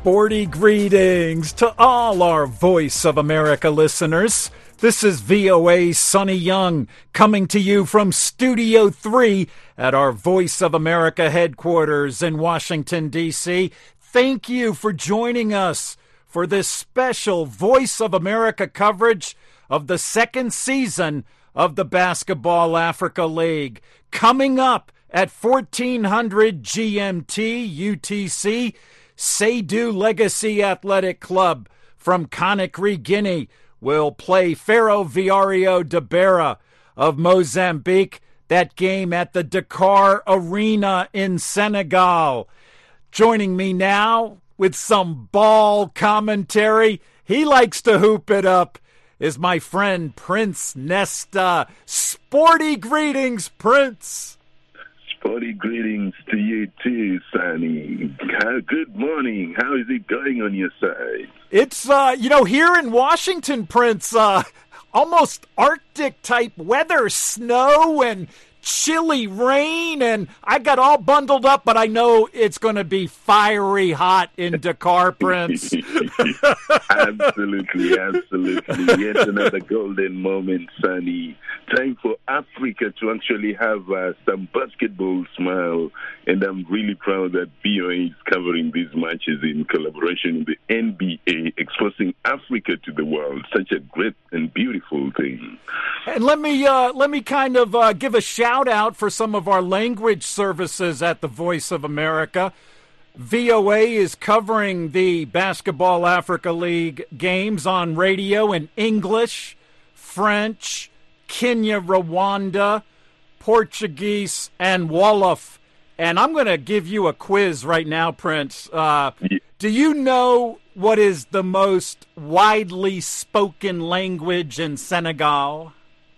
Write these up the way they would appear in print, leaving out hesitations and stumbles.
Sporty greetings to all our Voice of America listeners. This is VOA Sonny Young coming to you from Studio 3 at our Voice of America headquarters in Washington, D.C. Thank you for joining us for this special Voice of America coverage of the second season of the Basketball Africa League. Coming up at 1400 GMT UTC, Seydou Legacy Athletic Club from Conakry, Guinea will play Ferroviario de Beira of Mozambique. That game at the Dakar Arena in Senegal. Joining me now with some ball commentary, he likes to hoop it up, is my friend Prince Nesta. Sporty greetings, Prince. Sporty greetings to you too, Sonny. Good morning. How is it going on your side? It's, here in Washington, Prince, almost Arctic-type weather, snow and chilly rain, and I got all bundled up, but I know it's going to be fiery hot in Dakar, Prince. Absolutely. Yet another golden moment, Sonny. Time for Africa to actually have some basketball smile, and I'm really proud that VOA is covering these matches in collaboration with the NBA, exposing Africa to the world. Such a great and beautiful thing. And let me kind of give a shout out for some of our language services at the Voice of America. VOA is covering the Basketball Africa League games on radio in English, French, Kenya, Rwanda, Portuguese, and Wolof. And I'm going to give you a quiz right now, Prince. Do you know what is the most widely spoken language in Senegal?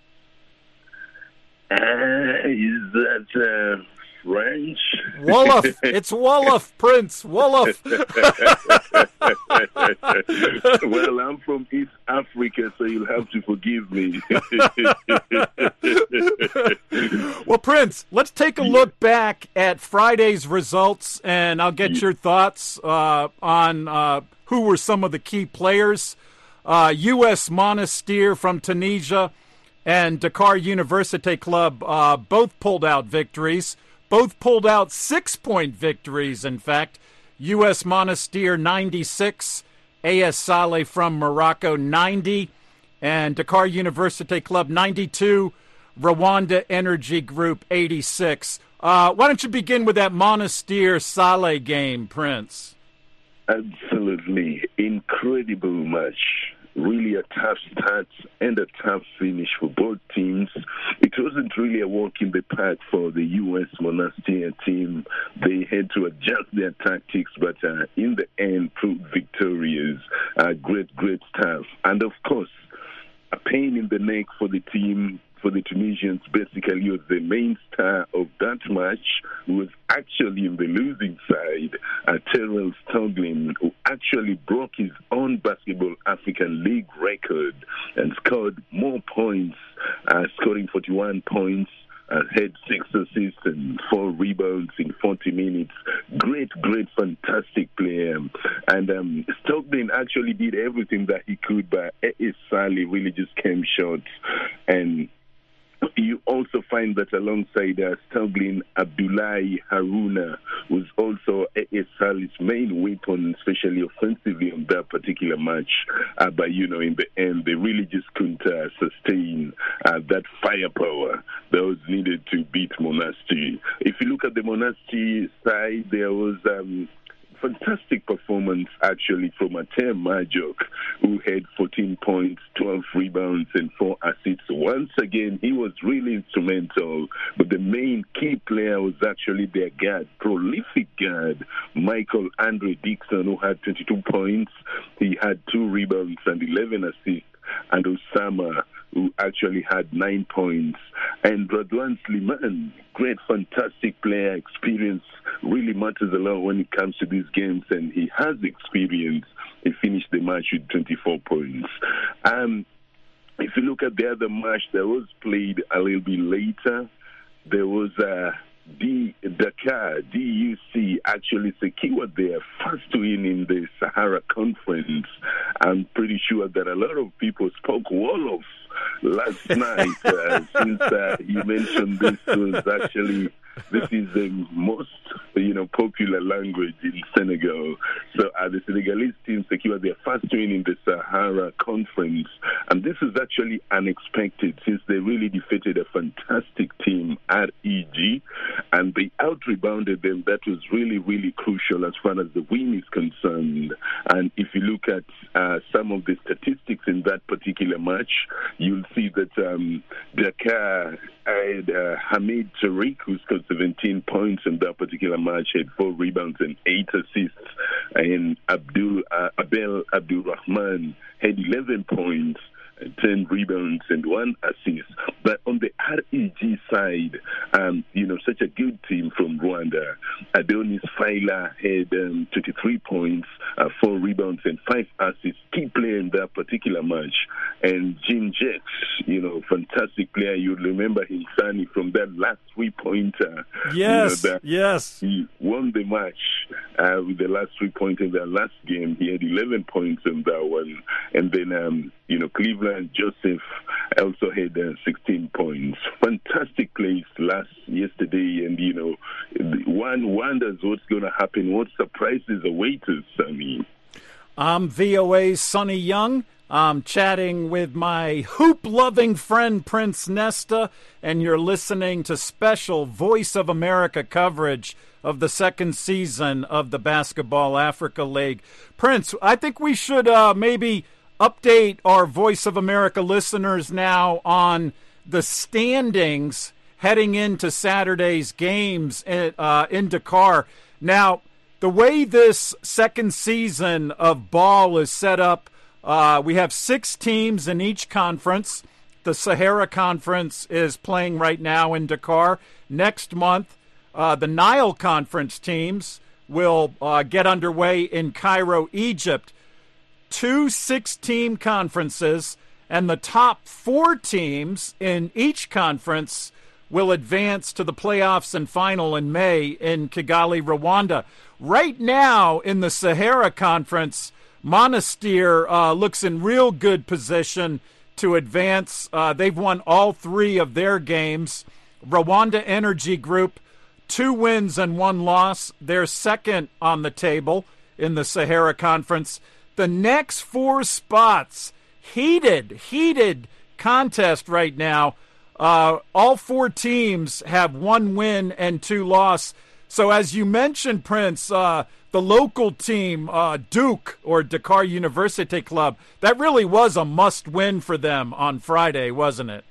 Is that French? Wolof. It's Wolof, Prince. Wolof. Well, I'm from East Africa, so you'll have to forgive me. Well, Prince, let's take a look back at Friday's results, and I'll get your thoughts on who were some of the key players. U.S. Monastir from Tunisia and Dakar Université Club both pulled out victories. Both pulled out 6-point victories, in fact. U.S. Monastir 96, AS Saleh from Morocco 90, and Dakar Université Club 92, Rwanda Energy Group 86. Why don't you begin with that Monastir Saleh game, Prince? Absolutely. Incredible match. Really a tough start and a tough finish for both teams. It wasn't really a walk in the park for the U.S. Monastir team. They had to adjust their tactics, but in the end proved victorious. Great stuff. And of course, a pain in the neck for the team. For the Tunisians, basically, was the main star of that match, who was actually in the losing side, Terrell Stoglin, who actually broke his own Basketball African League record and scored more points, scoring 41 points, had 6 assists and 4 rebounds in 40 minutes. Great, fantastic player. And Stoglin actually did everything that he could, but AS Saleh really just came short. And you also find that alongside Stoglin, Abdullahi Haruna was also AS Saleh's main weapon, especially offensively on that particular match. But, in the end, they really just couldn't sustain that firepower that was needed to beat Monastir. If you look at the Monastir side, there was fantastic performance actually from Atem Majok, who had 14 points, 12 rebounds, and 4 assists. Once again, he was really instrumental, but the main key player was actually their guard, prolific guard, Michael Andre Dixon, who had 22 points. He had 2 rebounds and 11 assists, and Osama, who actually had 9 points. And Radwan Sliman, great, fantastic player. Experience really matters a lot when it comes to these games, and he has experience. He finished the match with 24 points. If you look at the other match that was played a little bit later, there was Dakar, DUC, actually secured their first win in the Sahara Conference. I'm pretty sure that a lot of people spoke well of last night since you mentioned this is the most popular language in Senegal. So the Senegalese team secured their first win in the Sahara Conference, and this is actually unexpected since they really defeated a fantastic team, REG, and they out-rebounded them. That was really, really crucial as far as the win is concerned. And if you look at some of the statistics in that particular match, you'll see that Dakar had Hamid Tariq, who scored 17 points in that particular match, had 4 rebounds and 8 assists, and Abel Abdulrahman had 11 points, 10 rebounds and 1 assist. But on the REG side, such a good team from Rwanda. Adonis Faila had 23 points, 4 rebounds and 5 assists. Key player in that particular match. And Jim Jex, fantastic player. You remember him, Sunny, from that last 3-pointer. Yes, yes. He won the match with the last 3-pointer in their last game. He had 11 points in that one. And then, Cleveland Joseph also had 16 points. Fantastic plays yesterday, and one wonders what's going to happen. What surprises await us, Sammy? I'm VOA's Sonny Young. I'm chatting with my hoop-loving friend Prince Nesta, and you're listening to special Voice of America coverage of the second season of the Basketball Africa League. Prince, I think we should maybe update our Voice of America listeners now on the standings heading into Saturday's games in Dakar. Now, the way this second season of ball is set up, we have 6 teams in each conference. The Sahara Conference is playing right now in Dakar. Next month, the Nile Conference teams will get underway in Cairo, Egypt. 2 6-team conferences, and the top 4 teams in each conference will advance to the playoffs and final in May in Kigali, Rwanda. Right now in the Sahara Conference, Monastir looks in real good position to advance. They've won all 3 of their games. Rwanda Energy Group, 2 wins and 1 loss. They're second on the table in the Sahara Conference. The next 4 spots, heated contest right now. All 4 teams have 1 win and 2 loss. So as you mentioned, Prince, the local team, Duke, or Dakar University Club, that really was a must-win for them on Friday, wasn't it?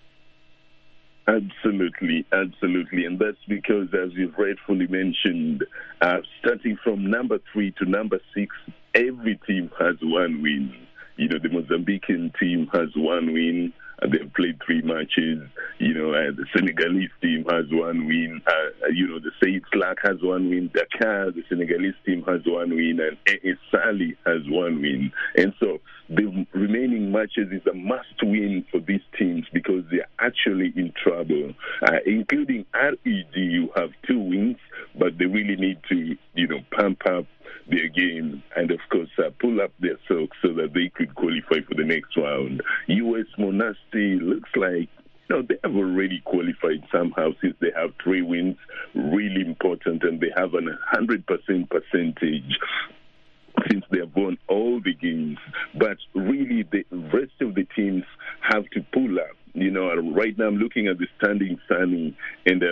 Absolutely. And that's because, as you've rightfully mentioned, starting from number 3 to number 6, every team has 1 win. The Mozambican team has 1 win. They've played 3 matches. The Senegalese team has 1 win. The Said Slack has 1 win. Dakar, the Senegalese team, has 1 win. And AS Sali has 1 win. And so the remaining matches is a must-win for these teams because they're actually in trouble. Including REG, who have 2 wins, but they really need to, pump up their game and, of course, pull up their socks so that they could qualify for the next round. US Monastir looks like they have already qualified somehow since they have 3 wins, really important, and they have a 100% percentage since they have won all the games. But really, the rest of the teams have to pull up. Right now I'm looking at the standing, Sunny, and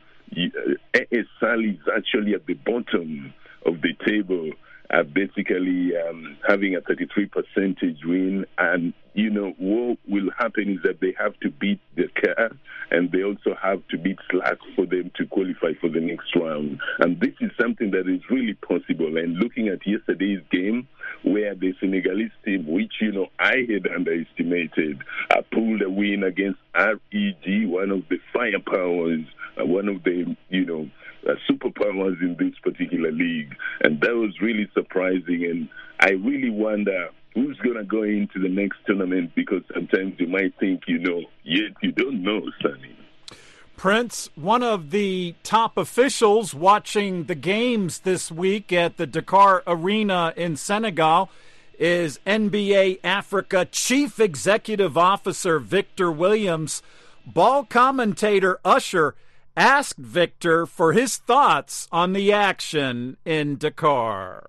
AS Sali is actually at the bottom of the table, basically having a 33% win. And, what will happen is that they have to beat the Dakar, and they also have to beat Slack for them to qualify for the next round. And this is something that is really possible. And looking at yesterday's game, where the Senegalese team, which, I had underestimated, pulled a win against REG, one of the firepowers, one of the, superpowers in this particular league. And that was really surprising. And I really wonder who's going to go into the next tournament, because sometimes you might think yet you don't know, Sonny. Prince, one of the top officials watching the games this week at the Dakar Arena in Senegal is NBA Africa Chief Executive Officer Victor Williams. Ball commentator Usher asked Victor for his thoughts on the action in Dakar.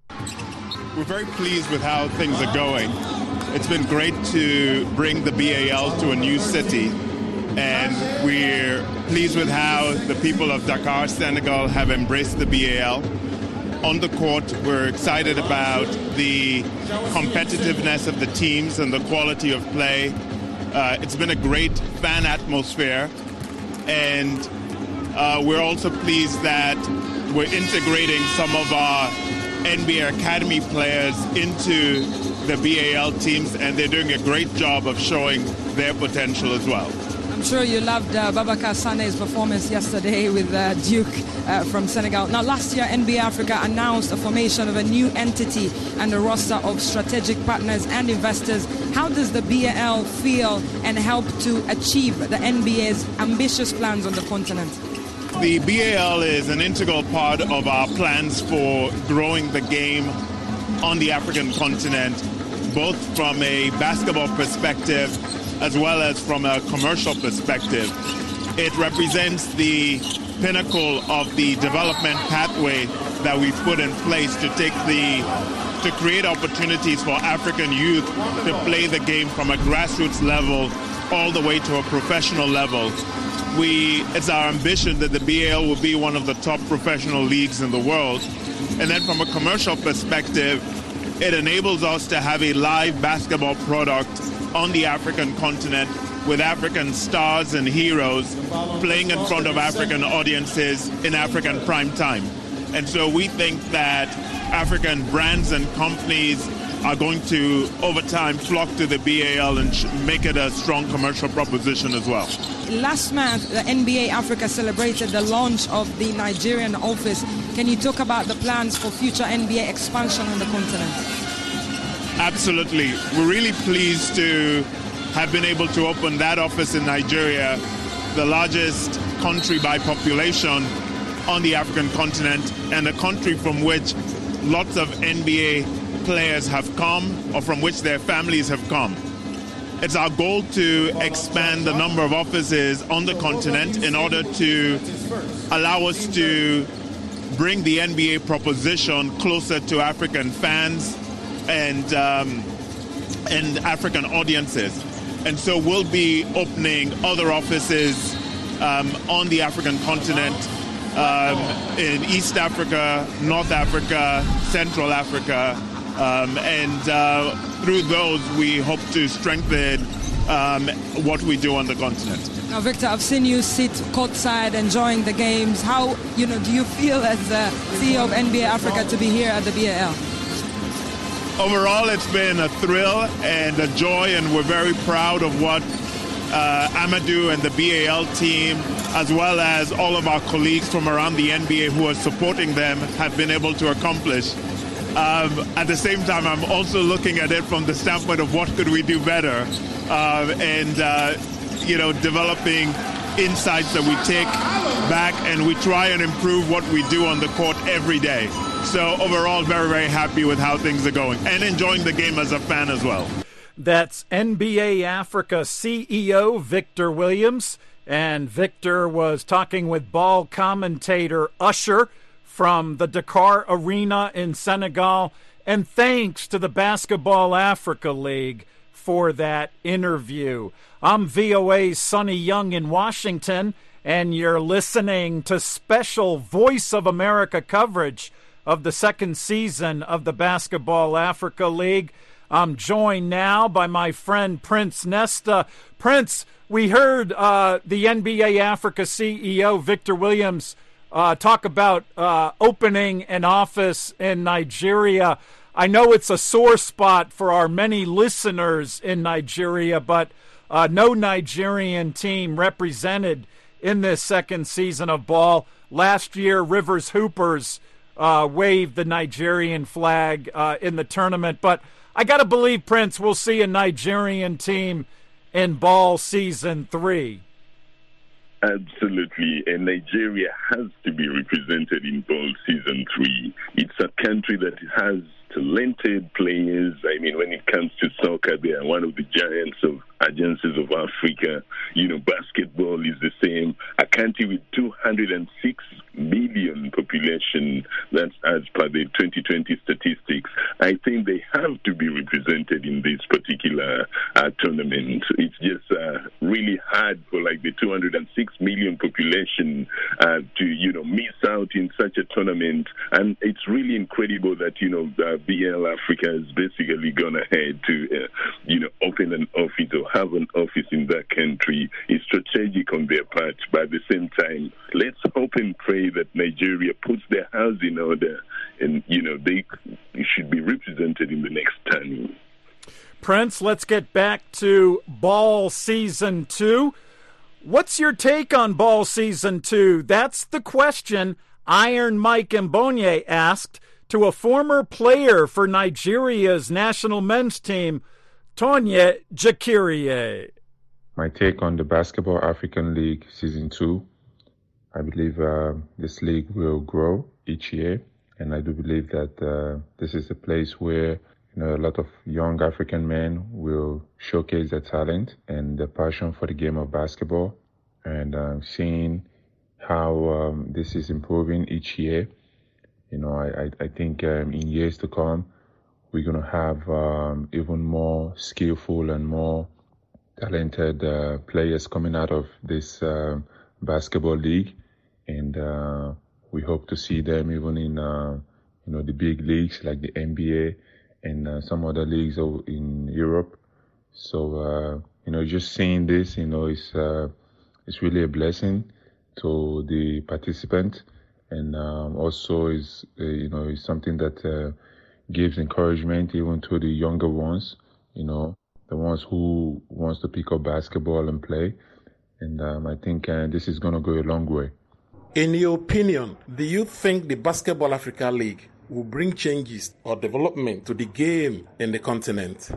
We're very pleased with how things are going. It's been great to bring the BAL to a new city, and we're pleased with how the people of Dakar, Senegal have embraced the BAL. On the court, we're excited about the competitiveness of the teams and the quality of play. It's been a great fan atmosphere, and we're also pleased that we're integrating some of our NBA Academy players into the BAL teams, and they're doing a great job of showing their potential as well. I'm sure you loved Babacar Sané's performance yesterday with Duke from Senegal. Now, last year, NBA Africa announced the formation of a new entity and a roster of strategic partners and investors. How does the BAL feel and help to achieve the NBA's ambitious plans on the continent? The BAL is an integral part of our plans for growing the game on the African continent, both from a basketball perspective as well as from a commercial perspective. It represents the pinnacle of the development pathway that we've put in place to create opportunities for African youth to play the game from a grassroots level all the way to a professional level. It's our ambition that the BAL will be one of the top professional leagues in the world. And then from a commercial perspective, it enables us to have a live basketball product on the African continent with African stars and heroes playing in front of African audiences in African prime time. And so we think that African brands and companies are going to, over time, flock to the BAL and make it a strong commercial proposition as well. Last month, the NBA Africa celebrated the launch of the Nigerian office. Can you talk about the plans for future NBA expansion on the continent? Absolutely. We're really pleased to have been able to open that office in Nigeria, the largest country by population on the African continent, and a country from which lots of NBA players have come or from which their families have come. It's our goal to expand the number of offices on the continent in order to allow us to bring the NBA proposition closer to African fans and African audiences. And so we'll be opening other offices on the African continent, in East Africa, North Africa, Central Africa, and through those we hope to strengthen what we do on the continent. Now, Victor, I've seen you sit courtside enjoying the games. How do you feel as the CEO of NBA Africa to be here at the BAL? Overall, it's been a thrill and a joy, and we're very proud of what Amadou and the BAL team, as well as all of our colleagues from around the NBA who are supporting them, have been able to accomplish. At the same time, I'm also looking at it from the standpoint of what could we do better, and developing insights that we take back, and we try and improve what we do on the court every day. So overall, very, very happy with how things are going and enjoying the game as a fan as well. That's NBA Africa CEO Victor Williams, and Victor was talking with ball commentator Usher from the Dakar Arena in Senegal, and thanks to the Basketball Africa League for that interview. I'm VOA's Sonny Young in Washington, and you're listening to special Voice of America coverage of the second season of the Basketball Africa League. I'm joined now by my friend Prince Nesta. Prince, we heard the NBA Africa CEO Victor Williams talk about opening an office in Nigeria. I know it's a sore spot for our many listeners in Nigeria, but no Nigerian team represented in this second season of ball. Last year, Rivers Hoopers waved the Nigerian flag in the tournament. But I got to believe, Prince, we'll see a Nigerian team in ball season 3. Absolutely, and Nigeria has to be represented in Ball Season 3. It's a country that has talented players. I mean, when it comes to soccer, they are one of the giants of agencies of Africa. You know, basketball is the same. A country with 206 million population, that's as per the 2020 statistics. I think they have to be represented in this particular tournament. It's just really hard for like the 206 million population to, you know, miss out in such a tournament. And it's really incredible that, you know, BL Africa has basically gone ahead to, you know, open an office or have an office in that country. It's strategic on their part, but at the same time, let's hope and pray that Nigeria puts their house in order and, you know, they should be represented in the next tournament. Prince, let's get back to Ball Season 2. What's your take on Ball Season 2? That's the question Iron Mike Mbonye asked to a former player for Nigeria's national men's team, Tonye Jakirie. My take on the Basketball African League Season 2, I believe this league will grow each year, and I do believe that this is a place where, you know, a lot of young African men will showcase their talent and their passion for the game of basketball, and seeing how this is improving each year. You know, I think in years to come, we're going to have even more skillful and more talented players coming out of this basketball league, and we hope to see them even in you know, the big leagues like the NBA and some other leagues in Europe. So you know, just seeing this, you know, it's really a blessing to the participant, and also is you know, is something that gives encouragement even to the younger ones, you know, the ones who wants to pick up basketball and play. And I think this is going to go a long way. In your opinion, do you think the Basketball Africa League will bring changes or development to the game in the continent?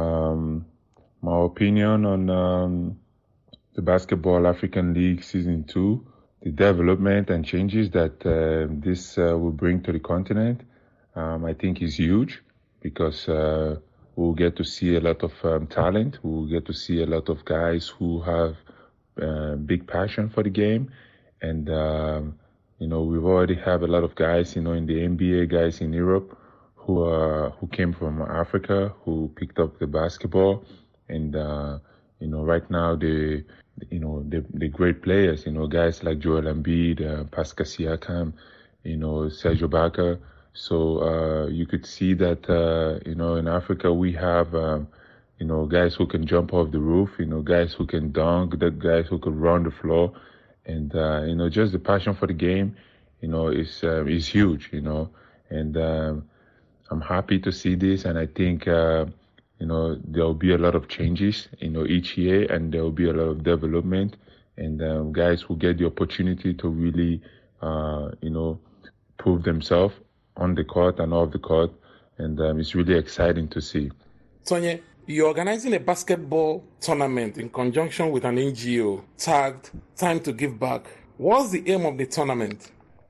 My opinion on the Basketball African League Season 2, the development and changes that this will bring to the continent, I think is huge, because we'll get to see a lot of talent. We'll get to see a lot of guys who have big passion for the game. And, you know, we've already have a lot of guys, you know, in the NBA, guys in Europe who came from Africa, who picked up the basketball. And, you know, right now they're great players, you know, guys like Joel Embiid, Pascal Siakam, you know, Serge Ibaka. So you could see that, you know, in Africa we have, you know, guys who can jump off the roof, you know, guys who can dunk, the guys who can run the floor. And, you know, just the passion for the game, you know, is huge, you know. And I'm happy to see this. And I think, you know, there'll be a lot of changes, you know, each year, and there'll be a lot of development. And guys will get the opportunity to really, you know, prove themselves on the court and off the court. And it's really exciting to see. Tonye, you're organizing a basketball tournament in conjunction with an NGO tagged Time to Give Back. What's the aim of the tournament?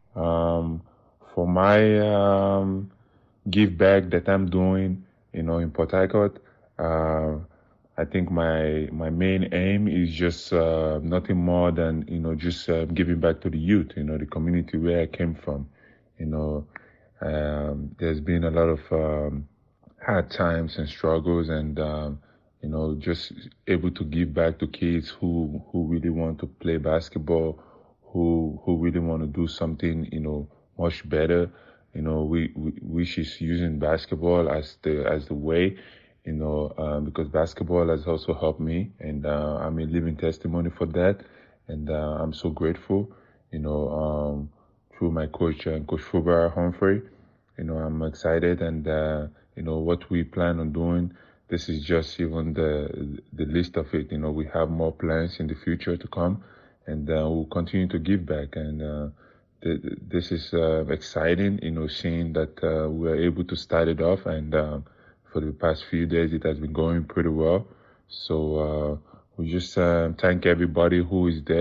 For my give back that I'm doing, you know, in Port Harcourt, I think my main aim is just nothing more than, you know, just giving back to the youth, you know, the community where I came from. You know, there's been a lot of hard times and struggles, and you know, just able to give back to kids who really want to play basketball, who really want to do something, you know, much better. You know, which is using basketball as the way, you know, because basketball has also helped me, and I'm a living testimony for that, and I'm so grateful, you know, through my coach, Coach Fubara Humphrey. You know, I'm excited, and you know, what we plan on doing, this is just even the list of it. You know, we have more plans in the future to come, and we'll continue to give back. And this is exciting, you know, seeing that we're able to start it off. And for the past few days, it has been going pretty well. So we just thank everybody who is there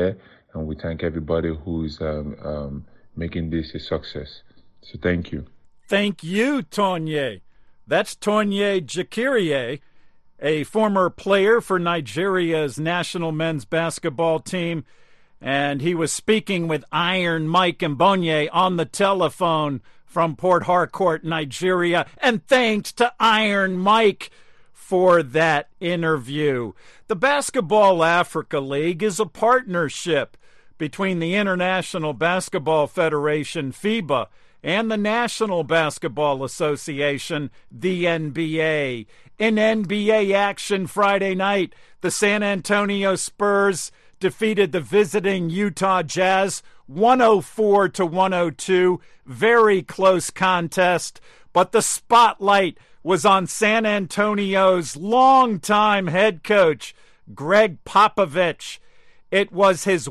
And we thank everybody who's making this a success. So thank you. Thank you, Tonye. That's Tonye Jakirie, a former player for Nigeria's national men's basketball team. And he was speaking with Iron Mike Mbonye on the telephone from Port Harcourt, Nigeria. And thanks to Iron Mike for that interview. The Basketball Africa League is a partnership between the International Basketball Federation, FIBA, and the National Basketball Association, the NBA. In NBA action Friday night, the San Antonio Spurs defeated the visiting Utah Jazz 104-102. Very close contest, but the spotlight was on San Antonio's longtime head coach, Greg Popovich. It was his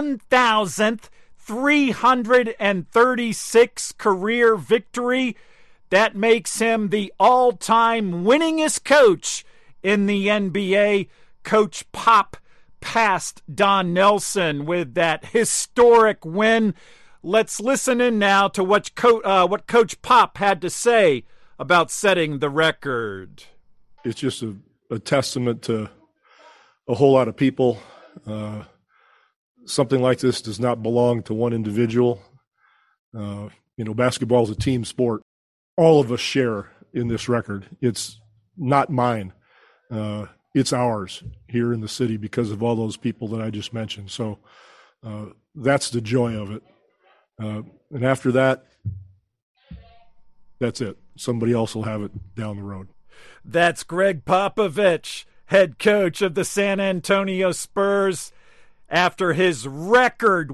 1,336 career victory. That makes him the all-time winningest coach in the NBA. Coach Pop passed Don Nelson with that historic win. Let's listen in now to what Coach Pop had to say about setting the record. It's just a testament to a whole lot of people. Something like this does not belong to one individual. Basketball is a team sport. All of us share in this record. It's not mine. It's ours here in the city because of all those people that I just mentioned. So that's the joy of it. And after that, that's it. Somebody else will have it down the road. That's Greg Popovich, head coach of the San Antonio Spurs, after his record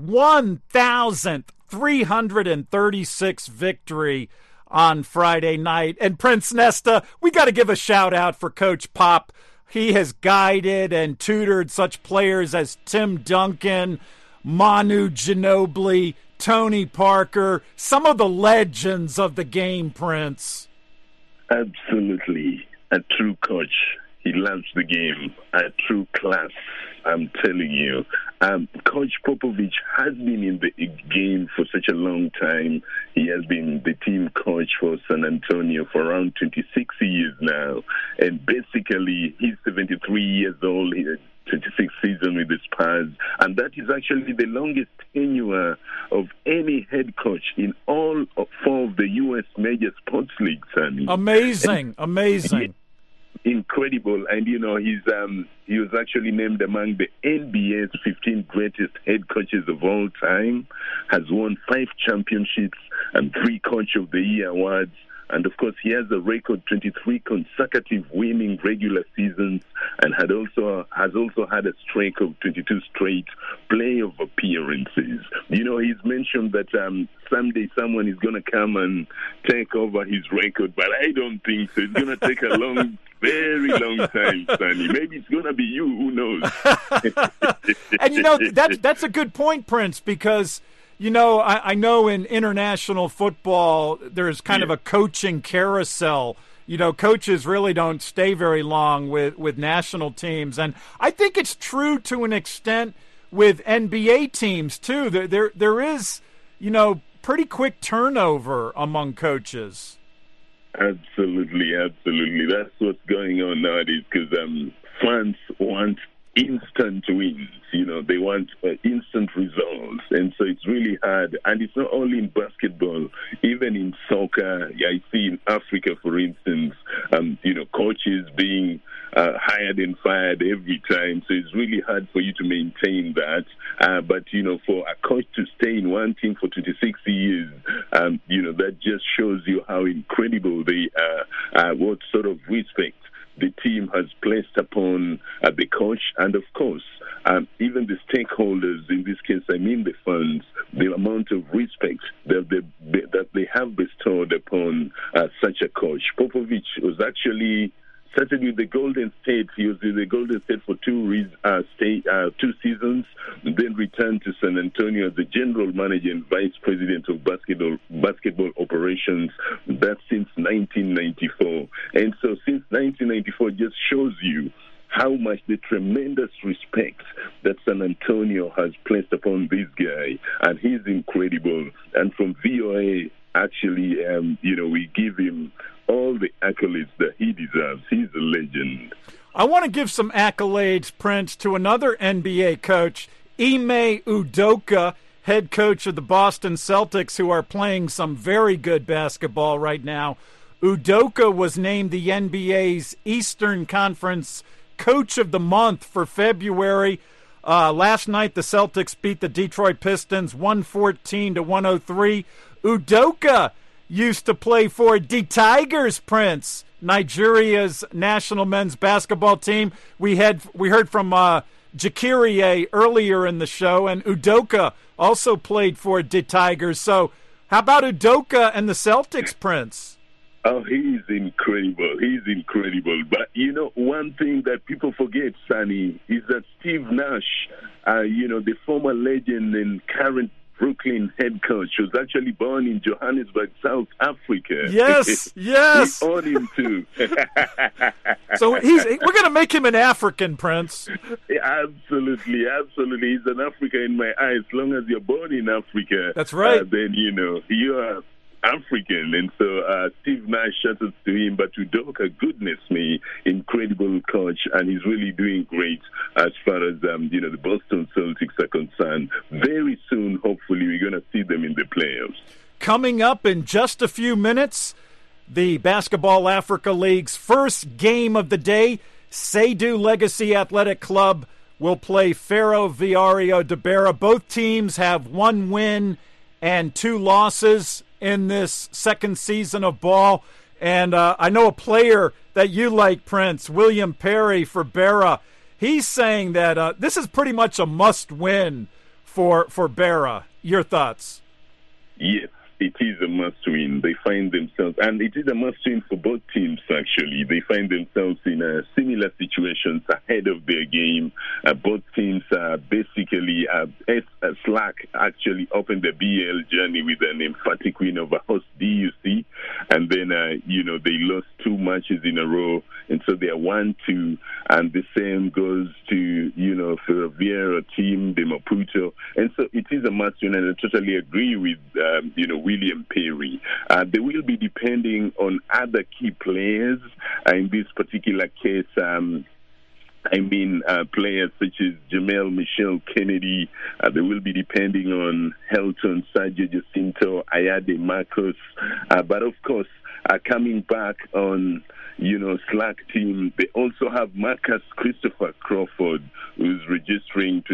1,336 victory on Friday night. And Prince Nesta, we got to give a shout out for Coach Pop. He has guided and tutored such players as Tim Duncan, Manu Ginobili, Tony Parker, some of the legends of the game, Prince. Absolutely. A true coach. He loves the game. A true class, I'm telling you. Coach Popovich has been in the game for such a long time. He has been the team coach for San Antonio for around 26 years now. And basically, he's 73 years old. He had 26 seasons with the Spurs. And that is actually the longest tenure of any head coach in all four of the U.S. major sports leagues. Amazing. Incredible. And, he was actually named among the NBA's 15 greatest head coaches of all time, has won 5 championships and 3 Coach of the Year awards. And, of course, he has a record 23 consecutive winning regular seasons and has also had a streak of 22 straight playoff appearances. He's mentioned that someday someone is going to come and take over his record, but I don't think so. It's going to take a very long time, Sonny. Maybe it's going to be you. Who knows? And, that's a good point, Prince, because I know in international football there's kind of a coaching carousel. Coaches really don't stay very long with national teams. And I think it's true to an extent with NBA teams, too. There is, pretty quick turnover among coaches. Absolutely. That's what's going on nowadays because fans want instant wins. They want instant results. And so it's really hard. And it's not only in basketball, even in soccer. I see in Africa, for instance, coaches being hired and fired every time. So it's really hard for you to maintain that. But for a coach to stay in one team for 26 years, that just shows you how incredible they are, what sort of respect the team has placed upon the coach, and of course, even the stakeholders, in this case, I mean the fans, the amount of respect that they have bestowed upon such a coach. Popovich was actually started with the Golden State. He was in the Golden State for 2 seasons, then returned to San Antonio as the general manager and vice president of basketball operations. That's since 1994. And so since 1994 just shows you how much the tremendous respect that San Antonio has placed upon this guy, and he's incredible. And from VOA, actually, we give him all the accolades that he deserves. He's a legend. I want to give some accolades, Prince, to another NBA coach, Ime Udoka, head coach of the Boston Celtics, who are playing some very good basketball right now. Udoka was named the NBA's Eastern Conference Coach of the Month for February. Last night, the Celtics beat the Detroit Pistons 114-103. Udoka used to play for the Tigers, Prince, Nigeria's national men's basketball team. We heard from Jacquier earlier in the show, and Udoka also played for the Tigers. So how about Udoka and the Celtics, Prince? Oh, he's incredible. He's incredible. But, one thing that people forget, Sonny, is that Steve Nash, the former legend and current Brooklyn head coach, was actually born in Johannesburg, South Africa. Yes. We own him too. So we're going to make him an African, Prince. Absolutely. He's an African in my eyes. As long as you're born in Africa, that's right. Then you are African. And so Steve Nash, shout out to him. But Udoka, goodness me, incredible coach, and he's really doing great as far as the Boston Celtics are concerned. Very soon, hopefully, we're going to see them in the playoffs. Coming up in just a few minutes, the Basketball Africa League's first game of the day, Seydou Legacy Athletic Club will play Ferroviario de Beira. Both teams have 1 win and 2 losses in this second season of ball. And I know a player that you like, Prince, William Perry for Beira. He's saying that this is pretty much a must-win for Beira. Your thoughts? Yes, it is a must-win. They find themselves, and it is a must-win for both teams, actually. They find themselves in similar situations ahead of their game. Both teams are basically, Slack actually opened the BL journey with an emphatic win over host DUC, and then, they lost 2 matches in a row, and so they are 1-2, and the same goes to, Ferroviario team, the Maputo, and so it is a must-win, and I totally agree with, William Perry. They will be depending on other key players. In this particular case, players such as Jamel Michelle Kennedy. They will be depending on Helton, Sergio Jacinto, Ayade Marcos. But of course, coming back on, Slack team, they also have Marcus Christopher Crawford, who's registering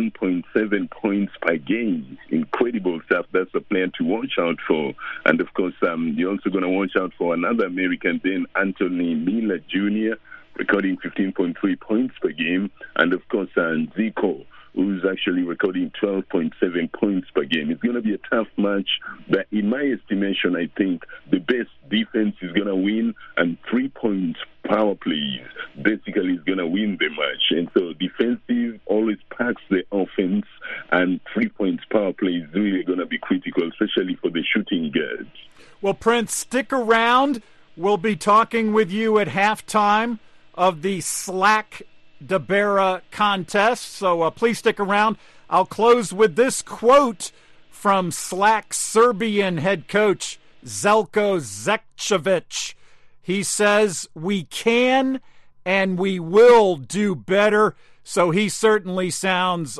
21.7 points per game. Incredible stuff. That's a player to watch out for. And of course, you're also going to watch out for another American, then Anthony Miller Jr., recording 15.3 points per game. And of course, Zico, who's actually recording 12.7 points per game. It's going to be a tough match, but in my estimation, I think the best defense is going to win, and 3-point power plays basically is going to win the match. And so defensive always packs the offense, and 3-point power play is really going to be critical, especially for the shooting guards. Well, Prince, stick around. We'll be talking with you at halftime of the Slack de Beira contest, so please stick around. I'll close with this quote from Slack Serbian head coach Zeljko Zečević. He says, "We can and we will do better." So he certainly sounds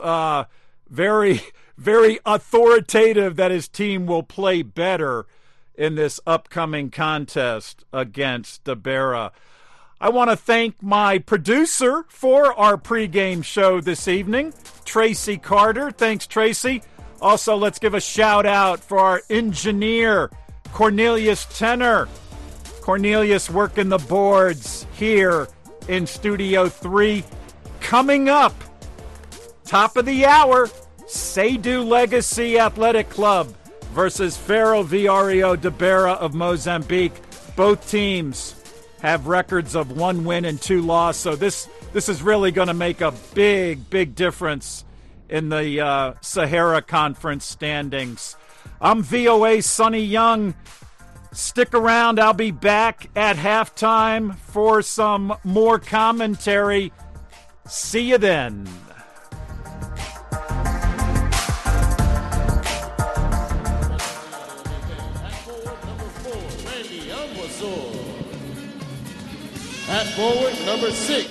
very, very authoritative that his team will play better in this upcoming contest against de Beira. I want to thank my producer for our pregame show this evening, Tracy Carter. Thanks, Tracy. Also, let's give a shout-out for our engineer, Cornelius Tenner. Cornelius working the boards here in Studio 3. Coming up, top of the hour, Seydou Legacy Athletic Club versus Ferroviario de Beira of Mozambique. Both teams have records of 1 win and 2 loss, so this is really going to make a big difference in the Sahara Conference standings. I'm VOA Sonny Young. Stick around. I'll be back at halftime for some more commentary. See you then. at forward number 6.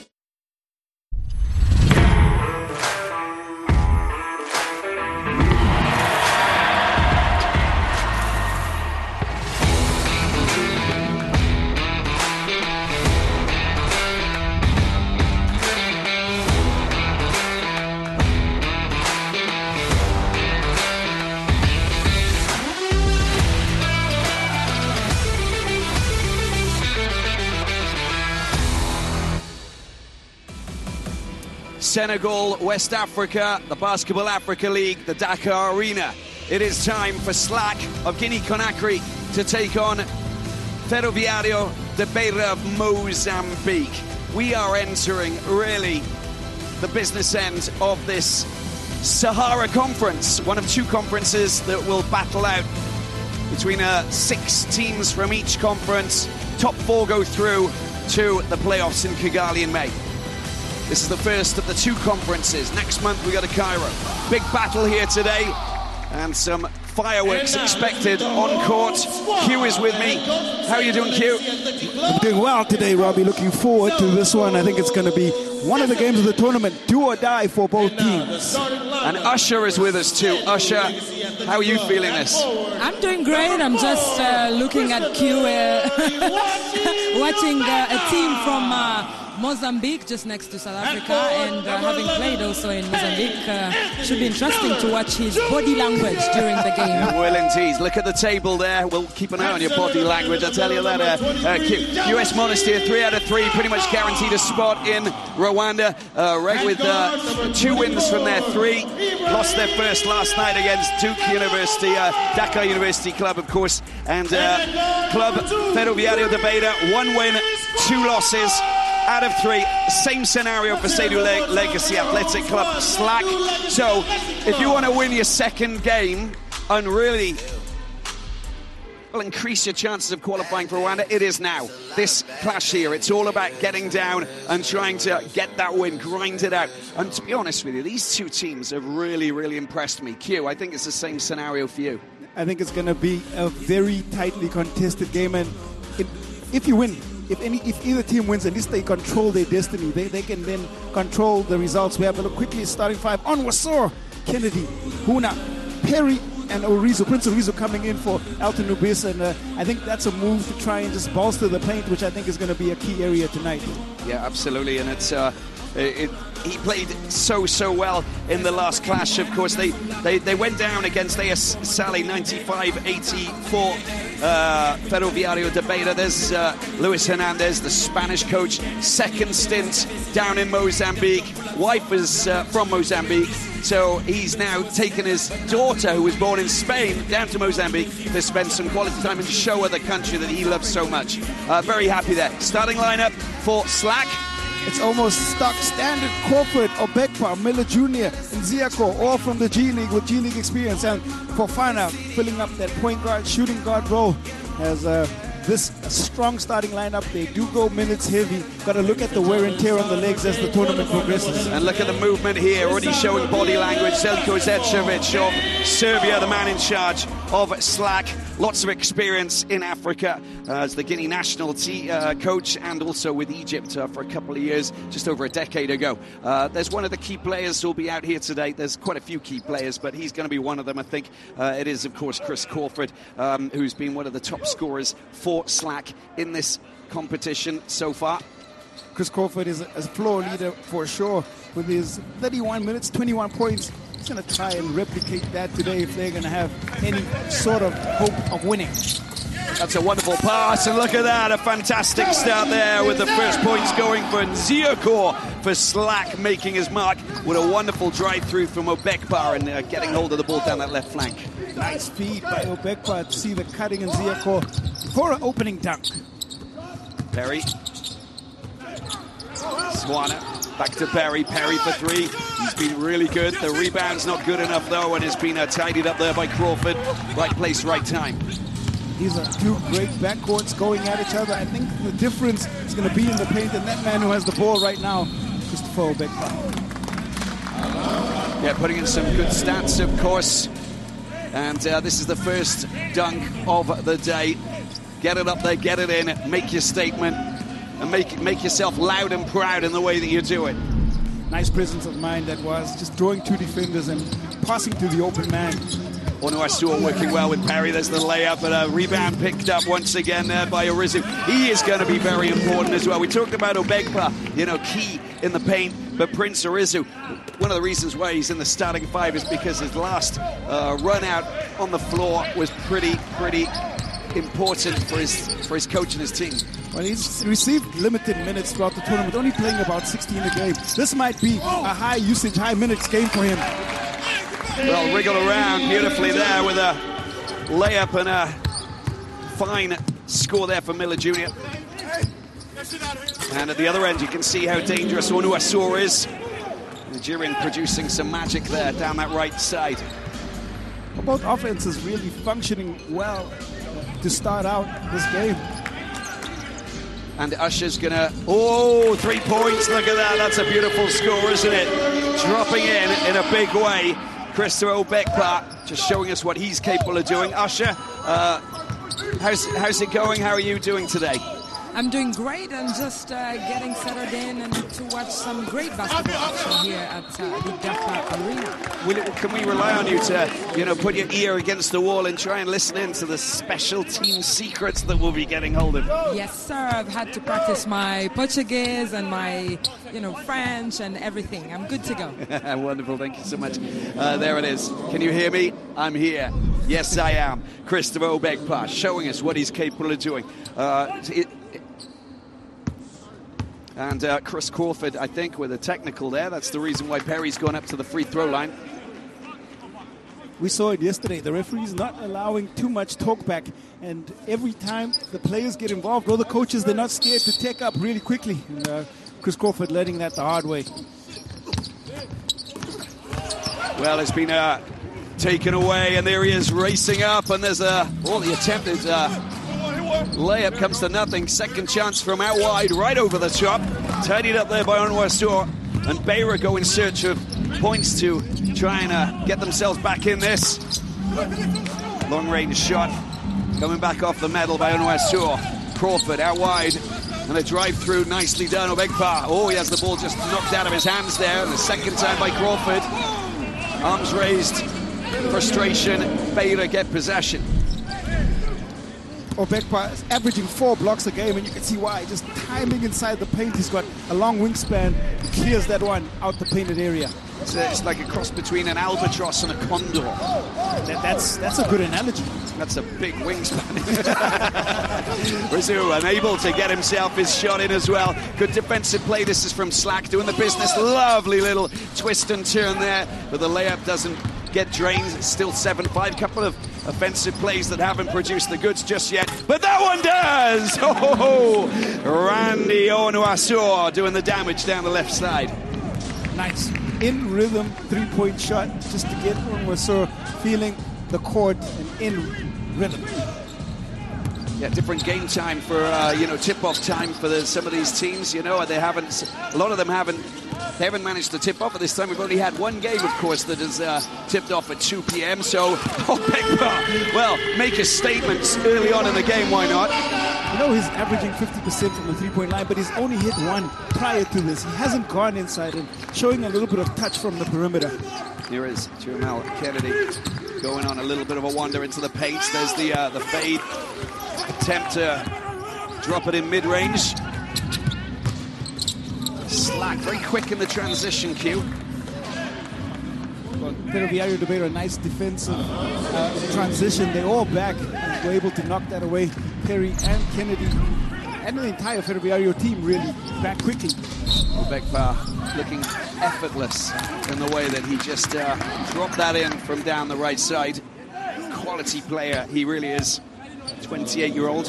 Senegal, West Africa, the Basketball Africa League, the Dakar Arena. It is time for SLAC of Guinea-Conakry to take on Ferroviario de Beira of Mozambique. We are entering, really, the business end of this Sahara Conference, one of 2 conferences that will battle out between 6 teams from each conference. Top 4 go through to the playoffs in Kigali in May. This is the first of the 2 conferences. Next month we go to Cairo. Big battle here today, and some fireworks expected on court. Q is with me. How are you doing, Q? I'm doing well today, Robbie. Looking forward to this one. I think it's going to be one of the games of the tournament, do or die for both teams. And Usher is with us too. Usher, how are you feeling this? I'm doing great. I'm just looking at Q, watching a team from Mozambique, just next to South Africa, and having played also in Mozambique, should be interesting to watch his body language during the game. It will indeed. Look at the table there. We'll keep an eye on your body language. I'll tell you that. US Monastir, 3 out of 3, pretty much guaranteed a spot in Rwanda. Reg with 2 wins from their 3. Lost their first last night against Duke University, Dakar University Club, of course, and Club Ferroviario de Beira, 1 win, 2 losses. Out of 3, same scenario for Stadium Legacy Athletic Club, SLAC. So, if you want to win your second game and really increase your chances of qualifying for Rwanda, it is now. This clash here, it's all about getting down and trying to get that win, grind it out. And to be honest with you, these 2 teams have really, really impressed me. Q, I think it's the same scenario for you. I think it's going to be a very tightly contested game, and if you win, if either team wins, at least they control their destiny. They can then control the results. We have a look quickly. Starting 5 on Wasor, Kennedy, Huna, Perry, and Orizo. Prince Orizo coming in for Elton Ubis, and I think that's a move to try and just bolster the paint, which I think is going to be a key area tonight. Yeah, absolutely, and it's he played so well in the last clash. Of course, they went down against AS Sally 95-84. Ferroviario de Beira. There's Luis Hernandez, the Spanish coach, second stint down in Mozambique. Wife is from Mozambique, so he's now taken his daughter, who was born in Spain, down to Mozambique to spend some quality time and show her the country that he loves so much. Very happy there. Starting lineup for SLAC. It's almost stock standard. Crawford, Obekpa, Miller Jr., and Ziako, all from the G League with G League experience. And Fofana filling up that point guard, shooting guard role as this strong starting lineup. They do go minutes heavy. Got to look at the wear and tear on the legs as the tournament progresses. And look at the movement here, already showing body language. Zeljko Zečević of Serbia, the man in charge of SLAC. Lots of experience in Africa as the Guinea national coach, and also with Egypt for a couple of years, just over a decade ago. There's one of the key players who'll be out here today. There's quite a few key players, but he's going to be one of them, I think. It is, of course, Chris Crawford, who's been one of the top scorers for SLAC in this competition so far. Chris Crawford is a floor leader for sure with his 31 minutes, 21 points. He's going to try and replicate that today if they're going to have any sort of hope of winning. That's a wonderful pass, and look at that, a fantastic start there with the first points going for Nziako for SLAC, making his mark. What a wonderful drive through from Obekpa and getting hold of the ball down that left flank. Nice feed by Obekpa to see the cutting in Nziako for an opening dunk. Perry. Swana back to Perry. Perry for 3. He's been really good. The rebound's not good enough, though, and it's been tidied up there by Crawford. Right place, right time. These are 2 great backcourts going at each other. I think the difference is going to be in the paint, and that man who has the ball right now, Christopher Obekpa. Yeah, putting in some good stats, of course. And this is the first dunk of the day. Get it up there, get it in, make your statement. and make yourself loud and proud in the way that you do it. Nice presence of mind that was, just drawing two defenders and passing to the open man. Onuasua working well with Perry. There's the layup, and a rebound picked up once again there by Orizu. He is going to be very important as well. We talked about Obegba, key in the paint, but Prince Orizu, one of the reasons why he's in the starting five is because his last run out on the floor was pretty important for his coach and his team. Well, he's received limited minutes throughout the tournament, only playing about 16 a game. This might be a high usage, high minutes game for him. Well, wriggled around beautifully there with a layup and a fine score there for Miller Jr. And at the other end, you can see how dangerous Onuasua is. Nigerian producing some magic there down that right side. Both offenses really functioning well to start out this game. And Usher's gonna, 3 points, look at that, that's a beautiful score, isn't it? Dropping in a big way. Christopher Obegba just showing us what he's capable of doing. Usher, how's it going? How are you doing today? I'm doing great. I'm just getting settled in and to watch some great basketball action here at the Dakar Arena. Can we rely on you to, put your ear against the wall and try and listen in to the special team secrets that we'll be getting hold of? Yes, sir. I've had to practice my Portuguese and my, French and everything. I'm good to go. Wonderful. Thank you so much. There it is. Can you hear me? I'm here. Yes, I am. Christopher Obegba showing us what he's capable of doing. And Chris Crawford, I think, with a technical there. That's the reason why Perry's gone up to the free throw line. We saw it yesterday. The referee's not allowing too much talkback. And every time the players get involved, or the coaches, they're not scared to take up really quickly. And Chris Crawford letting that the hard way. Well, it's been taken away, and there he is racing up. And there's the attempted... layup comes to nothing. Second chance from out wide, right over the top. Tidied up there by Onuasua. And Beira go in search of points to try and get themselves back in this. Long range shot coming back off the metal by Onuasua. Crawford out wide. And a drive through, nicely done. Obegba. He has the ball just knocked out of his hands there. And the second time by Crawford. Arms raised. Frustration. Beira get possession. Obegba is averaging 4 blocks a game, and you can see why. Just timing inside the paint. He's got a long wingspan. He clears that one out the painted area. It's like a cross between an albatross and a condor. That's a good analogy. That's a big wingspan. Orizu unable to get himself his shot in as well. Good defensive play. This is from Slack doing the business. Lovely little twist and turn there, but the layup doesn't get drained. It's still 7-5. Couple of offensive plays that haven't produced the goods just yet, but that one does. Randy Onuasua doing the damage down the left side. Nice in rhythm 3-point shot just to get Onuasua feeling the court and in rhythm. Yeah, different game time for tip-off time for some of these teams. They haven't. A lot of them haven't. They haven't managed to tip off at this time. We've only had one game, of course, that has tipped off at 2 p.m. So, Obegba, make a statement early on in the game. Why not? He's averaging 50% from the three-point line, but he's only hit one prior to this. He hasn't gone inside and showing a little bit of touch from the perimeter. Here is Jamal Kennedy going on a little bit of a wander into the paint. There's the fade. Attempt to drop it in mid-range. Slack, very quick in the transition queue. Well, Ferroviario de Beira, nice defensive transition. They're all back and were able to knock that away. Perry and Kennedy and the entire Ferroviario team really back quickly. Obegba looking effortless in the way that he just dropped that in from down the right side. Quality player, he really is. 28-year-old.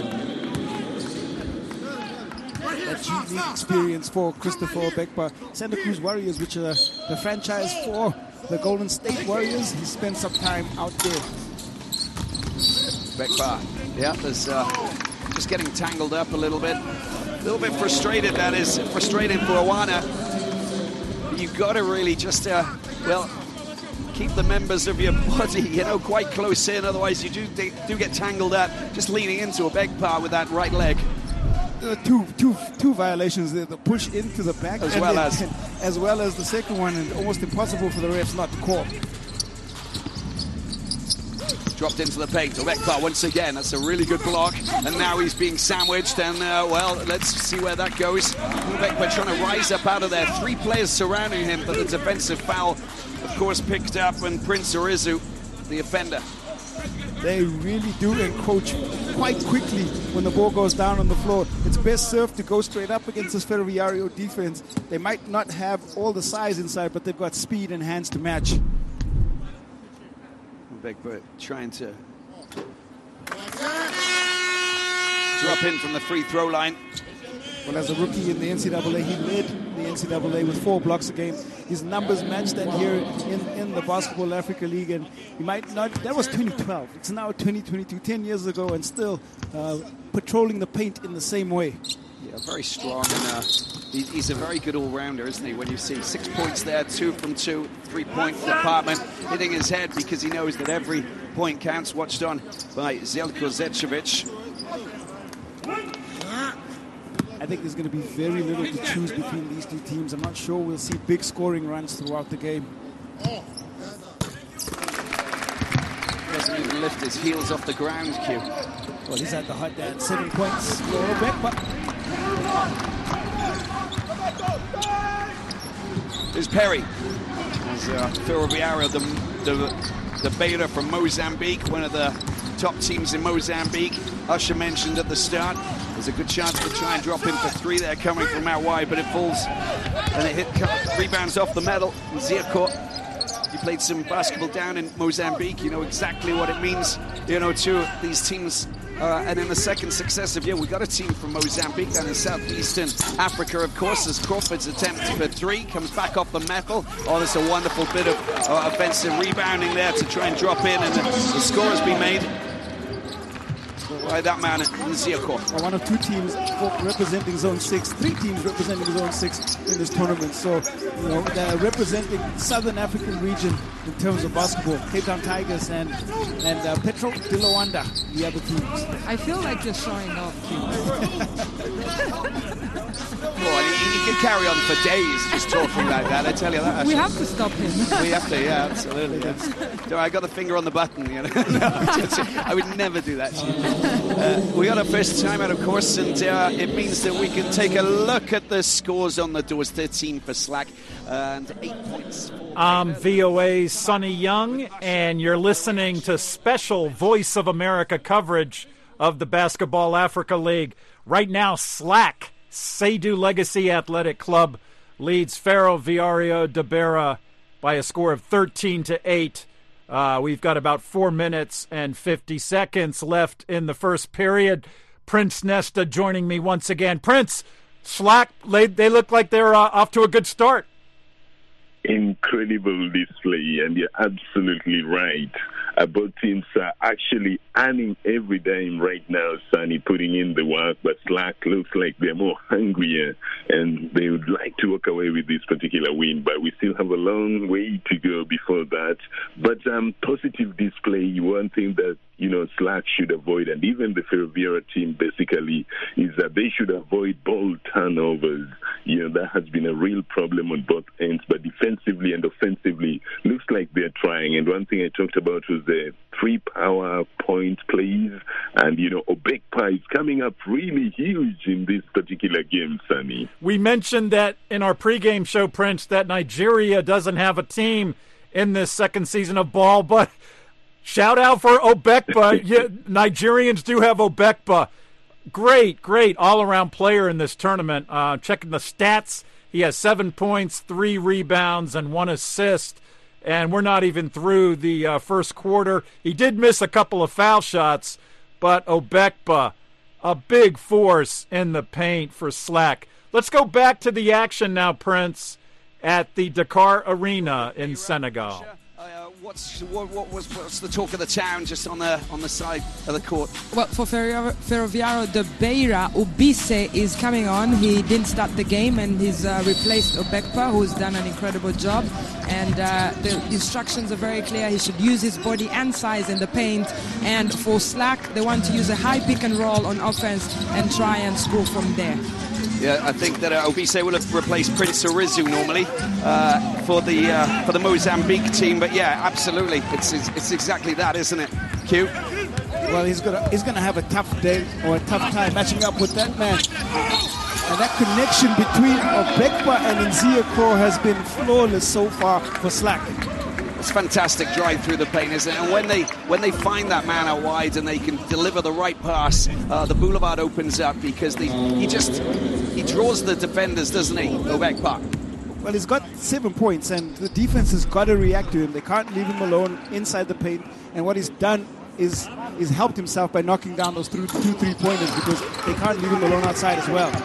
That's unique experience for Christopher Obegba. Santa Cruz Warriors, which are the franchise for the Golden State Warriors. He spent some time out there. Obegba, there's just getting tangled up a little bit. A little bit frustrated, that is. Frustrating for Awana. You've got to really just, keep the members of your body, quite close in. Otherwise, you do get tangled up. Just leaning into Obegba with that right leg. Two violations: the push into the back, as well as the second one, and almost impossible for the refs not to call. Dropped into the paint. Obekpa once again. That's a really good block. And now he's being sandwiched. And, well, let's see where that goes. Obekpa trying to rise up out of there. 3 players surrounding him, but the defensive foul, of course, picked up. And Prince Arizu, the offender. They really do encroach quite quickly when the ball goes down on the floor. It's best served to go straight up against this Ferroviario defense. They might not have all the size inside, but they've got speed and hands to match. Obekpa trying to drop in from the free throw line. Well, as a rookie in the NCAA, he led the NCAA with 4 blocks a game. His numbers match that here in the Basketball Africa League, and he might not. That was 2012. It's now 2022, 10 years ago, and still patrolling the paint in the same way. Yeah, very strong, and he's a very good all-rounder, isn't he? When you see 6 points there, 2 from 2, 3-point department, hitting his head because he knows that every point counts. Watched on by Zeljko Zečević. I think there's going to be very little to choose between these two teams. I'm not sure we'll see big scoring runs throughout the game. Doesn't even lift his heels off the ground, Q. Well, he's at the hot dance. 7 points. There's Perry. There's Ferroviario, the beta from Mozambique, one of the top teams in Mozambique. Usher mentioned at the start, there's a good chance to try and drop in for 3 there coming from out wide, but it falls and it rebounds off the metal. Zirko, you played some basketball down in Mozambique, you know exactly what it means, you know, to these teams. And in the second successive year, we got a team from Mozambique down in southeastern Africa, of course, as Crawford's attempt for 3 comes back off the metal. Oh, there's a wonderful bit of offensive rebounding there to try and drop in, and the score has been made by that man, Zirko. One of 2 teams representing Zone 6, 3 teams representing Zone 6 in this tournament. So, you know, they're representing Southern African region in terms of basketball. Cape Town Tigers and Petro de Luanda, the other teams. I feel like you're showing off, Well, he can carry on for days just talking like that, I tell you that. We have to stop him. We have to, yeah, absolutely. Yes. I got the finger on the button, you know. I would never do that to you. We got our first timeout, of course, and it means that we can take a look at the scores on the doors. 13 for Slack and 8 points. I'm VOA's Sonny Young, and you're listening to special Voice of America coverage of the Basketball Africa League. Right now, Slack, Seydou Legacy Athletic Club, leads Ferroviario de Beira by a score of 13-8. We've got about 4 minutes and 50 seconds left in the first period. Prince Nesta joining me once again. Prince, Slack, they look like they're off to a good start. Incredible display, and you're absolutely right. Both teams are actually earning every dime right now, Sonny, putting in the work, but Slack looks like they're more hungrier, and they would like to walk away with this particular win, but we still have a long way to go before that. But positive display, one thing that, you know, Slack should avoid, and even the Ferroviario team basically, is that they should avoid ball turnovers. You know, that has been a real problem on both ends, but defensively and offensively, looks like they're trying. And one thing I talked about was the 3 power point plays, and, you know, Obekpa is coming up really huge in this particular game, Sonny. We mentioned that in our pregame show, Prince, that Nigeria doesn't have a team in this second season of ball, but shout out for Obekpa. Yeah, Nigerians do have Obekpa. Great all-around player in this tournament. Checking the stats, he has 7 points, 3 rebounds, and 1 assist. And we're not even through the first quarter. He did miss a couple of foul shots, but Obekpa, a big force in the paint for Slack. Let's go back to the action now, Prince, at the Dakar Arena in Senegal. What's the talk of the town just on the side of the court? Well, for Ferroviário de Beira, Ubise is coming on. He didn't start the game, and he's replaced Obekpa, who's done an incredible job. And the instructions are very clear. He should use his body and size in the paint. And for Slack, they want to use a high pick and roll on offense and try and score from there. Yeah, I think that Obise will have replaced Prince Arizu normally for the Mozambique team. But yeah, absolutely, it's exactly that, isn't it, Q? Well, he's gonna have a tough day or a tough time matching up with that man. And that connection between Obekpa and Nziako has been flawless so far for Slack. It's fantastic drive through the paint, isn't it? And when they find that man out wide and they can deliver the right pass, the boulevard opens up because he draws the defenders, doesn't he, Obekpa? Well, he's got 7 points, and the defense has got to react to him. They can't leave him alone inside the paint. And what he's done is helped himself by knocking down those 2 3-pointers because they can't leave him alone outside as well.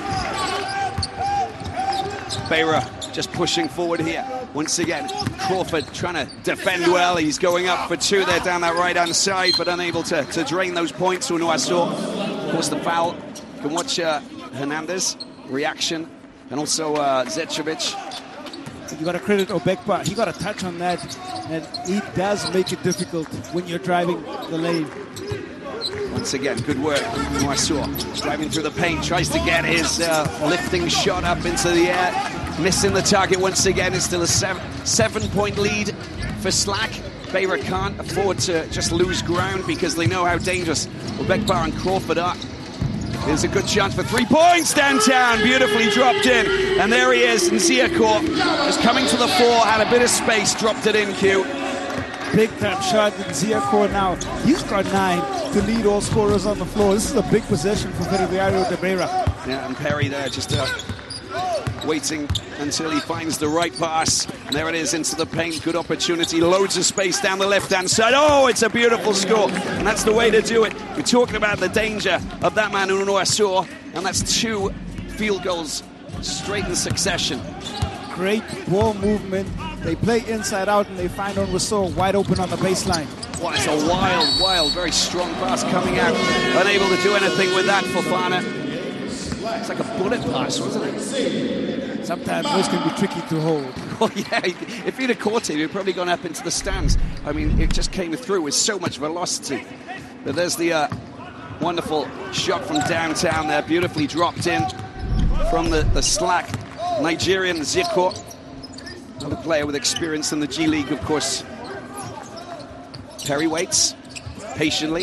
Beira just pushing forward here. Once again, Crawford trying to defend well. He's going up for 2 there down that right-hand side, but unable to drain those points. Unuaso, of course, the foul. You can watch Hernandez, reaction, and also Zečević. You got to credit Obekpa. He got a touch on that, and he does make it difficult when you're driving the lane. Once again, good work. Unuaso driving through the paint, tries to get his lifting shot up into the air. Missing the target once again. It's still a 7-point lead for Slack. Beira can't afford to just lose ground because they know how dangerous Obekpa and Crawford are. There's a good chance for 3 points downtown. Beautifully dropped in. And there he is. Nziako is coming to the fore. Had a bit of space. Dropped it in, Q. Big time shot. Nziako now. He's got 9 to lead all scorers on the floor. This is a big possession for Ferroviário de Beira. Yeah, and Perry there just waiting until he finds the right pass. And there it is into the paint. Good opportunity. Loads of space down the left-hand side. Oh, it's a beautiful score. And that's the way to do it. We're talking about the danger of that man, Unuaso. And that's 2 field goals straight in succession. Great ball movement. They play inside out and they find Unuaso wide open on the baseline. Well, it's a wild, very strong pass coming out. Unable to do anything with that, Fofana. It's like a bullet pass, wasn't it? Sometimes those can be tricky to hold. Well, yeah, if he'd have caught it, he'd probably gone up into the stands. I mean, it just came through with so much velocity. But there's the wonderful shot from downtown there, beautifully dropped in from the Slack. Nigerian Ziko, another player with experience in the G League, of course. Perry waits patiently.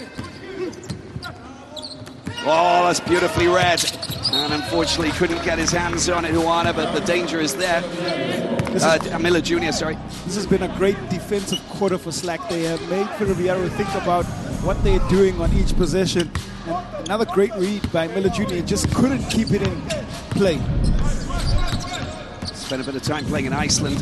Oh, that's beautifully read. And unfortunately couldn't get his hands on it, Huana, but the danger is there. Amila Jr., sorry. This has been a great defensive quarter for Slack. They have made Ferroviário think about what they're doing on each possession. And another great read by Miller Jr. Just couldn't keep it in play. Spent a bit of time playing in Iceland.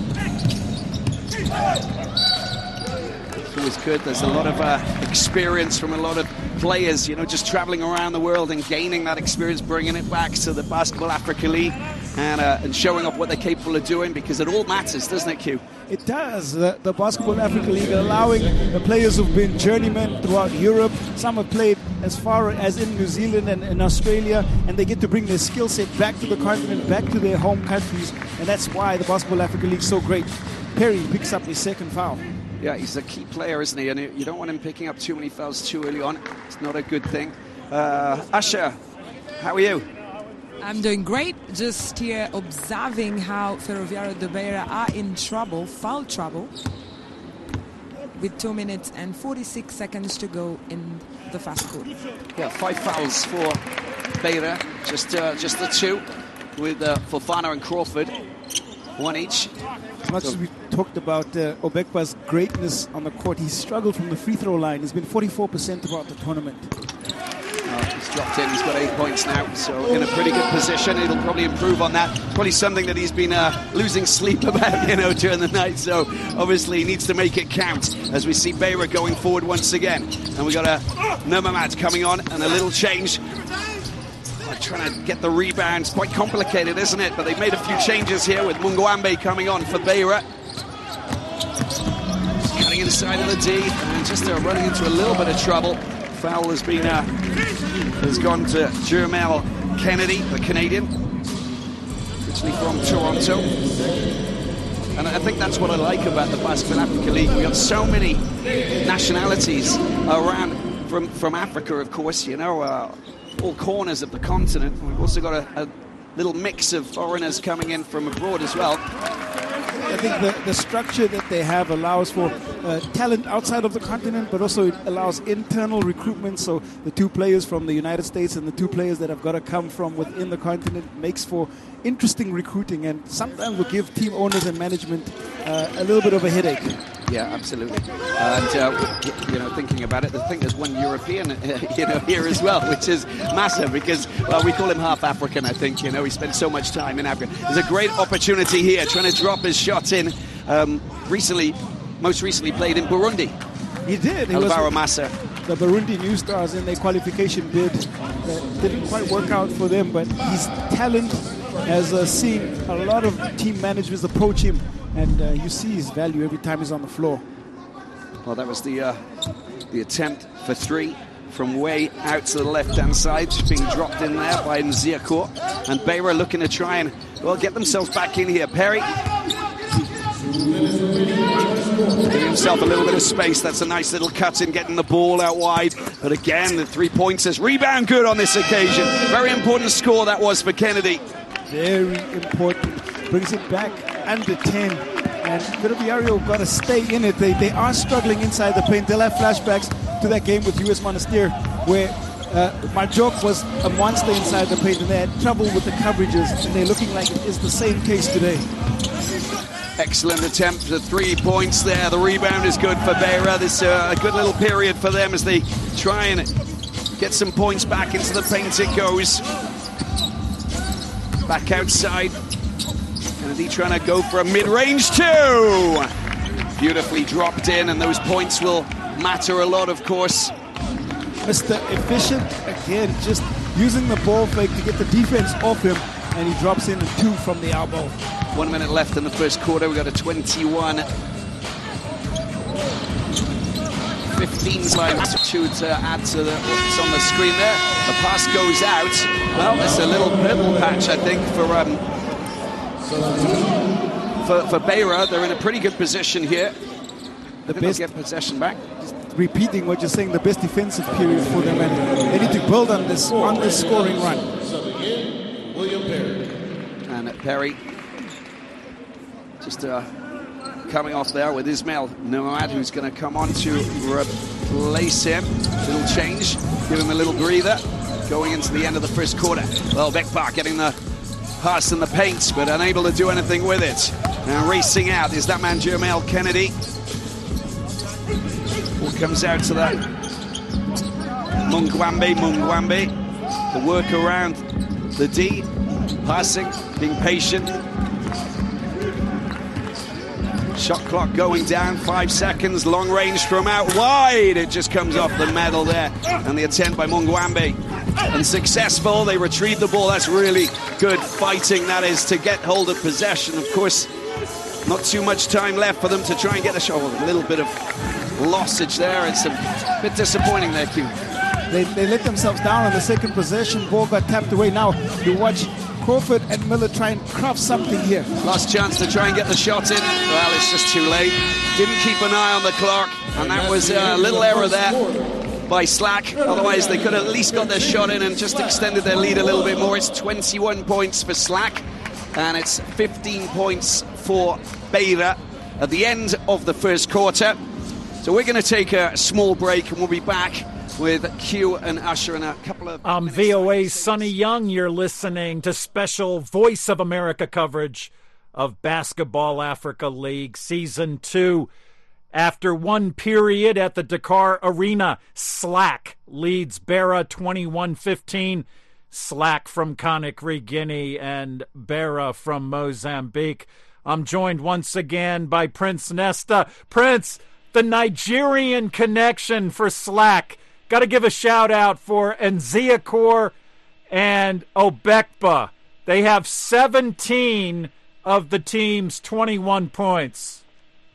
Always good. There's a lot of experience from a lot of players, you know, just traveling around the world and gaining that experience, bringing it back to the Basketball Africa League and showing off what they're capable of doing, because it all matters, doesn't it, Q? It does. The Basketball Africa League allowing the players who've been journeymen throughout Europe. Some have played as far as in New Zealand and in Australia, and they get to bring their skill set back to the continent, back to their home countries, and that's why the Basketball Africa League is so great. Perry picks up his second foul. Yeah, he's a key player, isn't he? And you don't want him picking up too many fouls too early on. It's not a good thing. Asha, how are you? I'm doing great. Just here observing how Ferroviário de Beira are in trouble, foul trouble, with 2 minutes and 46 seconds to go in the fast quarter. Yeah, 5 fouls for Beira, just the 2 with Fofana and Crawford, 1 each. As much as we talked about Obekpa's greatness on the court, he struggled from the free throw line. He's been 44% throughout the tournament. He's dropped in. He's got 8 points now, so in a pretty good position. It'll probably improve on that. Probably something that he's been losing sleep about, you know, during the night. So obviously he needs to make it count as we see Beira going forward once again. And we got a Nurmamat coming on and a little change. Trying to get the rebounds, quite complicated, isn't it? But they've made a few changes here with Mungwambe coming on for Beira. either side of the D, and just running into a little bit of trouble. Foul has gone to Jermel Kennedy, the Canadian, originally from Toronto. And I think that's what I like about the Basketball Africa League. We have so many nationalities around from Africa, of course, all corners of the continent. We've also got a little mix of foreigners coming in from abroad as well. I think the structure that they have allows for talent outside of the continent, but also it allows internal recruitment. So the two players from the United States and the two players that have got to come from within the continent makes for interesting recruiting, and sometimes will give team owners and management a little bit of a headache. Yeah, absolutely. And, thinking about it, I think there's one European, here as well, which is massive because, we call him half African, I think. He spent so much time in Africa. There's a great opportunity here, trying to drop his shot in. Most recently played in Burundi. He did. Alvaro Massa. The Burundi New Stars in their qualification bid didn't quite work out for them, but his talent has seen a lot of team managers approach him, and you see his value every time he's on the floor. Well, that was the attempt for three from way out to the left-hand side, just being dropped in there by Nziako. And Beira looking to try and, get themselves back in here. Perry giving himself a little bit of space. That's a nice little cut in, getting the ball out wide. But again, the three-pointers. Rebound good on this occasion. Very important score that was for Kennedy. Very important. Brings it back under 10. And Ferroviario got to stay in it. They are struggling inside the paint. They'll have flashbacks to that game with US Monastir where Majok was a monster inside the paint and they had trouble with the coverages, and they're looking like it is the same case today. Excellent attempt for 3 points there. The rebound is good for Beira. This a good little period for them as they try and get some points back into the paint. It goes back outside. Kennedy trying to go for a mid-range two. Beautifully dropped in, and those points will matter a lot, of course. Mr. Efficient, again, just using the ball fake to get the defense off him, and he drops in a two from the elbow. 1 minute left in the first quarter. We've got a 21-15 line to add to what's on the screen there. The pass goes out. Well, it's a little purple patch, I think, for Beira. They're in a pretty good position here. They'll get possession back. Repeating what you're saying, the best defensive period for them, and they need to build on this scoring run. And Perry just coming off there with Ismail Nomad, who's going to come on to replace him. Little change, give him a little breather going into the end of the first quarter. Well, Bekpa getting the pass in the paint, but unable to do anything with it. And racing out is that man Jermel Kennedy. Ball comes out to that Mungwambe. The work around the D, passing, being patient. Shot clock going down, 5 seconds, long range from out wide. It just comes off the metal there. And the attempt by Mungwambe. Unsuccessful, they retrieve the ball. That's really good fighting, that is, to get hold of possession. Of course, not too much time left for them to try and get a shot. A little bit of lossage there. It's a bit disappointing there, Q. They let themselves down on the second possession. Ball got tapped away. Now you watch Crawford and Miller try and craft something here. Last chance to try and get the shot in. Well, it's just too late. Didn't keep an eye on the clock, and that was a little error there by Slack. Otherwise, they could have at least got their shot in and just extended their lead a little bit more. It's 21 points for Slack, and it's 15 points for Beira at the end of the first quarter. So we're going to take a small break, and we'll be back with Q and Usher in a couple of I'm minutes. VOA's Sonny Young. You're listening to special Voice of America coverage of Basketball Africa League Season 2. After one period at the Dakar Arena, Slack leads Beira 21-15. Slack from Conakry, Guinea, and Beira from Mozambique. I'm joined once again by Prince Nesta. Prince, the Nigerian connection for Slack. Got to give a shout-out for Nziakor and Obekpa. They have 17 of the team's 21 points.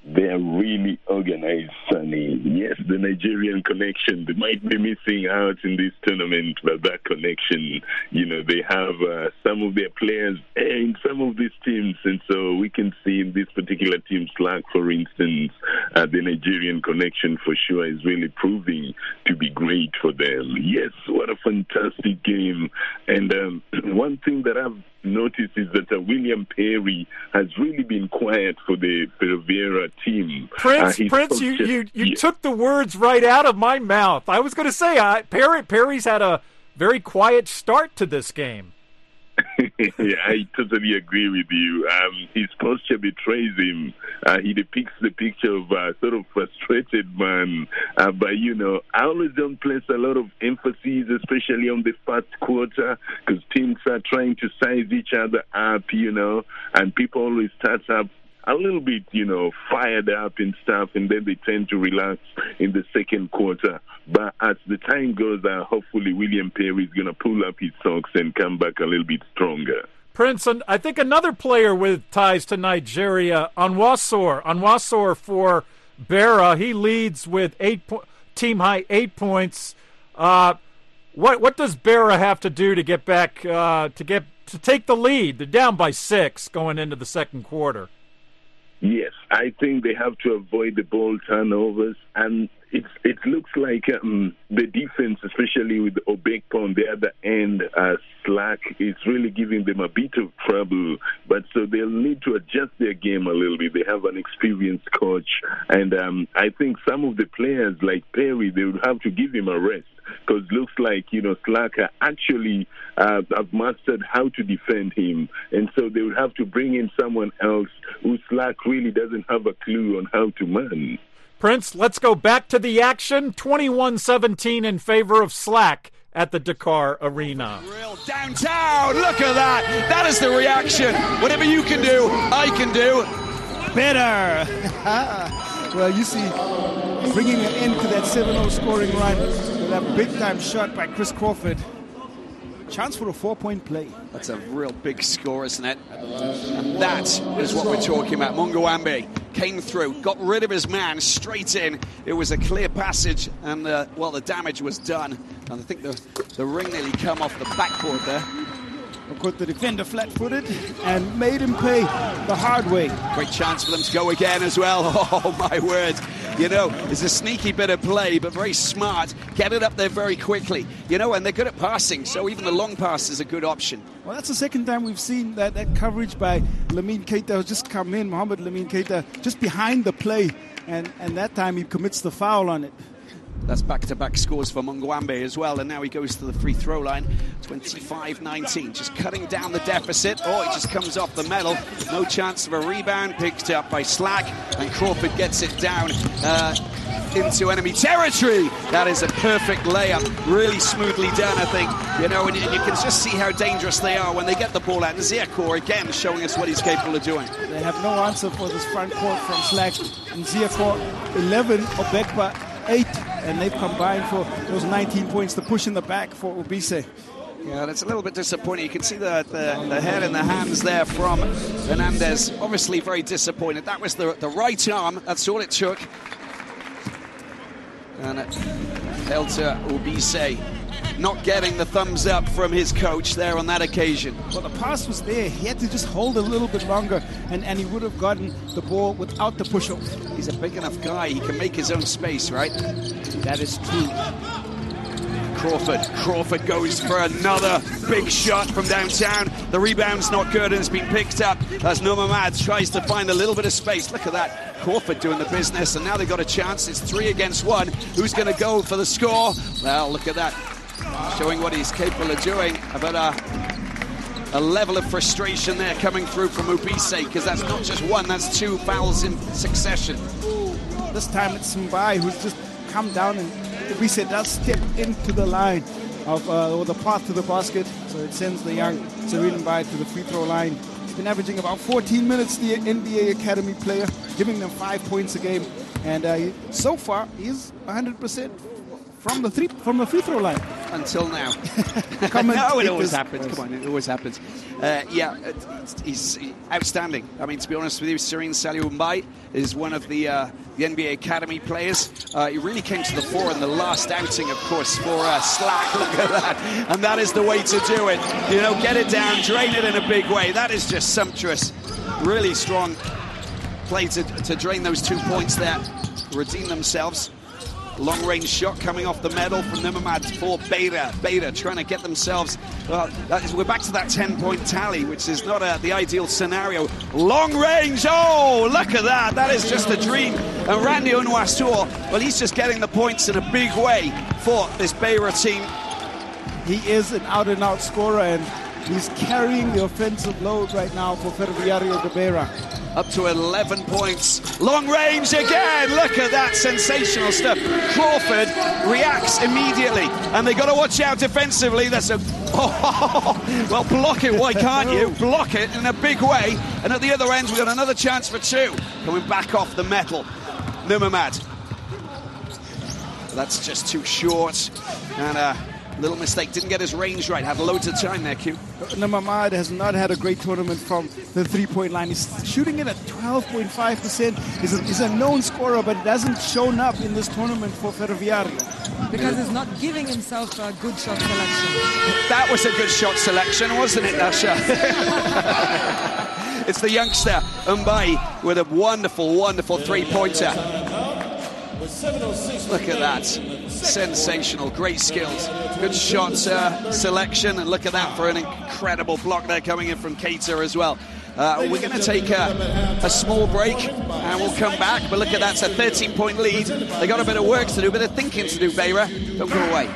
They're really organized, Sonny. Yes, the Nigerian connection, they might be missing out in this tournament, but that connection, they have some of their players in some of these teams, and so we can see in this particular team, Slack, for instance, the Nigerian connection for sure is really proving to be great for them. Yes, what a fantastic game. And one thing that I've noticed is that William Perry has really been quiet for the Pereira team. Prince, you took the words right out of my mouth. I was going to say, Perry's had a very quiet start to this game. Yeah, I totally agree with you. His posture betrays him. He depicts the picture of a sort of frustrated man. But, I always don't place a lot of emphasis, especially on the first quarter, because teams are trying to size each other up, and people always start up a little bit, fired up and stuff, and then they tend to relax in the second quarter. But as the time goes on, hopefully William Perry is going to pull up his socks and come back a little bit stronger. Prince, and I think another player with ties to Nigeria, Anwasor for Beira, he leads with team-high 8 points. What does Beira have to do to get back, to take the lead? They're down by 6 going into the second quarter. Yes, I think they have to avoid the ball turnovers, and it looks like the defense, especially with Obekpa on the other end, Slack, is really giving them a bit of trouble. But so they'll need to adjust their game a little bit. They have an experienced coach, and I think some of the players like Perry, they would have to give him a rest. Because it looks like, Slacker actually have mastered how to defend him. And so they would have to bring in someone else who Slack really doesn't have a clue on how to man. Prince, let's go back to the action. 21-17 in favor of Slack at the Dakar Arena. Real downtown. Look at that. That is the reaction. Whatever you can do, I can do. Better. Well, you see, bringing an end to that 7-0 scoring run with that big-time shot by Chris Crawford. Chance for a 4-point play. That's a real big score, isn't it? And that is what we're talking about. Mungwambe came through, got rid of his man straight in. It was a clear passage, and the damage was done. And I think the ring nearly come off the backboard there. Caught the defender flat-footed and made him pay the hard way. Great chance for them to go again as well. Oh, my word. It's a sneaky bit of play, but very smart. Get it up there very quickly. And they're good at passing, so even the long pass is a good option. Well, that's the second time we've seen that coverage by Lamine Keita, who's just come in, Mohamed Lamine Keita, just behind the play, and that time he commits the foul on it. That's back-to-back scores for Mungwambe as well, and now he goes to the free throw line. 25-19, just cutting down the deficit. Oh, he just comes off the metal. No chance of a rebound, picked up by Slack, and Crawford gets it down into enemy territory. That is a perfect layup, really smoothly done, I think. And you can just see how dangerous they are when they get the ball out. And Ziakor again showing us what he's capable of doing. They have no answer for this front court from Slack. And Ziakor 11, Obekpa 8, and they've combined for those 19 points to push in the back for Obise. Yeah, that's a little bit disappointing. You can see the head and the hands there from Hernandez. Obviously very disappointed. That was the right arm. That's all it took. And Elta Obise not getting the thumbs up from his coach there on that occasion. Well, the pass was there. He had to just hold a little bit longer, and he would have gotten the ball without the push-up. He's a big enough guy. He can make his own space, right? That is true. Crawford goes for another big shot from downtown. The rebound's not good and it's been picked up as Nomamad tries to find a little bit of space. Look at that. Crawford doing the business, and now they've got a chance. It's 3 against 1. Who's going to go for the score? Well, look at that. Showing what he's capable of doing. But a level of frustration there coming through from Obise, because that's not just one, that's 2 fouls in succession. This time it's Mbai who's just come down, and Obise does step into the line of or the path to the basket, so it sends the young Serene Mbai to the free throw line. He's been averaging about 14 minutes, the NBA Academy player, giving them 5 points a game, and so far he's 100% from the free throw line. until now. No, it always happens. Come on, it always happens. He's outstanding. I mean, to be honest with you, Serene Saliumbai is one of the NBA Academy players. He really came to the fore in the last outing, of course, for Slack. Look at that. And that is the way to do it. You know, get it down, drain it in a big way. That is just sumptuous. Really strong play to drain those 2 points there, redeem themselves. Long-range shot coming off the medal from Nimamad for Beta. Beta trying to get themselves... Well, we're back to that 10-point tally, which is not the ideal scenario. Long-range! Oh, look at that. That is just a dream. And Randy Unwasur, well, he's just getting the points in a big way for this Beira team. He is an out-and-out scorer, and he's carrying the offensive load right now for Ferroviario de Beira. Up to 11 points. Long range again. Look at that. Sensational stuff. Crawford reacts immediately. And they got to watch out defensively. That's a... Oh, well, block it. Why can't you? Block it in a big way. And at the other end, we've got another chance for two. Coming back off the metal. Nimamad. That's just too short. And little mistake. Didn't get his range right. Had loads of time there, Q. Nimamad has not had a great tournament from the three-point line. He's shooting it at 12.5%. He's a known scorer, but it hasn't shown up in this tournament for Ferroviario. Because he's not giving himself a good shot selection. That was a good shot selection, wasn't it, Asha? It's the youngster, Mbai, with a wonderful, wonderful three-pointer. Look at that. Sensational. Great skills. Good shot selection. And look at that for an incredible block there coming in from Keita as well. We're going to take a small break and we'll come back. But look at that. It's a 13-point lead. They got a bit of work to do, a bit of thinking to do, Beira. Don't go away.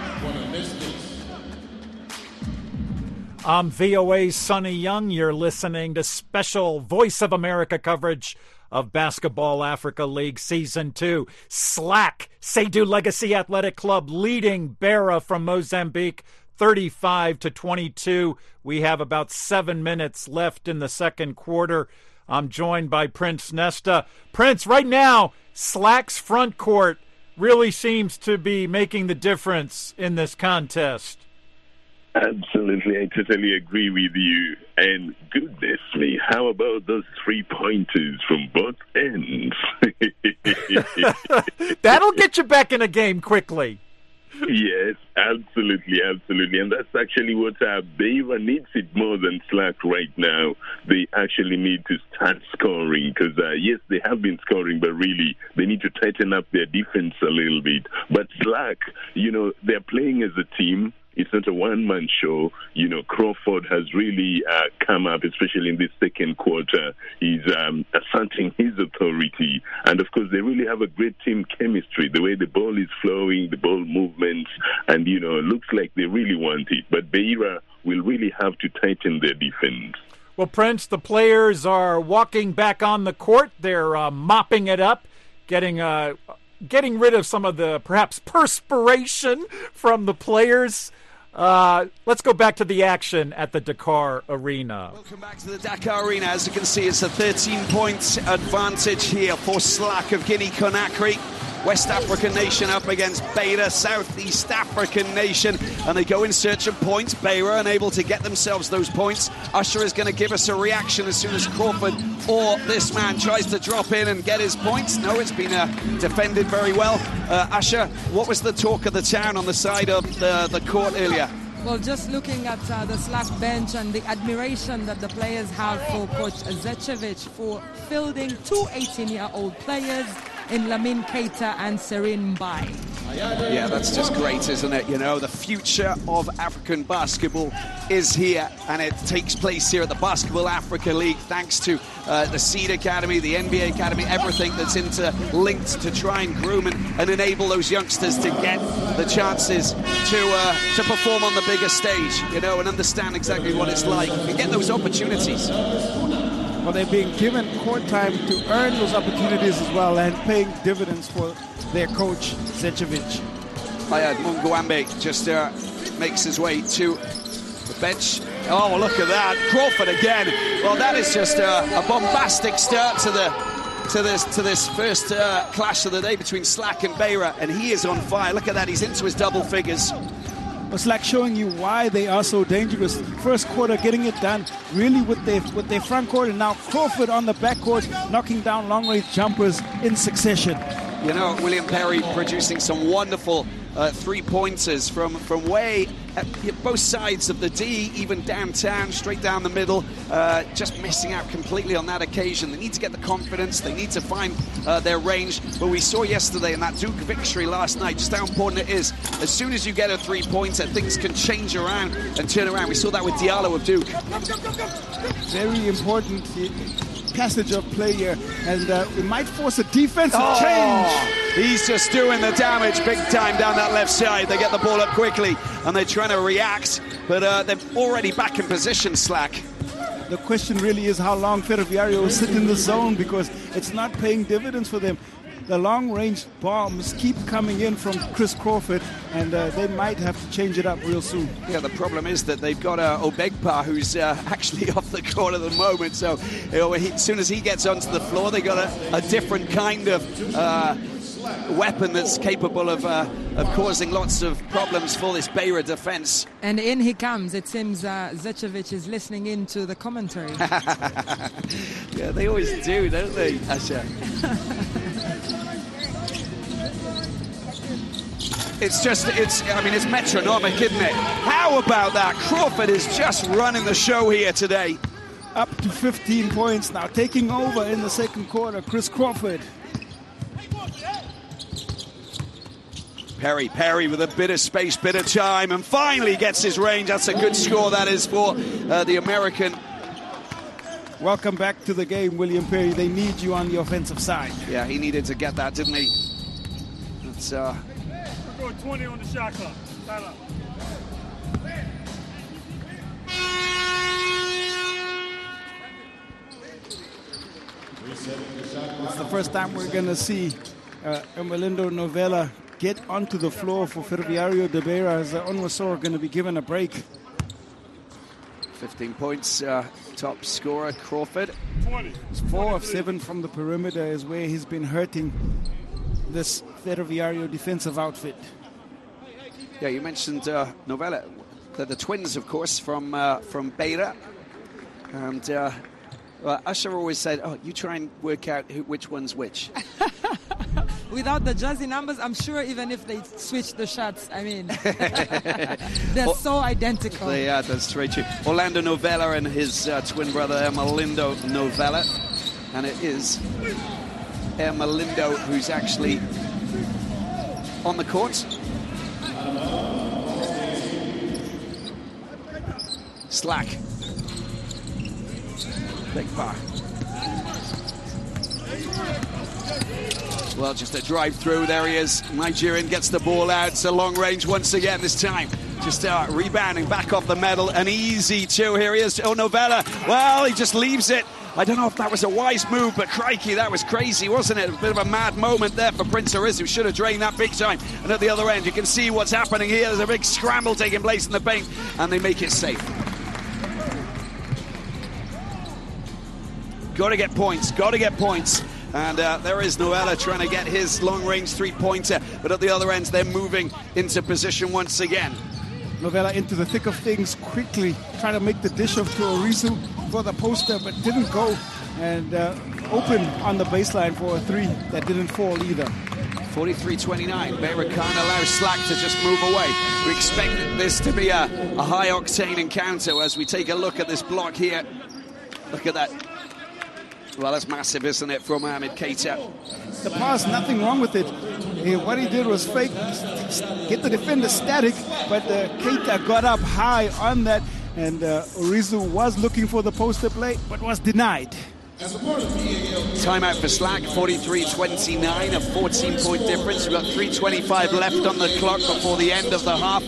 I'm VOA's Sonny Young. You're listening to special Voice of America coverage of Basketball Africa League Season 2. Slack, Seydou Legacy Athletic Club leading Beira from Mozambique 35-22. We have about 7 minutes left in the second quarter. I'm joined by Prince Nesta. Prince, right now, Slack's front court really seems to be making the difference in this contest. Absolutely, I totally agree with you. And goodness me, how about those 3-pointers from both ends? That'll get you back in a game quickly. Yes, absolutely. And that's actually what Beira needs it more than Slack right now. They actually need to start scoring because, yes, they have been scoring, but really they need to tighten up their defense a little bit. But Slack, they're playing as a team. It's not a one-man show. Crawford has really come up, especially in this second quarter. He's asserting his authority. And, of course, they really have a great team chemistry, the way the ball is flowing, the ball movements, and, it looks like they really want it. But Beira will really have to tighten their defense. Well, Prince, the players are walking back on the court. They're mopping it up, getting rid of some of the, perhaps, perspiration from the players. Let's go back to the action at the Dakar Arena. Welcome back to the Dakar Arena. As you can see, it's a 13-point advantage here for Slack of Guinea-Conakry. West African nation up against Beira, Southeast African nation, and they go in search of points. Beira unable to get themselves those points. Usher is going to give us a reaction as soon as Crawford or this man tries to drop in and get his points. No, it's been defended very well. Usher, what was the talk of the town on the side of the court earlier? Well, just looking at the Slack bench and the admiration that the players have for Coach Zečević for fielding two 18-year-old players in Lamine Keita and Serene Mbai. Yeah, that's just great, isn't it? The future of African basketball is here, and it takes place here at the Basketball Africa League, thanks to the Seed Academy, the NBA Academy, everything that's interlinked to try and groom and enable those youngsters to get the chances to perform on the bigger stage, and understand exactly what it's like and get those opportunities. Well, they're being given court time to earn those opportunities as well and paying dividends for their coach, Zečević. Mungwambe just makes his way to the bench. Oh, look at that. Crawford again. Well, that is just a bombastic start to this first clash of the day between Slack and Beira, and he is on fire. Look at that. He's into his double figures. Slack showing you why they are so dangerous. First quarter getting it done really with their front court, and now Crawford on the back court knocking down long-range jumpers in succession. You know, William Perry producing some wonderful three-pointers from way at both sides of the D, even downtown, straight down the middle, just missing out completely on that occasion. They need to get the confidence, they need to find their range, but we saw yesterday in that Duke victory last night just how important it is. As soon as you get a three-pointer, things can change around and turn around. We saw that with Diallo of Duke. Very important passage of play here, and it might force a defensive change. He's just doing the damage big time down that left side. They get the ball up quickly and they're trying to react, but they're already back in position, Slack. The question really is how long Ferroviario will sit in the zone, because it's not paying dividends for them. The long-range bombs keep coming in from Chris Crawford, and they might have to change it up real soon. Yeah, the problem is that they've got Obegpa, who's actually off the court at the moment. So as soon as he gets onto the floor, they got a different kind of weapon that's capable of causing lots of problems for this Beira defense. And in he comes. It seems Zečević is listening in to the commentary. Yeah, they always do, don't they, Asha? It's metronomic, isn't it? How about that? Crawford is just running the show here today. Up to 15 points now, taking over in the second quarter, Chris Crawford. Perry with a bit of space, bit of time, and finally gets his range. That's a good score, that is, for the American. Welcome back to the game, William Perry. They need you on the offensive side. Yeah, he needed to get that, didn't he? That's 20 on the shot clock. Timeout. It's the first time we're going to see Ermelindo Novella get onto the floor for Ferroviario de Beira, as Onwuasor going to be given a break. 15 points, top scorer Crawford. 4 of 7 from the perimeter is where he's been hurting this Ferroviario defensive outfit. Yeah, you mentioned Novella. They're the twins, of course, from Beira. And Usher always said, you try and work out which one's which. Without the jersey numbers, I'm sure even if they switch the shots, I mean, they're so identical. Yeah, that's very true. Orlando Novella and his twin brother, Ermelindo Novella. And it is Ermelindo who's actually on the court. Slack. Big bar. Well, just a drive through. There he is. Nigerian gets the ball out. It's a long range once again this time. Just rebounding back off the medal. An easy two. Here he is. Oh, Novella. Well, he just leaves it. I don't know if that was a wise move, but crikey, that was crazy, wasn't it? A bit of a mad moment there for Prince Arizu. Should have drained that big time. And at the other end, you can see what's happening here. There's a big scramble taking place in the paint, and they make it safe. Got to get points. Got to get points. And there is Novella trying to get his long-range three-pointer. But at the other end, they're moving into position once again. Novella into the thick of things quickly, trying to make the dish off to Arizu for the poster, but didn't go. And open on the baseline for a three that didn't fall either. 43-29. Beira can't allow Slack to just move away. We expect this to be a high-octane encounter as we take a look at this block here. Look at that. Well, that's massive, isn't it, from Mohamed Keita? The pass, nothing wrong with it. What he did was fake, get the defender static, but Keita got up high on that, and Arizu was looking for the poster play, but was denied. Timeout for Slack, 43-29, a 14-point difference. We've got 3:25 left on the clock before the end of the half.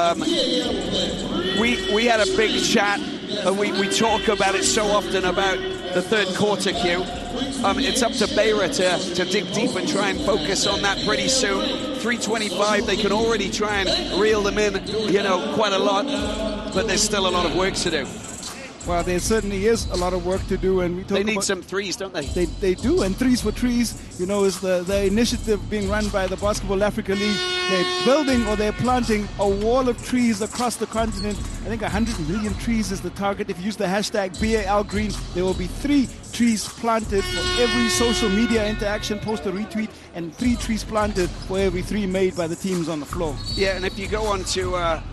We had a big chat, and we talk about it so often about the third quarter queue. It's up to Beira to dig deep and try and focus on that pretty soon. 3:25, they can already try and reel them in, quite a lot, but there's still a lot of work to do. Well, there certainly is a lot of work to do, and they need some threes, don't they? They do, and Threes for Trees, you know, is the initiative being run by the Basketball Africa League. They're building or they're planting a wall of trees across the continent. I think 100 million trees is the target. If you use the hashtag BALGreen, there will be 3 trees planted for every social media interaction, post or retweet, and 3 trees planted for every 3 made by the teams on the floor. Yeah, and if you go onto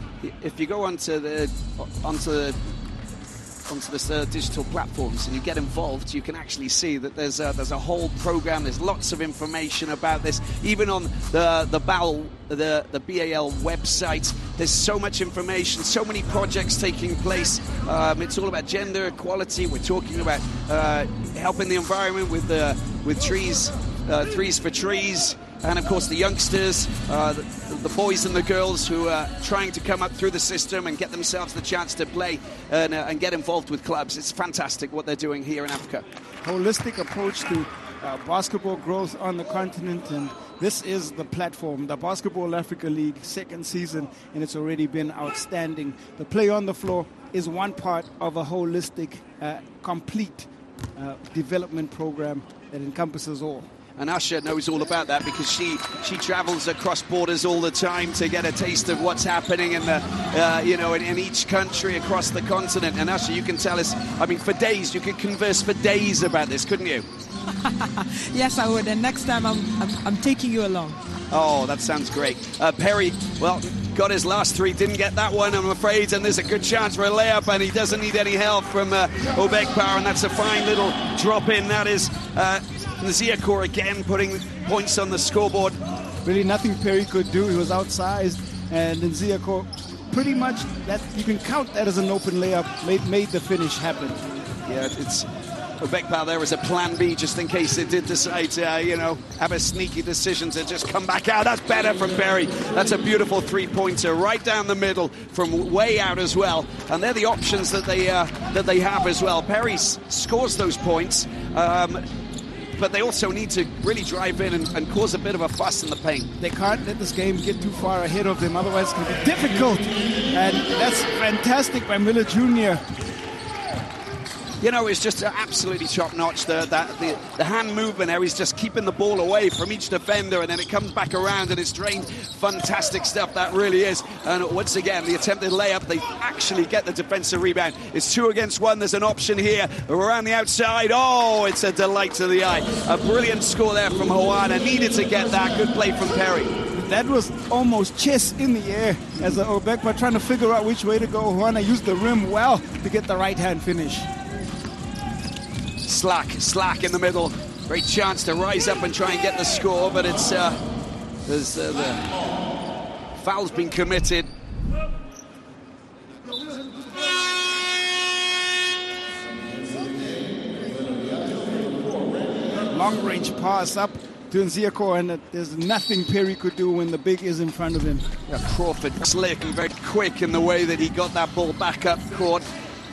the digital platforms and you get involved, you can actually see that there's a whole program. There's lots of information about this. Even on the BAL website, there's so much information, so many projects taking place. It's all about gender equality. We're talking about helping the environment with trees, Threes for Trees. And, of course, the youngsters, the boys and the girls who are trying to come up through the system and get themselves the chance to play and get involved with clubs. It's fantastic what they're doing here in Africa. Holistic approach to basketball growth on the continent, and this is the platform, the Basketball Africa League, 2nd season, and it's already been outstanding. The play on the floor is one part of a holistic, complete development program that encompasses all. And Usher knows all about that because she travels across borders all the time to get a taste of what's happening in in each country across the continent. And Usher, you can tell us, I mean, for days, you could converse for days about this, couldn't you? Yes, I would. And next time I'm taking you along. Oh, that sounds great. Perry, well, got his last 3, didn't get that one, I'm afraid, and there's a good chance for a layup, and he doesn't need any help from Obekpa, and that's a fine little drop in. That is Nziakor again putting points on the scoreboard. Really nothing Perry could do. He was outsized, and Nziakor pretty much, that you can count that as an open layup, made the finish happen. Yeah, it's Obekpa there as a plan B just in case they did decide to, have a sneaky decision to just come back out. That's better from Perry. That's a beautiful 3-pointer right down the middle from way out as well. And they're the options that they have as well. Perry scores those points. But they also need to really drive in and cause a bit of a fuss in the paint. They can't let this game get too far ahead of them, otherwise it's going to be difficult. And that's fantastic by Miller Jr. It's just absolutely top-notch. The hand movement there, he's just keeping the ball away from each defender, and then it comes back around and it's drained. Fantastic stuff, that really is. And once again, the attempted layup, they actually get the defensive rebound. It's 2 against 1. There's an option here around the outside. Oh, it's a delight to the eye. A brilliant score there from Hoana. Needed to get that. Good play from Perry. That was almost chest in the air as Obekpa trying to figure out which way to go. Hoana used the rim well to get the right-hand finish. Slack in the middle. Great chance to rise up and try and get the score, but it's the foul's been committed. Long range pass up to Nziakor, and there's nothing Perry could do when the big is in front of him. Yeah, Crawford slick and very quick in the way that he got that ball back up court.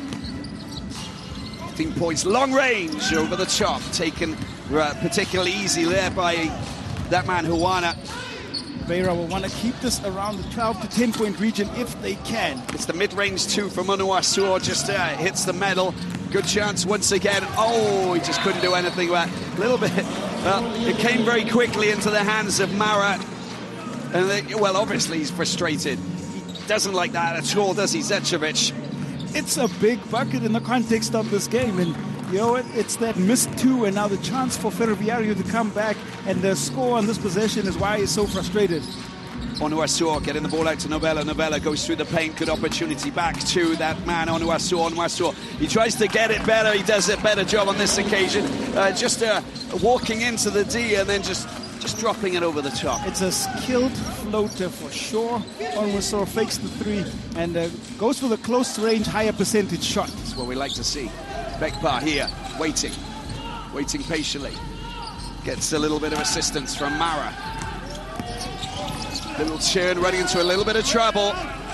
15 points, long range over the top, taken particularly easy there by that man Hoana. Beira will want to keep this around the 12 to 10 point region if they can. It's the mid-range 2 from Onuasu, just hits the metal. Good chance once again. Oh, he just couldn't do anything with that. A little bit. It came very quickly into the hands of Mara. And obviously he's frustrated. He doesn't like that at all, does he, Zečević? It's a big bucket in the context of this game, and it's that missed 2, and now the chance for Ferroviario to come back, and the score on this possession is why he's so frustrated. Onuasu getting the ball out to Novella. Novella goes through the paint. Good opportunity back to that man, Onuasu. Onuasu, he tries to get it better. He does a better job on this occasion. Just walking into the D and then just dropping it over the top. It's a skilled floater for sure. Onuasu fakes the 3 and goes for the close range, higher percentage shot. That's what we like to see. Bekpa here, waiting patiently. Gets a little bit of assistance from Mara. Little churn, running into a little bit of trouble.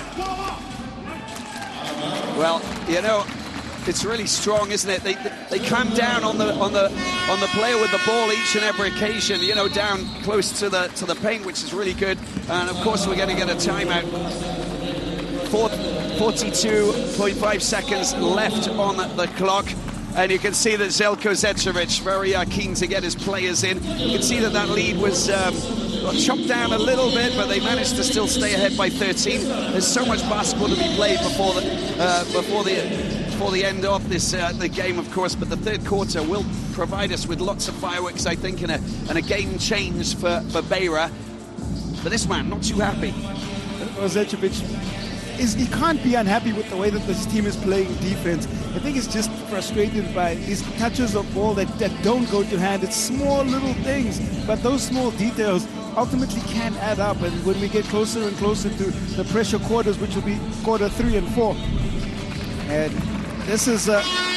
Well, it's really strong, isn't it? They clamp down on the player with the ball each and every occasion. Down close to the paint, which is really good. And of course, we're going to get a timeout 42.5 seconds left on the clock. And you can see that Zeljko Zečević very keen to get his players in. You can see that lead was chopped down a little bit, but they managed to still stay ahead by 13. There's so much basketball to be played before the end of this the game, of course. But the third quarter will provide us with lots of fireworks, I think, and a game change for Beira. But this man, not too happy. Zečević, he can't be unhappy with the way that this team is playing defense. I think he's just frustrated by these touches of ball that don't go to hand. It's small little things, but those small details ultimately can add up. And when we get closer and closer to the pressure quarters, which will be quarter 3 and 4, and this was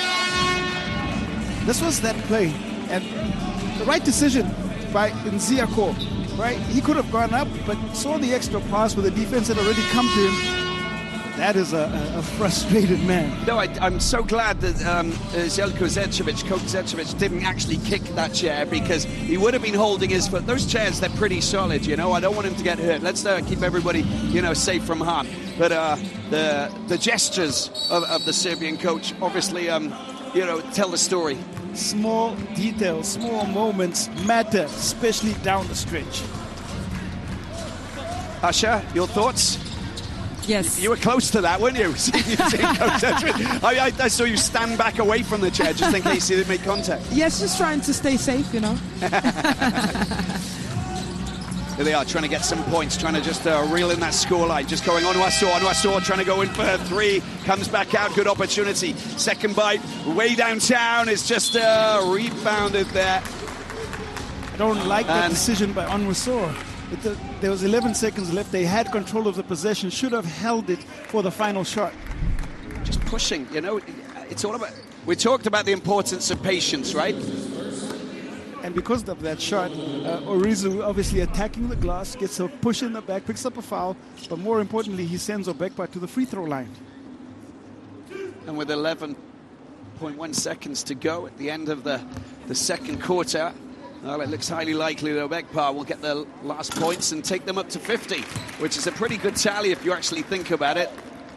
that play, and the right decision by Nziako. Right, he could have gone up, but saw the extra pass where the defense had already come to him. That is a frustrated man. No, I'm so glad that Zeljko Zečević, Coach Zečević, didn't actually kick that chair, because he would have been holding his foot. Those chairs, they're pretty solid, you know. I don't want him to get hurt. Let's keep everybody, you know, safe from harm. But the gestures of the Serbian coach obviously, you know, tell the story. Small details, small moments matter, especially down the stretch. Asha, your thoughts? Yes. You were close to that, weren't you? I saw you stand back away from the chair just in case you didn't make contact. Yes, just trying to stay safe, you know. Here they are, trying to get some points, trying to just reel in that scoreline. Just going on Onuasu, trying to go in for 3. Comes back out, good opportunity. Second bite, way downtown. It's just rebounded there. I don't like that decision by Onuasu. There was 11 seconds left. They had control of the possession. Should have held it for the final shot. Just pushing, you know. It's all about... We talked about the importance of patience, right? And because of that shot, Orizu obviously attacking the glass, gets a push in the back, picks up a foul, but more importantly, he sends Obekpa to the free throw line. And with 11.1 seconds to go at the end of the second quarter, well, it looks highly likely that Obekpa will get the last points and take them up to 50, which is a pretty good tally if you actually think about it.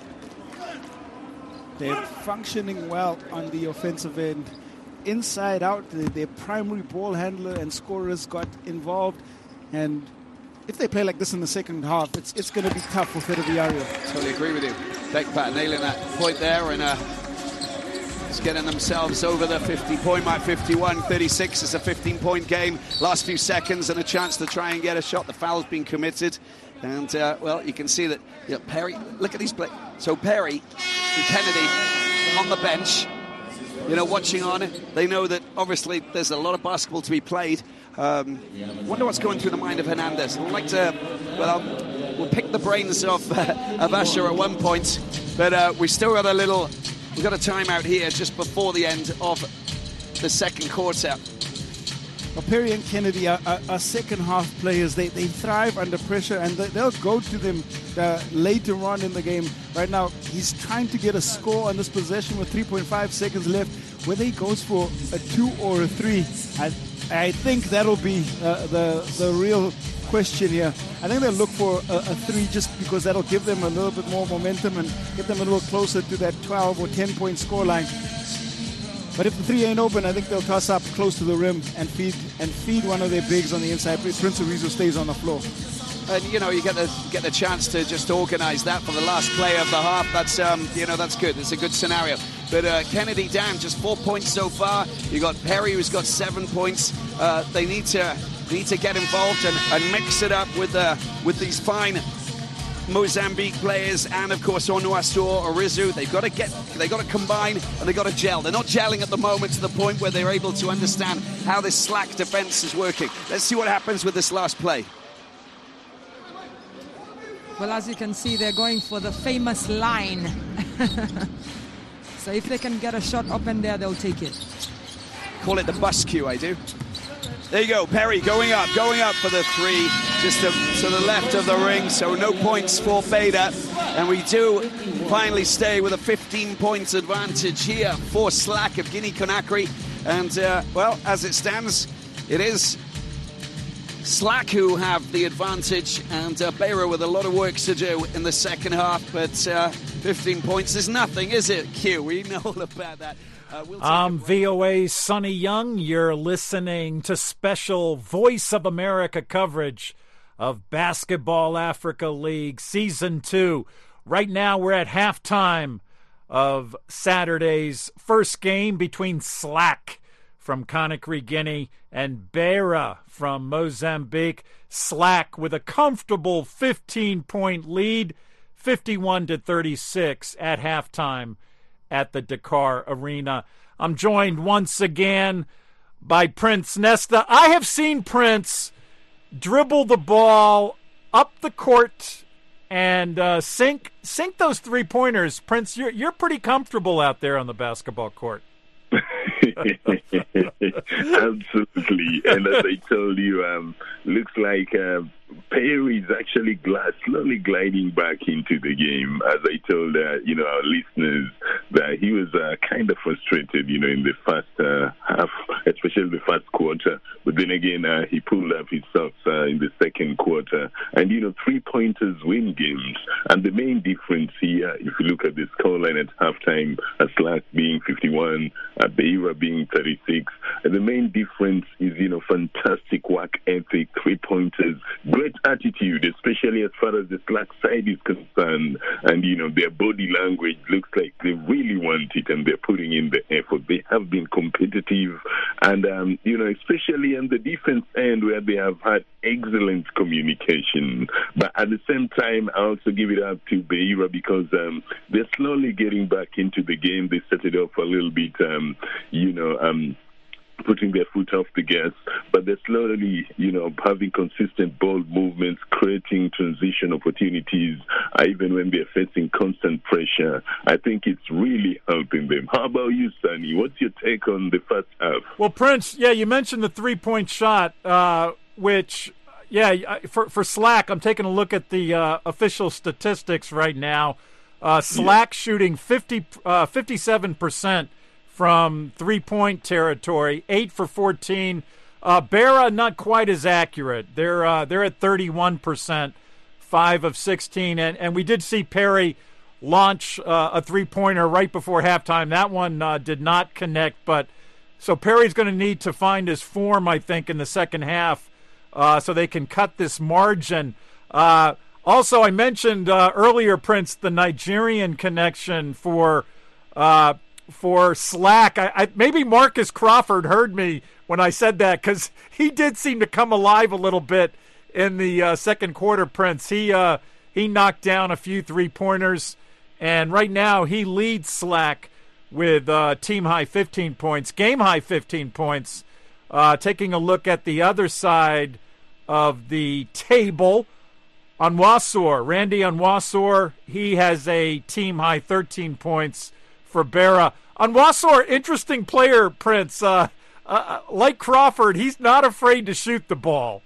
They're functioning well on the offensive end. Inside out, their primary ball handler and scorers got involved, and if they play like this in the second half, it's going to be tough for Ferroviario. Totally agree with you. Obekpa nailing that point there, and just getting themselves over the 50-point mark. 51-36 is a 15-point game. Last few seconds and a chance to try and get a shot. The foul's been committed, and well, you can see that, you know, Perry. Look at these play. So Perry and Kennedy on the bench, you know, watching on it. They know that obviously there's a lot of basketball to be played. Wonder what's going through the mind of Hernandez. I'd like to, well, we'll pick the brains of Asher at one point, but we still got we've got a timeout here just before the end of the second quarter. Well, Perry and Kennedy are second half players. They thrive under pressure, and they'll go to them later on in the game. Right now, he's trying to get a score on this possession with 3.5 seconds left. Whether he goes for a 2 or a 3, I think that'll be the real question here. I think they'll look for a 3 just because that'll give them a little bit more momentum and get them a little closer to that 12 or 10-point scoreline. But if the 3 ain't open, I think they'll toss up close to the rim and feed one of their bigs on the inside. Prince Orizu stays on the floor. And you know, you get the chance to just organise that for the last play of the half. That's you know, that's good. It's a good scenario. But Kennedy down just 4 points so far. You got Perry, who's got 7 points. They need to get involved and mix it up with these fine Mozambique players, and of course Onuasu, Orizu. They've got to combine, and they've got to gel. They're not gelling at the moment to the point where they're able to understand how this slack defense is working. Let's see what happens with this last play. Well, as you can see, they're going for the famous line. So if they can get a shot up in there, they'll take it. Call it the bus cue, I do. There you go, Perry going up for the 3, just to the left of the ring, so no points for Beta. And we do finally stay with a 15-point advantage here for SLAC of Guinea-Conakry. And, well, as it stands, it is Slack who have the advantage, and Beira with a lot of work to do in the second half, but 15 points is nothing, is it, Q? We know all about that. I'm VOA's Sonny Young. You're listening to special Voice of America coverage of Basketball Africa League Season 2. Right now we're at halftime of Saturday's first game between Slack from Conakry, Guinea, and Beira from Mozambique. Slack with a comfortable 15-point lead, 51-36 at halftime at the Dakar Arena. I'm joined once again by Prince Nesta. I have seen Prince dribble the ball up the court and sink those three-pointers. Prince, you're pretty comfortable out there on the basketball court. Absolutely. And as I told you, looks like Perry is actually slowly gliding back into the game. As I told our listeners that he was kind of frustrated, in the first half, especially the first quarter. But then again, he pulled up his socks in the second quarter. And, three-pointers win games. And the main difference here, if you look at the scoreline at halftime, Slack being 51, Beira being 36, and the main difference is, fantastic work ethic, three-pointers, great attitude, especially as far as the Slack side is concerned. And, their body language looks like they really want it and they're putting in the effort. They have been competitive and, especially on the defense end where they have had excellent communication. But at the same time, I also give it up to Beira because they're slowly getting back into the game. They set it off a little bit, putting their foot off the gas, but they're slowly, having consistent ball movements, creating transition opportunities, even when they're facing constant pressure. I think it's really helping them. How about you, Sonny? What's your take on the first half? Well, Prince, you mentioned the three-point shot, which, for Slack, I'm taking a look at the official statistics right now. Slack shooting 57% from three-point territory, 8 for 14. Beira not quite as accurate. They're at 31%, 5 of 16, and we did see Perry launch a three-pointer right before halftime. That one did not connect, but so Perry's going to need to find his form, I think, in the second half, so they can cut this margin. Also, I mentioned earlier, Prince, the Nigerian connection for Slack. Maybe Marcus Crawford heard me when I said that because he did seem to come alive a little bit in the second quarter, Prince. He knocked down a few three-pointers, and right now he leads Slack with team-high 15 points, game-high 15 points. Taking a look at the other side of the table, Randy Anwasor, he has a team-high 13 points for Beira. Anwasor, interesting player, Prince. Like Crawford, he's not afraid to shoot the ball.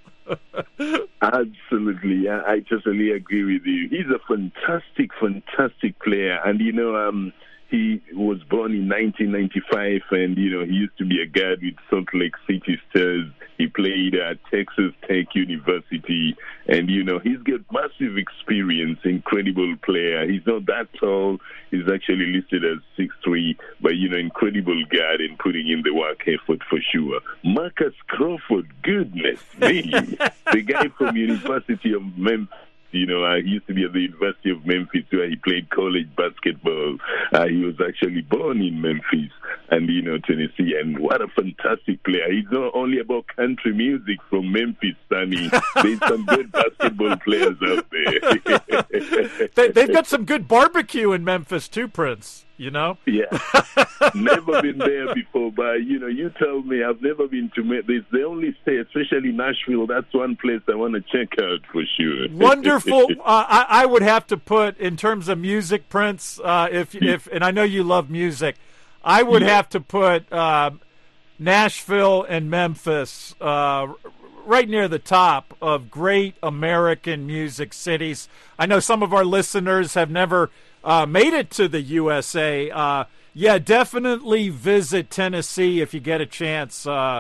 Absolutely. I totally agree with you. He's a fantastic player. And, he was born in 1995, and, he used to be a guard with Salt Lake City Stars. He played at Texas Tech University, and, he's got massive experience, incredible player. He's not that tall. He's actually listed as 6'3", but, incredible guard and putting in the work effort for sure. Marcus Crawford, goodness me. The guy from University of Memphis. He used to be at the University of Memphis where he played college basketball. He was actually born in Memphis and, Tennessee. And what a fantastic player. He's not only about country music from Memphis, Sonny. There's some good basketball players out there. They've got some good barbecue in Memphis too, Prince. Yeah. Never been there before, but, you tell me I've never been to Memphis. They only say, especially Nashville, that's one place I want to check out for sure. Wonderful. I would have to put, in terms of music, Prince, if and I know you love music, I would have to put Nashville and Memphis right near the top of great American music cities. I know some of our listeners have never made it to the USA. Definitely visit Tennessee if you get a chance.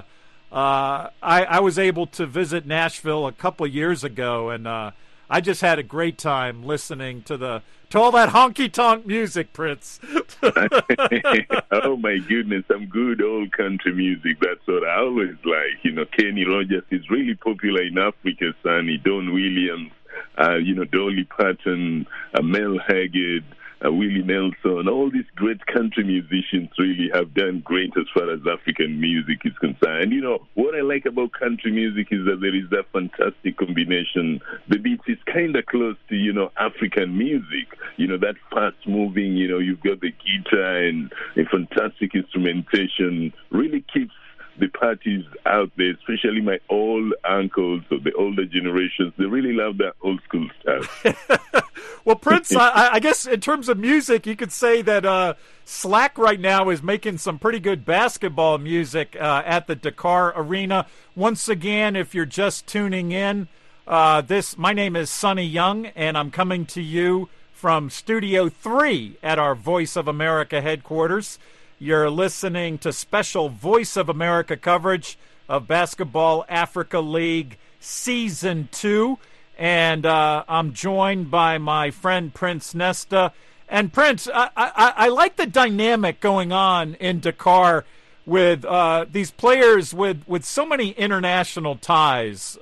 I was able to visit Nashville a couple of years ago, and I just had a great time listening to all that honky-tonk music, Prince. Oh, my goodness, some good old country music. That's what I always like. You know, Kenny Rogers is really popular in Africa, Sonny. Don Williams, Dolly Parton, Mel Haggard, Willie Nelson. All these great country musicians really have done great as far as African music is concerned. And, what I like about country music is that there is that fantastic combination. The beat is kind of close to, African music. That fast-moving, you've got the guitar and a fantastic instrumentation. Really keeps the parties out there, especially my old uncles of the older generations. They really love that old school stuff. Well, Prince, I guess in terms of music, you could say that Slack right now is making some pretty good basketball music at the Dakar Arena. Once again, if you're just tuning in, my name is Sonny Young, and I'm coming to you from Studio 3 at our Voice of America headquarters. You're listening to special Voice of America coverage of Basketball Africa League Season 2. And I'm joined by my friend Prince Nesta. And Prince, I like the dynamic going on in Dakar with these players with so many international ties.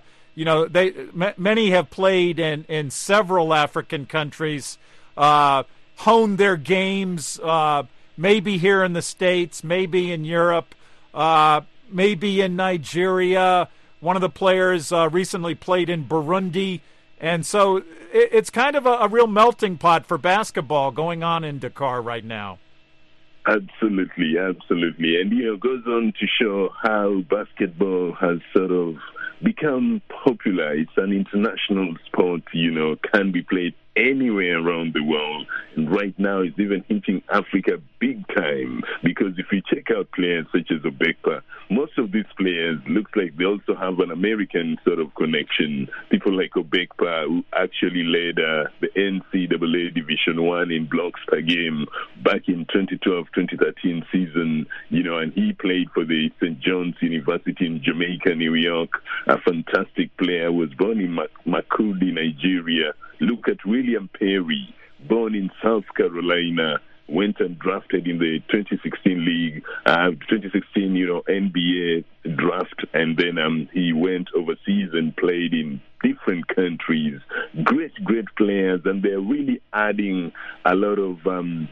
Many have played in several African countries, honed their games, maybe here in the States, maybe in Europe, maybe in Nigeria. One of the players recently played in Burundi. And so it's kind of a real melting pot for basketball going on in Dakar right now. Absolutely. And, it goes on to show how basketball has sort of become popular. It's an international sport, can be played anywhere around the world. And right now it's even hitting Africa big time, because if you check out players such as Obekpa, most of these players looks like they also have an American sort of connection. People like Obekpa, who actually led the NCAA Division I in blocks per game back in 2012-2013 season, and he played for the St. John's University in Jamaica, New York. A fantastic player, was born in Makurdi, Nigeria. Look at William Perry, born in South Carolina, went and drafted in the 2016 league, 2016, NBA draft, and then he went overseas and played in different countries. Great players, and they're really adding a lot of,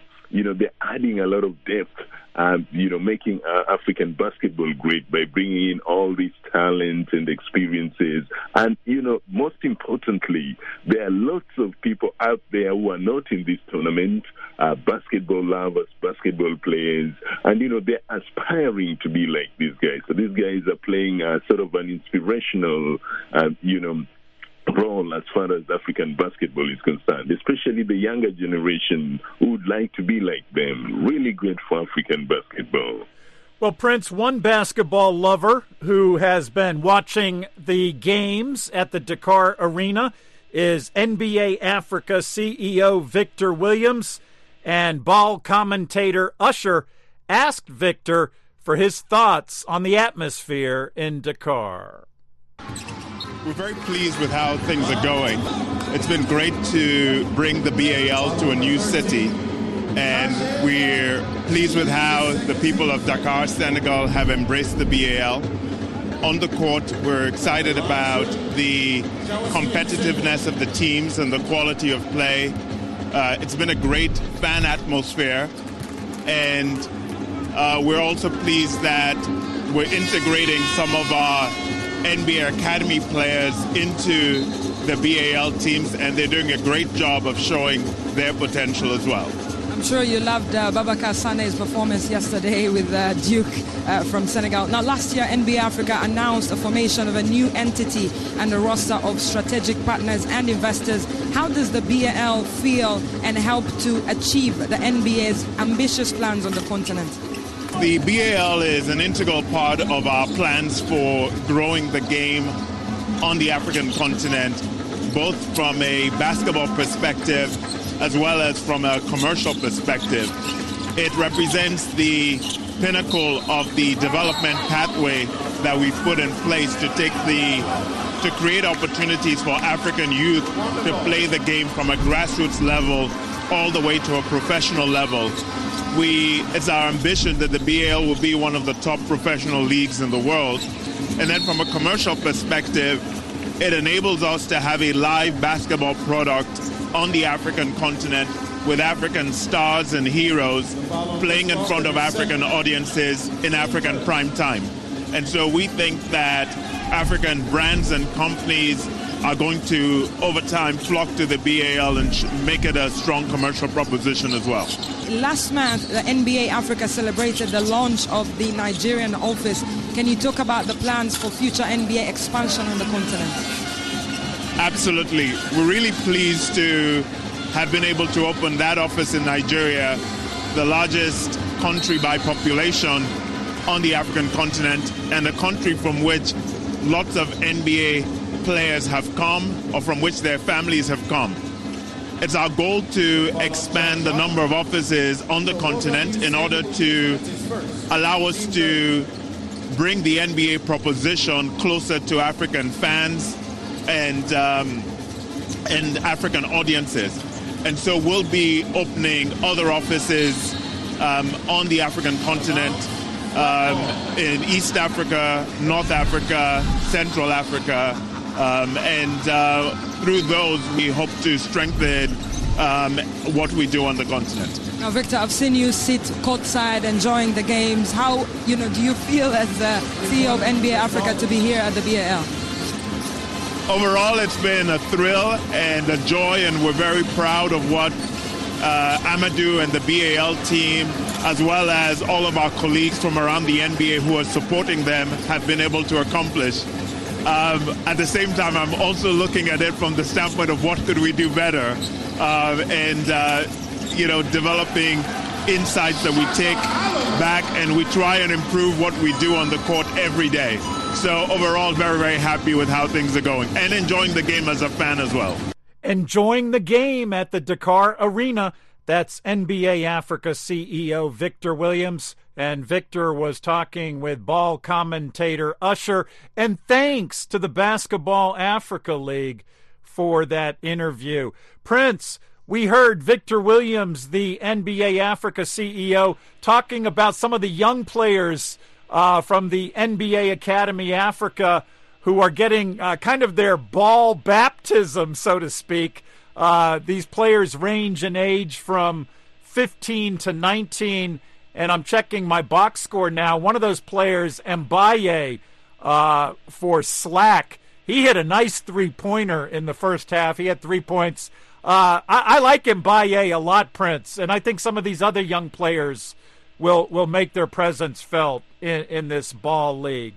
depth. Making African basketball great by bringing in all these talents and experiences. And, most importantly, there are lots of people out there who are not in this tournament, basketball lovers, basketball players, and, they're aspiring to be like these guys. So these guys are playing sort of an inspirational, role as far as African basketball is concerned, especially the younger generation who would like to be like them. Really great for African basketball. Well, Prince, one basketball lover who has been watching the games at the Dakar Arena is NBA Africa CEO Victor Williams, and ball commentator Usher asked Victor for his thoughts on the atmosphere in Dakar. We're very pleased with how things are going. It's been great to bring the BAL to a new city, and we're pleased with how the people of Dakar, Senegal, have embraced the BAL. On the court, we're excited about the competitiveness of the teams and the quality of play. It's been a great fan atmosphere, and we're also pleased that we're integrating some of our NBA Academy players into the BAL teams, and they're doing a great job of showing their potential as well. I'm sure you loved Babacar Sané's performance yesterday with Duke from Senegal. Now, last year, NBA Africa announced the formation of a new entity and a roster of strategic partners and investors. How does the BAL feel and help to achieve the NBA's ambitious plans on the continent? The BAL is an integral part of our plans for growing the game on the African continent, both from a basketball perspective as well as from a commercial perspective. It represents the pinnacle of the development pathway that we've put in place to create opportunities for African youth to play the game from a grassroots level all the way to a professional level. It's our ambition that the BAL will be one of the top professional leagues in the world. And then from a commercial perspective, it enables us to have a live basketball product on the African continent with African stars and heroes playing in front of African audiences in African prime time. And so we think that African brands and companies are going to, over time, flock to the BAL and make it a strong commercial proposition as well. Last month, the NBA Africa celebrated the launch of the Nigerian office. Can you talk about the plans for future NBA expansion on the continent? Absolutely. We're really pleased to have been able to open that office in Nigeria, the largest country by population on the African continent, and a country from which lots of NBA players have come, or from which their families have come. It's our goal to expand the number of offices on the continent in order to allow us to bring the NBA proposition closer to African fans and African audiences. And so we'll be opening other offices on the African continent, in East Africa, North Africa, Central Africa, and through those we hope to strengthen what we do on the continent. Now, Victor, I've seen you sit courtside enjoying the games. How do you feel as the CEO of NBA Africa to be here at the BAL? Overall, it's been a thrill and a joy, and we're very proud of what Amadou and the BAL team, as well as all of our colleagues from around the NBA who are supporting them, have been able to accomplish. At the same time, I'm also looking at it from the standpoint of what could we do better, and developing insights that we take back, and we try and improve what we do on the court every day. So overall, very, very happy with how things are going, and enjoying the game as a fan as well. Enjoying the game at the Dakar Arena. That's NBA Africa CEO Victor Williams. And Victor was talking with ball commentator Usher. And thanks to the Basketball Africa League for that interview. Prince, we heard Victor Williams, the NBA Africa CEO, talking about some of the young players from the NBA Academy Africa who are getting kind of their ball baptism, so to speak. These players range in age from 15 to 19, and I'm checking my box score now. One of those players, Mbaye, for Slack, he hit a nice three-pointer in the first half. He had 3 points. I like Mbaye a lot, Prince, and I think some of these other young players will make their presence felt in this ball league.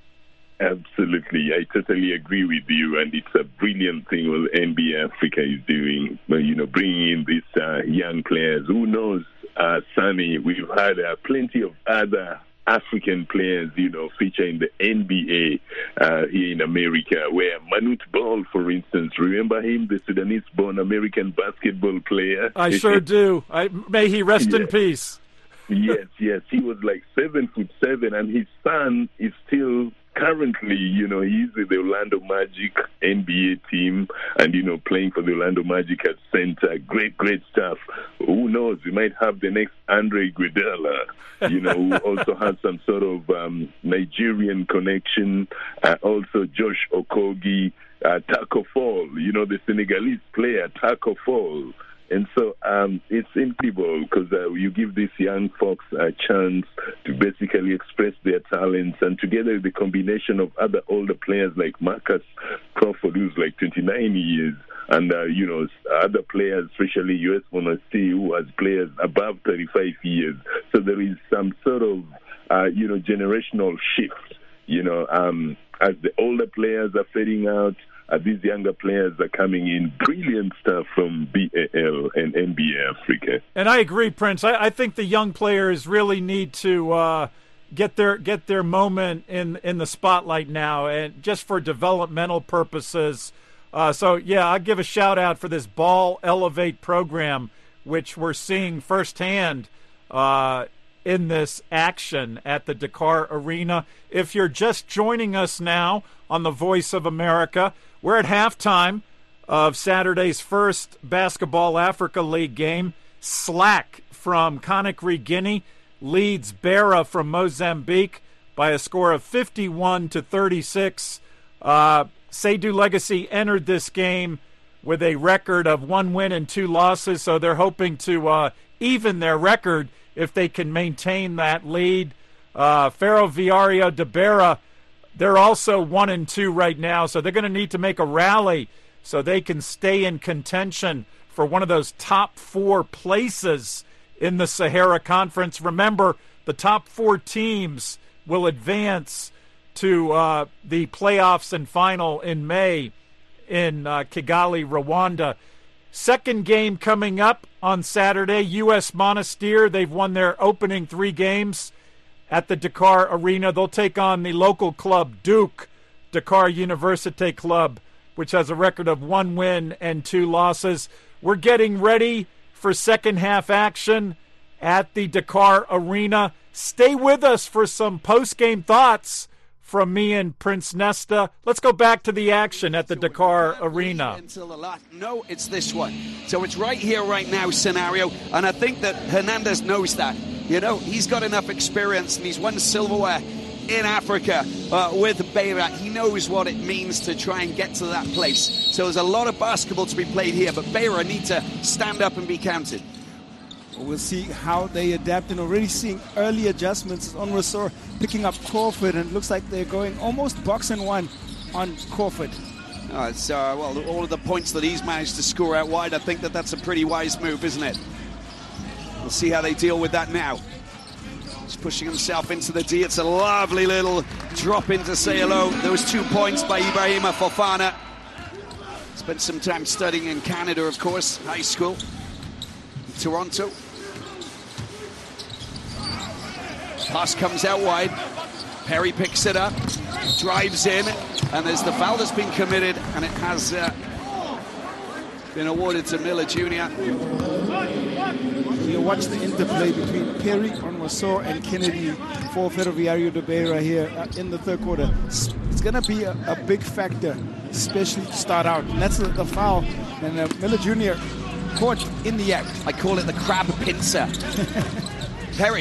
Absolutely. I totally agree with you, and it's a brilliant thing what NBA Africa is doing, bringing in these young players. Who knows, Sonny, we've had plenty of other African players, feature in the NBA here in America, where Manute Bol, for instance, remember him, the Sudanese-born American basketball player? I sure do. May he rest in peace. Yes. He was like 7'7", and his son is still currently, he's with the Orlando Magic NBA team and, playing for the Orlando Magic at center. Great stuff. Who knows? We might have the next Andre Iguodala, who also has some sort of Nigerian connection. Also Josh Okogie, Taco Fall, the Senegalese player, Taco Fall. And so it's incredible because you give these young folks a chance to basically express their talents, and together with the combination of other older players like Marcus Crawford, who's like 29 years, and, other players, especially U.S. Monastir, who has players above 35 years. So there is some sort of, generational shift, as the older players are fading out. These younger players are coming in. Brilliant stuff from BAL and NBA Africa. And I agree, Prince. I think the young players really need to get their moment in the spotlight now, and just for developmental purposes. I'll give a shout out for this Ball Elevate program, which we're seeing firsthand in this action at the Dakar Arena. If you're just joining us now on the Voice of America, we're at halftime of Saturday's first Basketball Africa League game. SLAC from Conakry, Guinea leads Beira from Mozambique by a score of 51-36. Seydou Legacy entered this game with a record of 1 win and 2 losses, so they're hoping to even their record if they can maintain that lead. Ferroviario de Beira, they're also 1-2 right now, so they're going to need to make a rally so they can stay in contention for one of those top 4 places in the Sahara Conference. Remember, the top 4 teams will advance to the playoffs and final in May in Kigali, Rwanda. Second game coming up on Saturday, US Monastir. They've won their opening 3 games at the Dakar Arena. They'll take on the local club, Duke, Dakar Université Club, which has a record of 1 win and 2 losses. We're getting ready for second half action at the Dakar Arena. Stay with us for some post-game thoughts from me and Prince Nesta. Let's go back to the action at the Dakar Arena. No, it's this one. So it's right here, right now scenario, and I think that Hernandez knows that. You know, he's got enough experience, and he's won silverware in Africa with Beira. He knows what it means to try and get to that place. So there's a lot of basketball to be played here, but Beira need to stand up and be counted. We'll see how they adapt, and already seeing early adjustments on Ressort picking up Crawford, and it looks like they're going almost box and one on Crawford. It's well, all of the points that he's managed to score out wide, I think that that's a pretty wise move, isn't it? We'll see how they deal with that now. He's pushing himself into the D. It's a lovely little drop in to say hello. Those 2 points by Ibrahima Fofana. Spent some time studying in Canada, of course, high school, Toronto. Pass comes out wide. Perry picks it up, drives in, and there's the foul that's been committed, and it has been awarded to Miller Jr. You watch the interplay between Perry on Ressort and Kennedy for Ferroviario de Beira here in the third quarter. It's going to be a big factor, especially to start out. And that's the foul. And Miller Jr. caught in the act. I call it the crab pincer. Perry.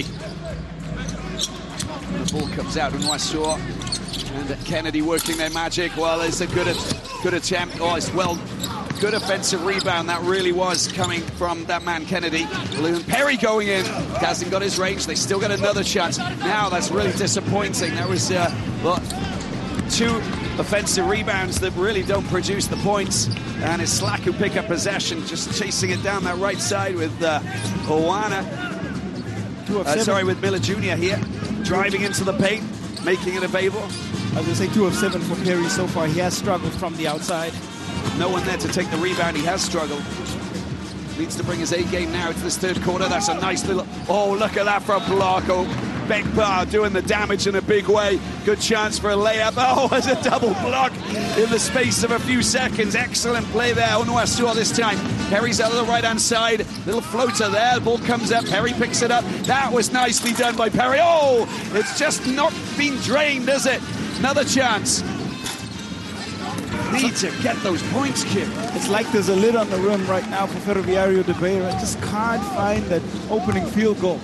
The ball comes out in Ressort, and Kennedy working their magic. Well, it's a good attempt. Oh, it's well, good offensive rebound. That really was coming from that man Kennedy. Perry going in. Hasn't got his range. They still got another chance. Now that's really disappointing. That was 2 offensive rebounds that really don't produce the points. And it's SLAC who pick up possession, just chasing it down that right side with Owana. With Miller Jr. here. Driving into the paint, making it available. I was going to say 2 of 7 for Perry so far. He has struggled from the outside. No one there to take the rebound. He has struggled. Needs to bring his A game now into this third quarter. That's a nice little... Oh, look at that from Blanco. Bekpa doing the damage in a big way. Good chance for a layup. Oh, it's a double block in the space of a few seconds. Excellent play there. Onwuasor this time. Perry's out of the right-hand side. Little floater there. The ball comes up. Perry picks it up. That was nicely done by Perry. Oh, it's just not been drained, is it? Another chance. Need to get those points, Kim. It's like there's a lid on the rim right now for Ferroviario de Beira. Just can't find that opening field goal.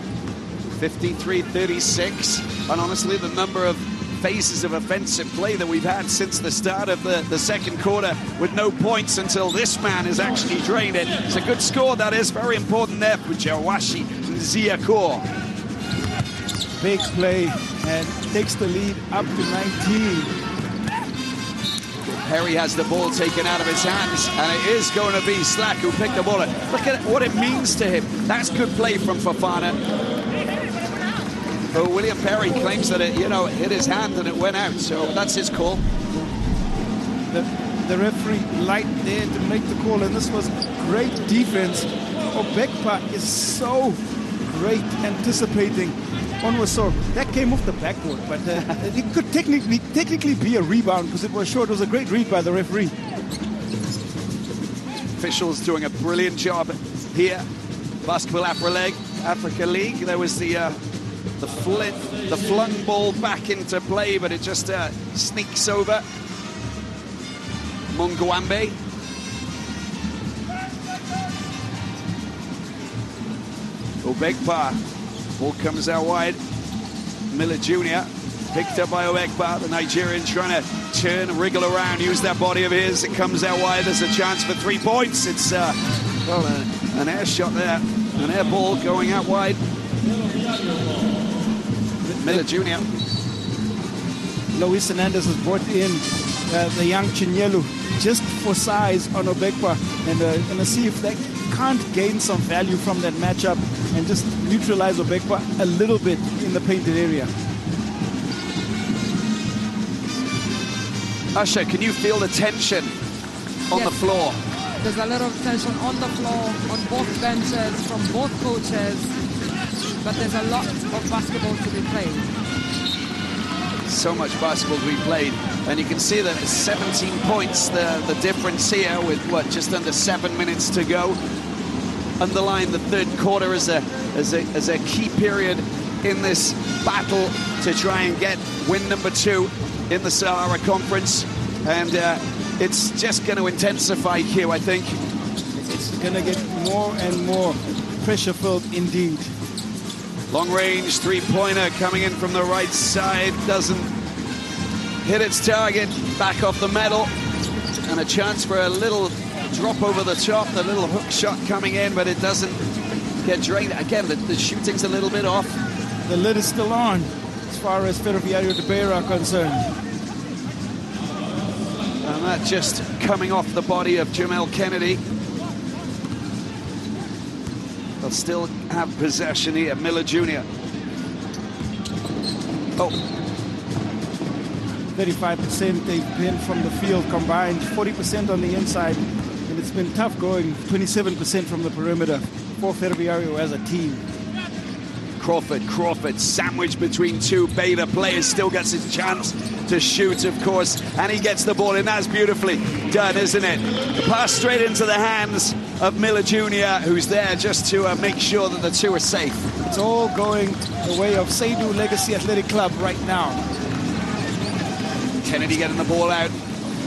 53-36, and honestly the number of phases of offensive play that we've had since the start of the second quarter with no points until this man has actually drained it. It's a good score, that is very important there for Jawashi Ziakor. Big play, and takes the lead up to 19. Perry has the ball taken out of his hands, and it is going to be SLAC who picked the ball up. Look at what it means to him. That's good play from Fofana. But William Perry claims that it, hit his hand and it went out, so that's his call. The referee light there to make the call, and this was great defense. Bekpa is so great anticipating Onwuasor. That came off the backboard, but it could technically be a rebound because it was short. It was a great read by the referee. Officials doing a brilliant job here. Basketball Africa League. There was the the flung ball back into play, but it just sneaks over. Mungwambe. Obegba. Ball comes out wide. Miller Jr. picked up by Obegba. The Nigerian trying to turn, wriggle around, use that body of his. It comes out wide. There's a chance for 3 points. It's an air shot there. An air ball going out wide. Miller Jr. Luis Hernandez has brought in the young Chinyelu just for size on Obegba, and going to see if they can't gain some value from that matchup and just neutralize Obegba a little bit in the painted area. Usher, can you feel the tension on the floor? There's a lot of tension on the floor, on both benches, from both coaches, but there's a lot of basketball to be played. So much basketball to be played, and you can see that 17 points, the difference here with just under 7 minutes to go. Underline the third quarter as a key period in this battle to try and get win number 2 in the Sahara Conference, and it's just going to intensify, Q, I think. It's going to get more and more pressure-filled indeed. Long-range three-pointer coming in from the right side, doesn't hit its target, back off the metal, and a chance for a little drop over the top, the little hook shot coming in, but it doesn't get drained. Again, the shooting's a little bit off. The lid is still on as far as Ferroviario de Beira are concerned. And that just coming off the body of Jamel Kennedy. They'll still have possession here. Miller Jr. 35% they've been from the field combined, 40% on the inside, and it's been tough going. 27% from the perimeter for Ferroviario as a team. Crawford sandwiched between two Beta players, still gets his chance to shoot, of course, and he gets the ball in. That's beautifully done, isn't it? The pass straight into the hands of Miller Jr., who's there just to make sure that the two are safe. It's all going the way of Seydu Legacy Athletic Club right now. Kennedy getting the ball out.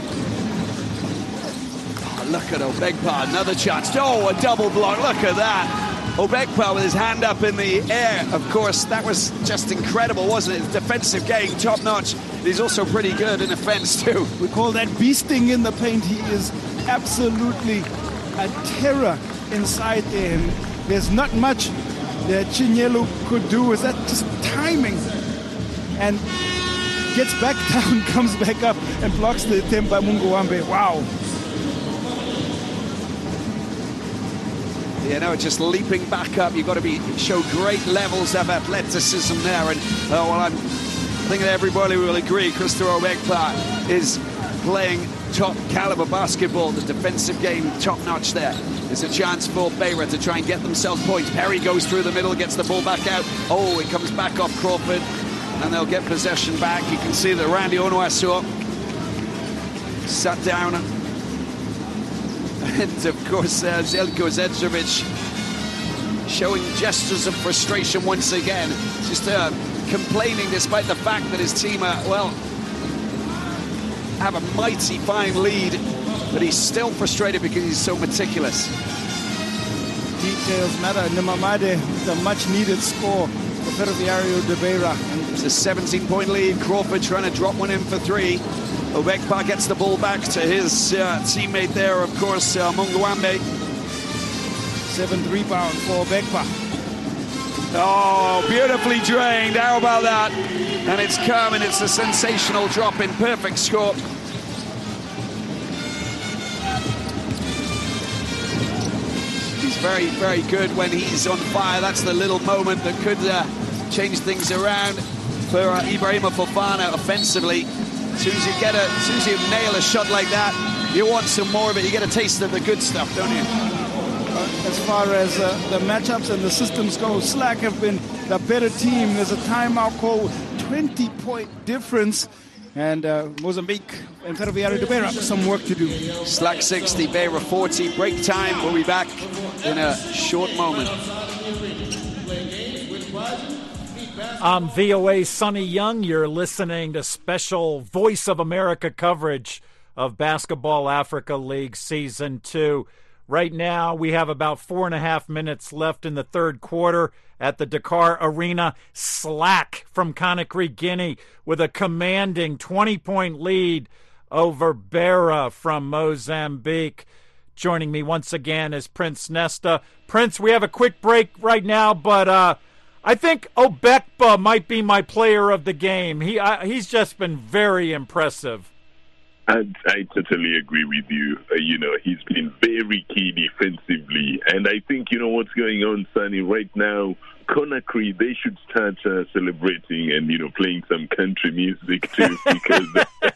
Oh, look at Obegba, another chance. Oh, a double block, look at that. Obegba with his hand up in the air. Of course, that was just incredible, wasn't it? His defensive game, top notch. He's also pretty good in offense too. We call that beasting in the paint. He is absolutely a terror inside there. And there's not much that Chinyelu could do. Is that just timing? And gets back down, comes back up, and blocks the attempt by Mungwambe. Wow. You know, just leaping back up. You've got to show great levels of athleticism there. And I think that everybody will agree Christopher Obegba is playing top caliber basketball. The defensive game, top notch there. There's a chance for Beira to try and get themselves points. Perry goes through the middle, gets the ball back out. Oh, it comes back off Crawford, and they'll get possession back. You can see that Randy Onuasu sat down. And of course, Zeljko Zedzovic showing gestures of frustration once again. Just complaining despite the fact that his team, have a mighty fine lead. But he's still frustrated because he's so meticulous. Details matter. Nemamade, the much-needed score for Ferroviario de Beira. It's a 17-point lead. Crawford trying to drop one in for 3. Obegba gets the ball back to his teammate there, of course, Mungwambe. 7th rebound for Obegba. Oh, beautifully drained. How about that? And it's come, and it's a sensational drop in. Perfect score. He's very, very good when he's on fire. That's the little moment that could change things around for Ibrahima Fofana offensively. As soon as you nail a shot like that, you want some more of it. You get a taste of the good stuff, don't you? As far as the matchups and the systems go, SLAC have been the better team. There's a timeout call, 20-point difference. And Mozambique and Ferroviario de Beira have some work to do. SLAC 60, Beira 40. Break time. We'll be back in a short moment. I'm VOA Sonny Young. You're listening to special Voice of America coverage of Basketball Africa League Season 2. Right now, we have about 4.5 minutes left in the third quarter at the Dakar Arena. SLAC from Conakry, Guinea, with a commanding 20-point lead over Beira from Mozambique. Joining me once again is Prince Nesta. Prince, we have a quick break right now, but I think Obekpa might be my player of the game. He's just been very impressive. I totally agree with you. He's been very key defensively. And I think, what's going on, Sonny, right now, Conakry, they should start celebrating and, playing some country music too, because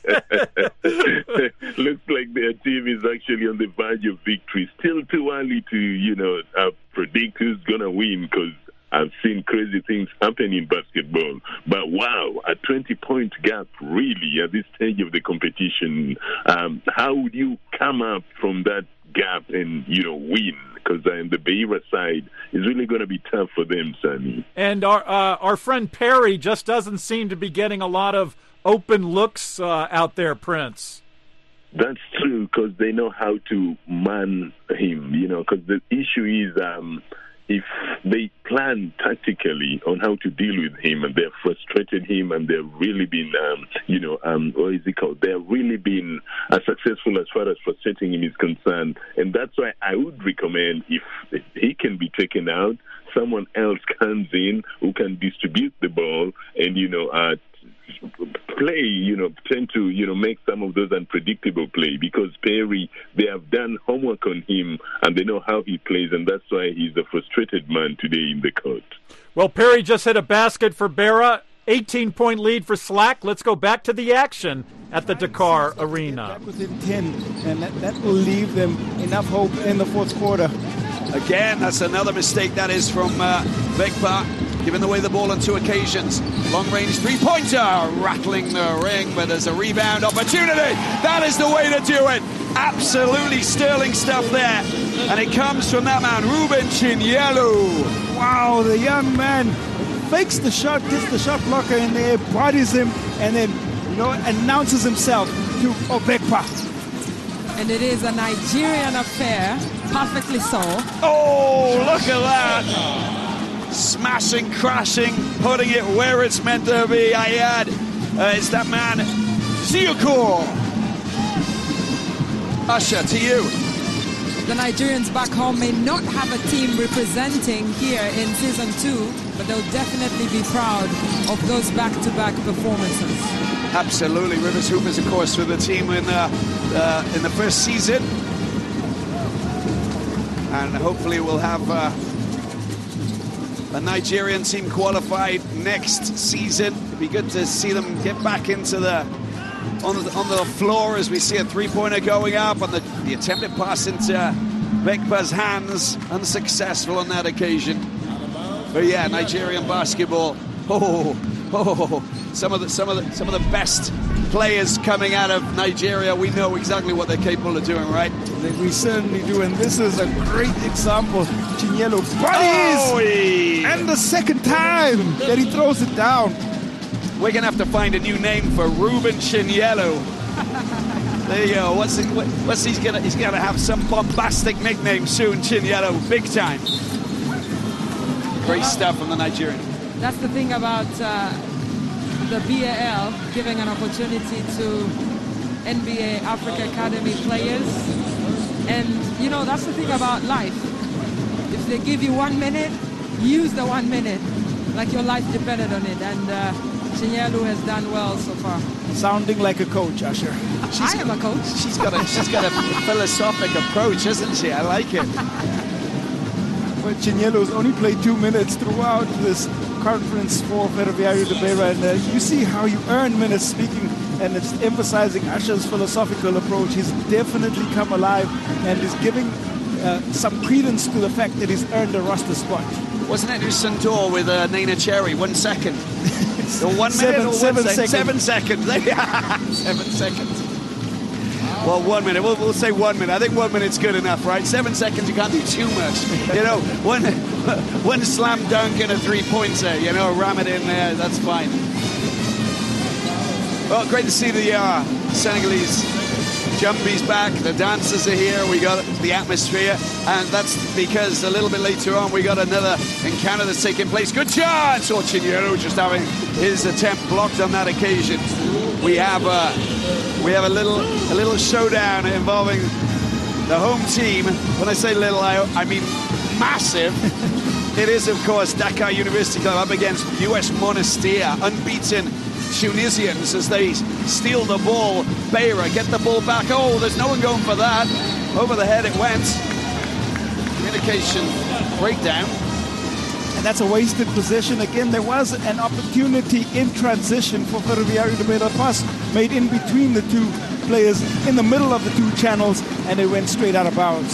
looks like their team is actually on the verge of victory. Still too early to, predict who's going to win, because I've seen crazy things happen in basketball. But wow, a 20-point gap, really, at this stage of the competition. How would you come up from that gap and, win? Because the Beira side is really going to be tough for them, Sonny. And our friend Perry just doesn't seem to be getting a lot of open looks out there, Prince. That's true, because they know how to man him, because the issue is if they plan tactically on how to deal with him and they've frustrated him and they've really been, what is it called? They've really been successful as far as frustrating him is concerned. And that's why I would recommend, if he can be taken out, someone else comes in who can distribute the ball and, play, tend to, make some of those unpredictable play, because Perry, they have done homework on him and they know how he plays, and that's why he's a frustrated man today in the court. Well, Perry just hit a basket for Beira, 18-point lead for SLAC. Let's go back to the action at the Dakar Arena. Back within 10, and that will leave them enough hope in the fourth quarter. Again, that's another mistake that is from Begpa. Giving away the ball on two occasions. Long-range three-pointer, rattling the ring, but there's a rebound opportunity. That is the way to do it. Absolutely sterling stuff there. And it comes from that man, Ruben Chinyelu. Wow, the young man fakes the shot, gets the shot blocker in there, bodies him, and then, announces himself to Obekpa. And it is a Nigerian affair, perfectly so. Oh, look at that. Smashing, crashing, putting it where it's meant to be. Ayad, it's that man, Ziukur. Usher, to you. The Nigerians back home may not have a team representing here in Season 2, but they'll definitely be proud of those back-to-back performances. Absolutely. Rivers Hoopers, of course, with the team in the first season. And hopefully we'll have a Nigerian team qualified next season. It'd be good to see them get back into on the floor as we see a three-pointer going up, and the attempted pass into Bekpa's hands, unsuccessful on that occasion. But yeah, Nigerian basketball. Some of the best players coming out of Nigeria. We know exactly what they're capable of doing, right? We certainly do, and this is a great example. Chinyelu bodies, and the second time that he throws it down. We're gonna have to find a new name for Ruben Chinyelu. There you go. He's gonna have some bombastic nickname soon. Chinyelu, big time. Great stuff from the Nigerian. That's the thing about the BAL giving an opportunity to NBA Africa Academy players. And, that's the thing about life. If they give you 1 minute, use the 1 minute like your life depended on it. And Chinyelu has done well so far. Sounding like a coach, Usher. I am a coach. She's got a philosophic approach, hasn't she? I like it. But Chinyelu's only played 2 minutes throughout this conference for Ferroviario de Beira, and you see how you earn minutes, speaking, and it's emphasizing Usher's philosophical approach. He's definitely come alive and is giving some credence to the fact that he's earned a roster spot. Wasn't it Sundor with Nana Cherry? 1 second. Or 1 minute or 7 seconds. 7 seconds. 7 seconds. Well, 1 minute. We'll say 1 minute. I think 1 minute's good enough, right? 7 seconds, you can't do too much. You know, one slam dunk and a three-pointer, you know, ram it in there, that's fine. Well, great to see the Senegalese jumpies back. The dancers are here. We got the atmosphere. And that's because a little bit later on, we got another encounter that's taking place. Good chance! Or Chinyere just having his attempt blocked on that occasion. We have a little showdown involving the home team. When I say little, I mean massive. It is, of course, Dakar University Club up against US Monastir, unbeaten Tunisians as they steal the ball. Beira get the ball back. Oh, there's no one going for that. Over the head it went. Communication breakdown. And that's a wasted possession. Again, there was an opportunity in transition for Ferroviario de Beira. Pass made in between the two players in the middle of the two channels, and it went straight out of bounds.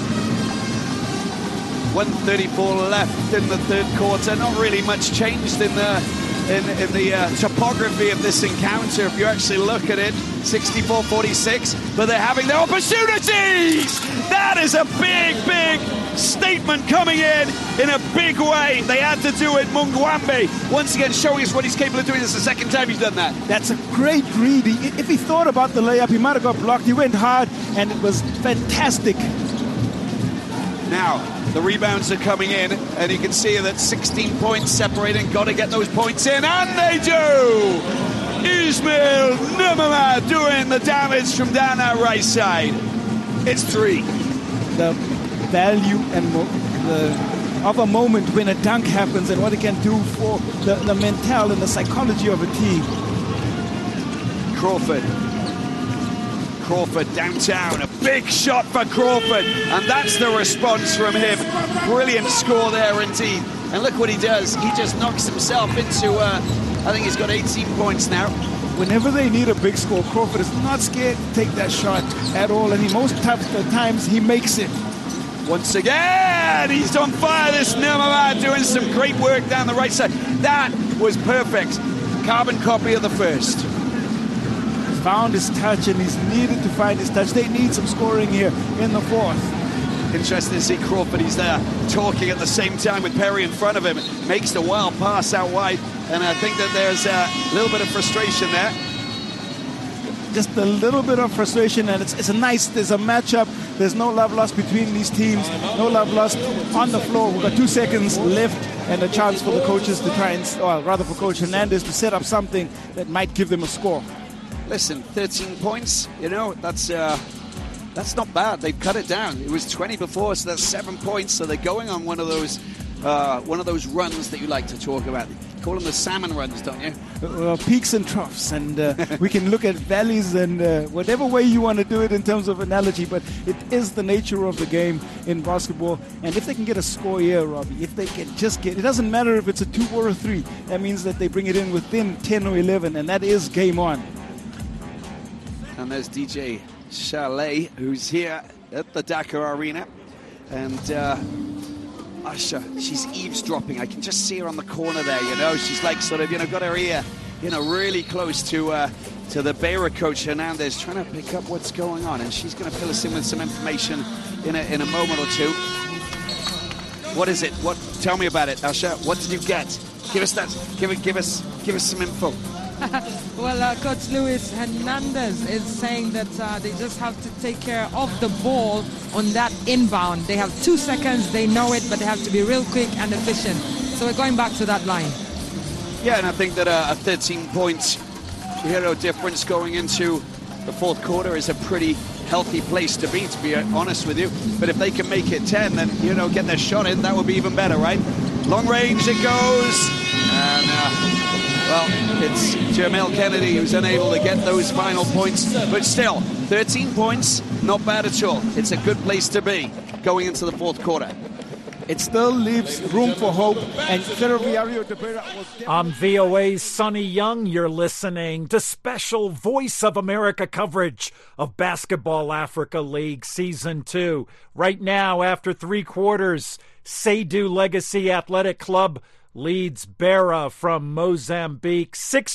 1:34 left in the third quarter. Not really much changed in the topography of this encounter. If you actually look at it, 64-46, but they're having their opportunities. That is a big statement coming in a big way. They had to do it. Mungwambe once again showing us what he's capable of doing. This is the second time he's done that. That's a great read. If he thought about the layup, he might have got blocked. He went hard, and it was fantastic. Now, the rebounds are coming in, and you can see that 16 points separating. Got to get those points in, and they do! Ismail Numama doing the damage from down that right side. It's 3. The value and of a moment when a dunk happens and what it can do for the mental and the psychology of a team. Crawford downtown, a big shot for Crawford, and that's the response from him. Brilliant score there indeed. And look what he does. He just knocks himself into, I think he's got 18 points now. Whenever they need a big score, Crawford is not scared to take that shot at all, and most times he makes it. Once again, he's on fire, this Numama, doing some great work down the right side. That was perfect. Carbon copy of the first. Found his touch, and he's needed to find his touch. They need some scoring here in the fourth. Interesting to see Crawford. He's there talking at the same time with Perry in front of him. Makes the wild pass out wide, and I think that there's a little bit of frustration there. Just a little bit of frustration, and there's a matchup. There's no love lost between these teams. No love lost on the floor. We've got 2 seconds left and a chance for the coaches to try and, or rather for Coach Hernandez to set up something that might give them a score. Listen, 13 points, you know, that's not bad. They've cut it down. It was 20 before, so that's 7 points. So they're going on one of those runs that you like to talk about. You call them the salmon runs, don't you? Peaks and troughs, and we can look at valleys and whatever way you want to do it in terms of analogy, but it is the nature of the game in basketball. And if they can get a score here, Robbie, if they can just get, it doesn't matter if it's a 2 or a 3, that means that they bring it in within 10 or 11, and that is game on. And there's DJ Chalet, who's here at the Dakar Arena. And Asha, she's eavesdropping. I can just see her on the corner there, you know. She's like sort of, you know, got her ear, you know, really close to the Beira coach Hernandez, trying to pick up what's going on. And she's going to fill us in with some information in a moment or two. What is it? Tell me about it, Asha. What did you get? Give us that. Give us some info. Well, Coach Luis Hernandez is saying that they just have to take care of the ball on that inbound. They have 2 seconds, they know it, but they have to be real quick and efficient. So we're going back to that line. Yeah, and I think that a 13-point difference going into the fourth quarter is a pretty healthy place to be honest with you. But if they can make it 10, then, you know, get their shot in, that would be even better, right? Long range it goes, and well, it's Jermel Kennedy who's unable to get those final points, but still, 13 points, not bad at all. It's a good place to be going into the fourth quarter. It still leaves room for hope, and Ferroviario de Beira will... I'm VOA's Sonny Young. You're listening to special Voice of America coverage of Basketball Africa League Season 2. Right now, after 3 quarters, Seydou Legacy Athletic Club leads Beira from Mozambique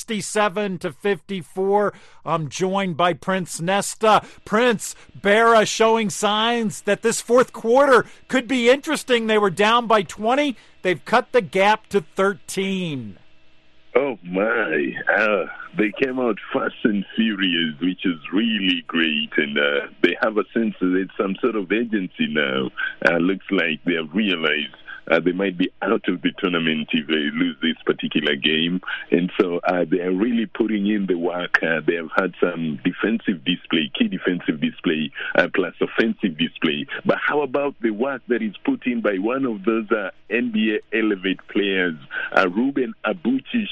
67-54. I'm joined by Prince Nesta. Prince, Beira showing signs that this fourth quarter could be interesting. They were down by 20. They've cut the gap to 13. Oh, my. They came out fast and furious, which is really great. And they have a sense that it's some sort of agency now. Looks like they have realized they might be out of the tournament if they lose this particular game. And so they are really putting in the work. They have had some defensive display, key defensive display, plus offensive display. But how about the work that is put in by one of those NBA Elevate players, Ruben Abuchi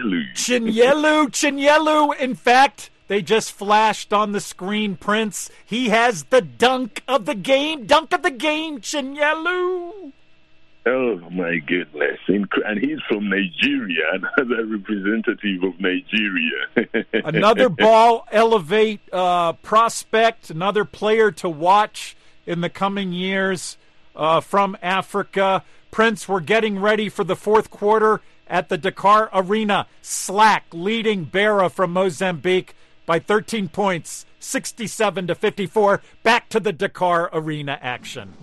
Chinyelu. In fact, they just flashed on the screen, Prince. He has the dunk of the game, Chinyelu. Oh, my goodness. And he's from Nigeria, another representative of Nigeria. Another Ball Elevate prospect, another player to watch in the coming years from Africa. Prince, we're getting ready for the fourth quarter at the Dakar Arena. Slack leading Beira from Mozambique by 13 points, 67-54. Back to the Dakar Arena action.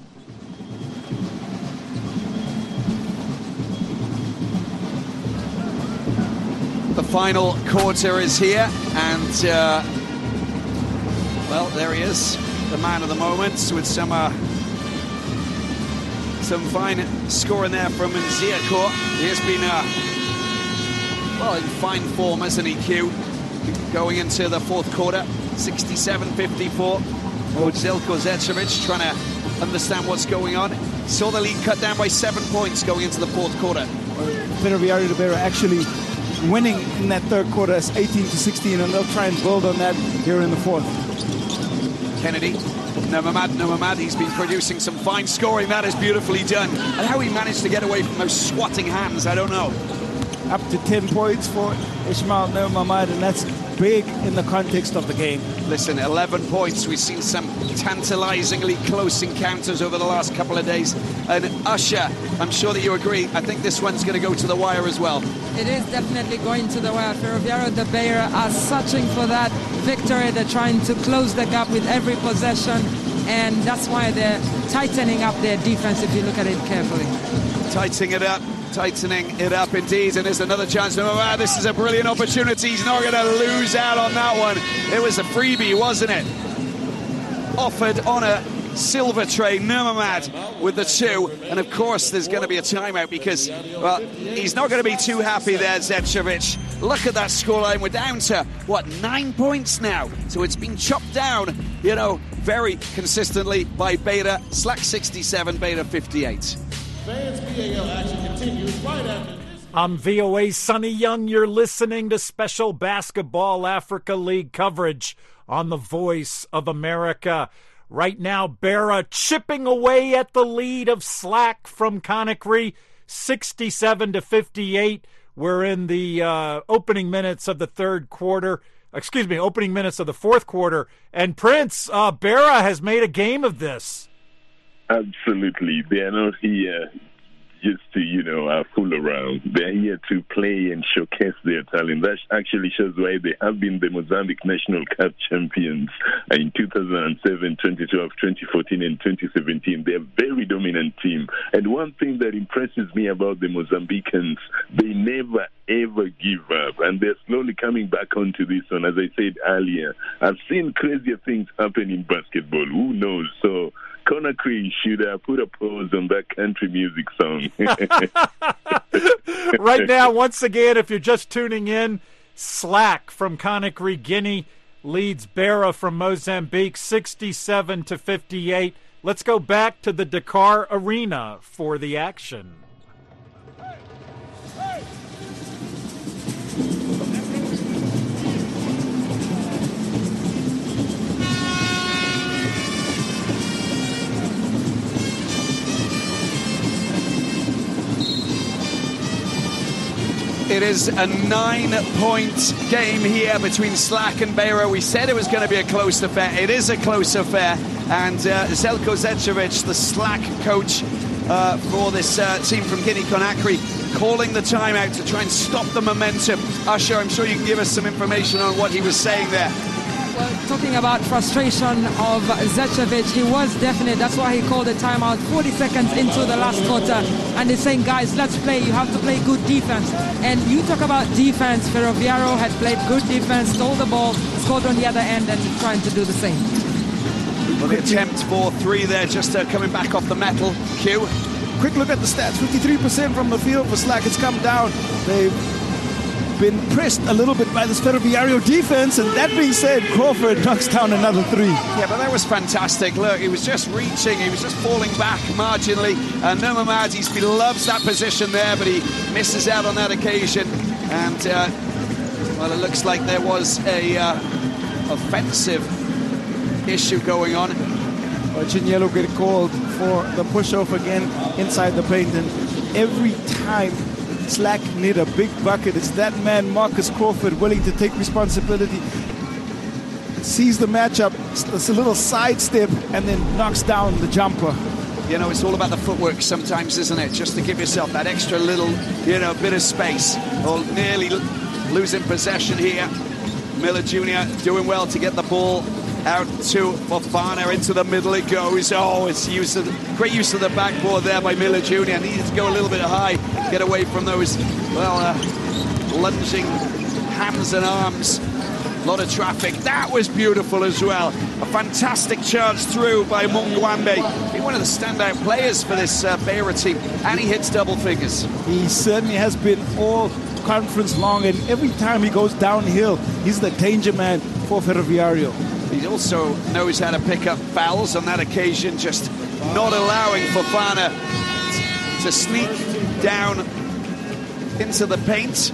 The final quarter is here, and well, there he is, the man of the moment, with some fine scoring there from Nziako. He has been well, in fine form, hasn't he, Q? Going into the fourth quarter, 67-54. Zeljko Zečević trying to understand what's going on. Saw the lead cut down by 7 points going into the fourth quarter. Ferroviario de Beira actually winning in that third quarter as 18-16, and they'll try and build on that here in the fourth. Kennedy, Nomamad, he's been producing some fine scoring. That is beautifully done. And how he managed to get away from those swatting hands, I don't know. Up to 10 points for Ismail Nomamad, and that's big in the context of the game. Listen, 11 points. We've seen some tantalizingly close encounters over the last couple of days. And Usher, I'm sure that you agree, I think this one's going to go to the wire as well. It is definitely going to the wire. Ferroviario de Beira are searching for that victory. They're trying to close the gap with every possession, and that's why they're tightening up their defense if you look at it carefully. Tightening it up indeed, and there's another chance. This is a brilliant opportunity. He's not going to lose out on that one. It was a freebie, wasn't it? Offered on a silver tray, Nomamad with the two, and of course there's going to be a timeout because, well, he's not going to be too happy there, Zečević. Look at that scoreline. We're down to, 9 points now? So it's been chopped down, very consistently by Beira. Slack 67, Beira 58. Fans BAL action continues right after this. I'm VOA Sonny Young. You're listening to special Basketball Africa League coverage on the Voice of America. Right now, Beira chipping away at the lead of Slack from Conakry, 67-58. We're in the opening minutes of the fourth quarter. And Prince, Beira has made a game of this. Absolutely. They are not here just to, fool around. They're here to play and showcase their talent. That actually shows why they have been the Mozambique National Cup champions in 2007, 2012, 2014, and 2017. They're a very dominant team. And one thing that impresses me about the Mozambicans, they never, ever give up. And they're slowly coming back onto this one. As I said earlier, I've seen crazier things happen in basketball. Who knows? So Conakry should put a pause on that country music song. Right now, once again, if you're just tuning in, Slack from Conakry, Guinea leads Beira from Mozambique 67-58. Let's go back to the Dakar Arena for the action. It is a 9-point game here between Slack and Beira. We said it was going to be a close affair. It is a close affair. And Zeljko Zečević, the Slack coach for this team from Guinea-Conakry, calling the timeout to try and stop the momentum. Usher, I'm sure you can give us some information on what he was saying there. Well, talking about frustration of Zečević, he was definite. That's why he called a timeout 40 seconds into the last quarter. And he's saying, guys, let's play. You have to play good defense. And you talk about defense. Ferroviario had played good defense, stole the ball, scored on the other end, and trying to do the same. Well, the attempt for three there, just coming back off the metal. Q. Quick look at the stats. 53% from the field for SLAC. It's come down. They've been pressed a little bit by this Ferroviario defense, and that being said, Crawford knocks down another three. Yeah, but that was fantastic. Look, he was just reaching, he was just falling back marginally. Noma Madzi loves that position there, but he misses out on that occasion. And, well, it looks like there was a offensive issue going on. Well, Chinyelo get called for the push-off again inside the paint, and every time SLAC need a big bucket, it's that man Marcus Crawford willing to take responsibility, sees the matchup, it's a little sidestep, and then knocks down the jumper. You know, it's all about the footwork sometimes, isn't it? Just to give yourself that extra little, you know, bit of space. Or nearly losing possession here. Miller Jr. doing well to get the ball out to Fofana. Into the middle it goes. Oh, it's great use of the backboard there by Miller Jr. Needed to go a little bit high, get away from those, well, lunging hands and arms. A lot of traffic. That was beautiful as well. A fantastic charge through by Mungwambe. He's one of the standout players for this Beira team, and he hits double figures. He certainly has been all conference long, and every time he goes downhill, he's the danger man for Ferroviario. He also knows how to pick up fouls on that occasion, just not allowing Fofana to sneak down into the paint.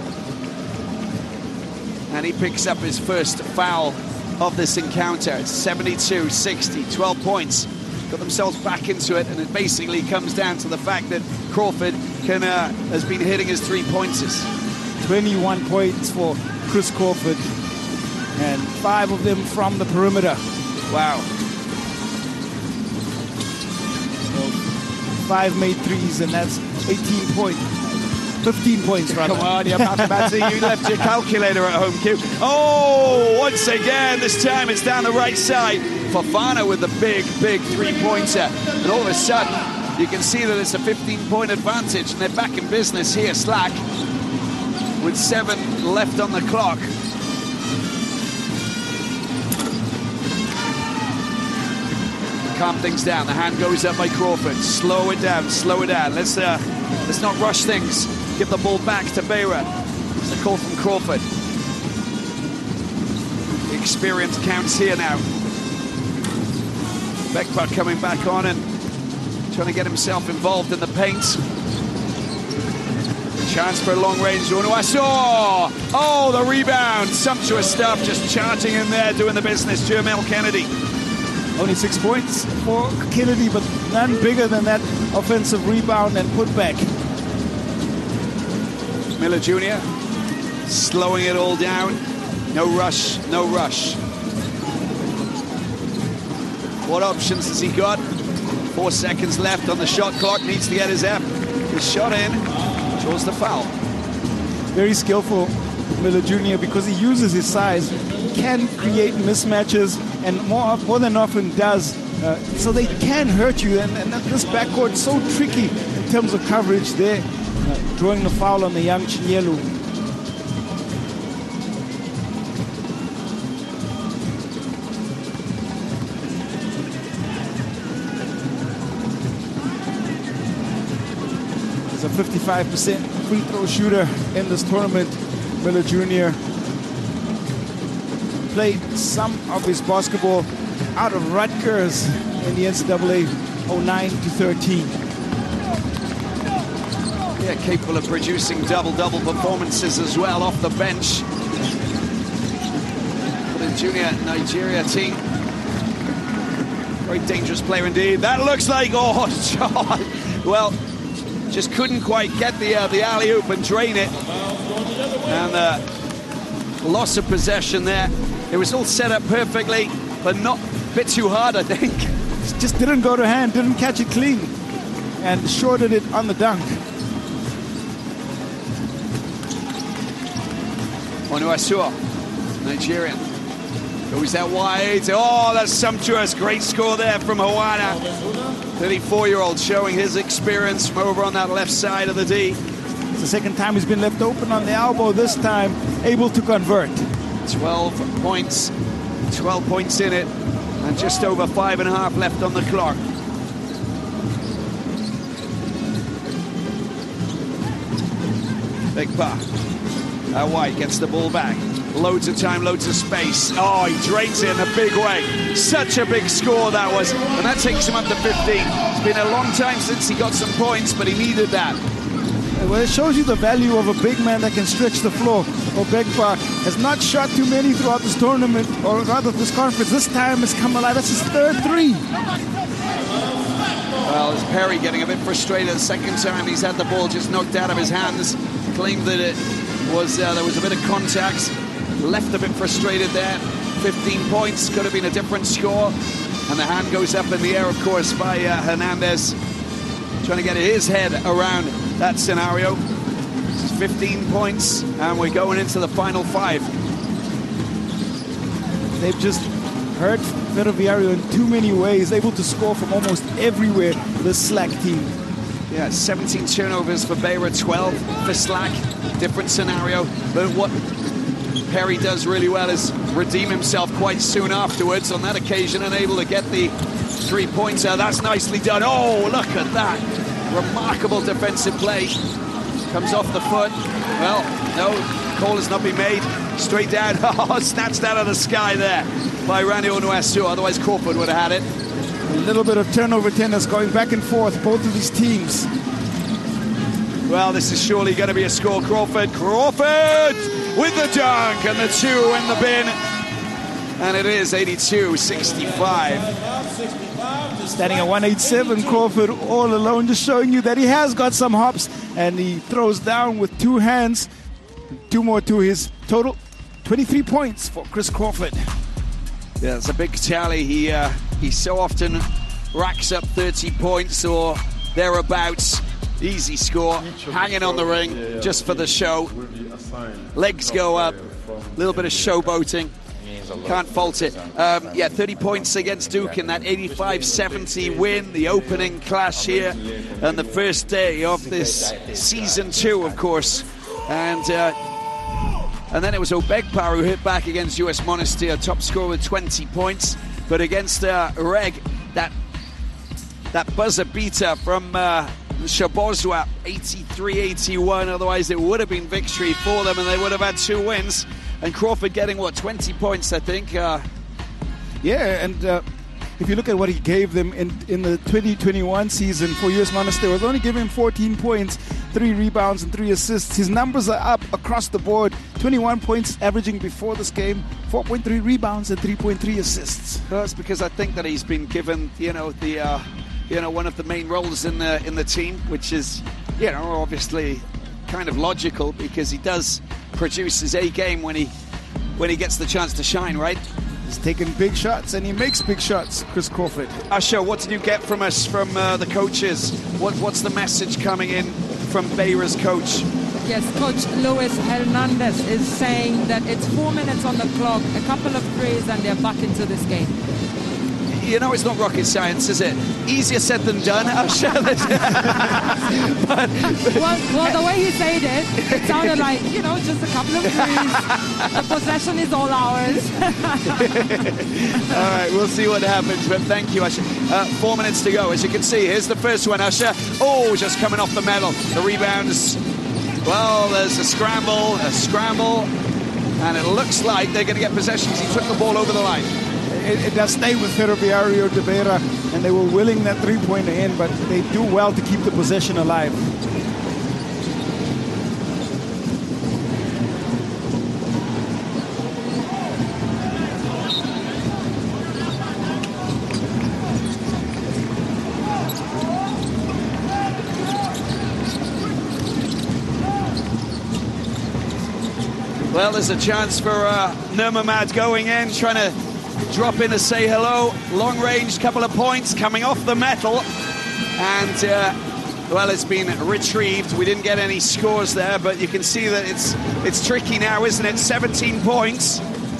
And he picks up his first foul of this encounter. It's 72-60, 12 points. Got themselves back into it, and it basically comes down to the fact that Crawford has been hitting his three-pointers. 21 points for Chris Crawford, and 5 of them from the perimeter. Wow. So 5 made threes, and that's 18 points. 15 points, rather. Come on, you left your calculator at home, Q. Oh, once again, this time it's down the right side. Fofana with the big three-pointer. And all of a sudden, you can see that it's a 15-point advantage, and they're back in business here, SLAC, with 7 left on the clock. Calm things down. The hand goes up by Crawford. Slow it down. Let's not rush things. Give the ball back to Beira. It's a call from Crawford. The experience counts here now. Beckbutt coming back on and trying to get himself involved in the paint. Chance for a long-range Unuaso. Oh, the rebound. Sumptuous stuff. Just charging in there, doing the business. Jermel Kennedy. Only 6 points for Kennedy, but none bigger than that offensive rebound and putback. Miller Jr. slowing it all down. No rush. What options has he got? 4 seconds left on the shot clock. Needs to get his shot in. Draws the foul. Very skillful, Miller Jr., because he uses his size, can create mismatches, and more than often does. So they can hurt you, and this backcourt is so tricky in terms of coverage there. Drawing the foul on the young Chinyelo. He's a 55% free throw shooter in this tournament. Miller Jr. played some of his basketball out of Rutgers in the NCAA 09-13. Yeah, capable of producing double-double performances as well off the bench for the junior Nigeria team. Very dangerous player indeed. That looks like, oh, John. Well, just couldn't quite get the alley-oop and drain it. And loss of possession there. It was all set up perfectly, but not a bit too hard, I think. Just didn't go to hand, didn't catch it clean, and shorted it on the dunk. Onuasua, Nigerian. Goes that wide. Oh, that's sumptuous. Great score there from Hoana. 34-year-old showing his experience from over on that left side of the D. It's the second time he's been left open on the elbow, this time able to convert. 12 points. 12 points in it. And just over 5.5 left on the clock. Big Pa. White gets the ball back. Loads of time, loads of space. Oh, he drains it in a big way. Such a big score that was. And that takes him up to 15. It's been a long time since he got some points, but he needed that. Well, it shows you the value of a big man that can stretch the floor. Obegba has not shot too many throughout this tournament, or rather this conference. This time has come alive. That's his third three. Well, it's Perry getting a bit frustrated. The second time he's had the ball just knocked out of his hands. Claimed that it was there was a bit of contact. Left a bit frustrated there. 15 points, could have been a different score. And the hand goes up in the air, of course, by Hernandez. Trying to get his head around that scenario. This is 15 points, and we're going into the final 5. They've just hurt Ferroviario in too many ways, able to score from almost everywhere, this SLAC team. Yeah, 17 turnovers for Beira, 12 for SLAC. Different scenario, but what Perry does really well is redeem himself quite soon afterwards on that occasion and able to get the 3-pointer. That's nicely done. Oh, look at that. Remarkable defensive play. Comes off the foot. Well, no, call has not been made. Straight down. Oh, snatched out of the sky there by Rani Onuasu. Otherwise, Crawford would have had it. A little bit of turnover tennis going back and forth, both of these teams. Well, this is surely going to be a score. Crawford with the dunk and the 2 in the bin. And it is 82-65. Standing at 187, Crawford all alone, just showing you that he has got some hops. And he throws down with 2 hands. 2 more to his total. 23 points for Chris Crawford. Yeah, it's a big tally. He so often racks up 30 points or thereabouts. Easy score, hanging on the ring just for the show. Legs go up, a little bit of showboating. Can't fault it. 30 points against Duke in that 85-70 win, the opening clash here, and the first day of this season 2, of course. And then it was Obegpa who hit back against US Monastir, top scorer with 20 points. But against Reg, that buzzer beater from Shabozwa, 83-81. Otherwise, it would have been victory for them, and they would have had 2 wins. And Crawford getting, 20 points, I think. Yeah, and if you look at what he gave them in the 2021 season for US Monastir, was only giving him 14 points, 3 rebounds, and 3 assists. His numbers are up across the board. 21 points averaging before this game, 4.3 rebounds, and 3.3 assists. That's because I think that he's been given, one of the main roles in the team, which is, obviously kind of logical because he does produce his A game when he gets the chance to shine, right? He's taking big shots and he makes big shots, Chris Crawford. Asha, what did you get from us, from the coaches? What's the message coming in from Beira's coach? Yes, Coach Luis Hernandez is saying that it's 4 minutes on the clock, a couple of threes, and they're back into this game. It's not rocket science, is it? Easier said than done, Asha. well, the way he said it sounded like, just a couple of threes. The possession is all ours. All right, we'll see what happens, but thank you, Asha. 4 minutes to go. As you can see, here's the first one, Asha. Oh, just coming off the metal. The rebounds. Well, there's a scramble, and it looks like they're going to get possessions. He took the ball over the line. It does stay with Ferroviario de Beira, and they were willing that 3-pointer in, but they do well to keep the possession alive. Well, there's a chance for Nurmamad going in, trying to drop in to say hello. Long range, couple of points coming off the metal. And Well, it's been retrieved. We didn't get any scores there, but you can see that it's tricky now, isn't it? 17 points.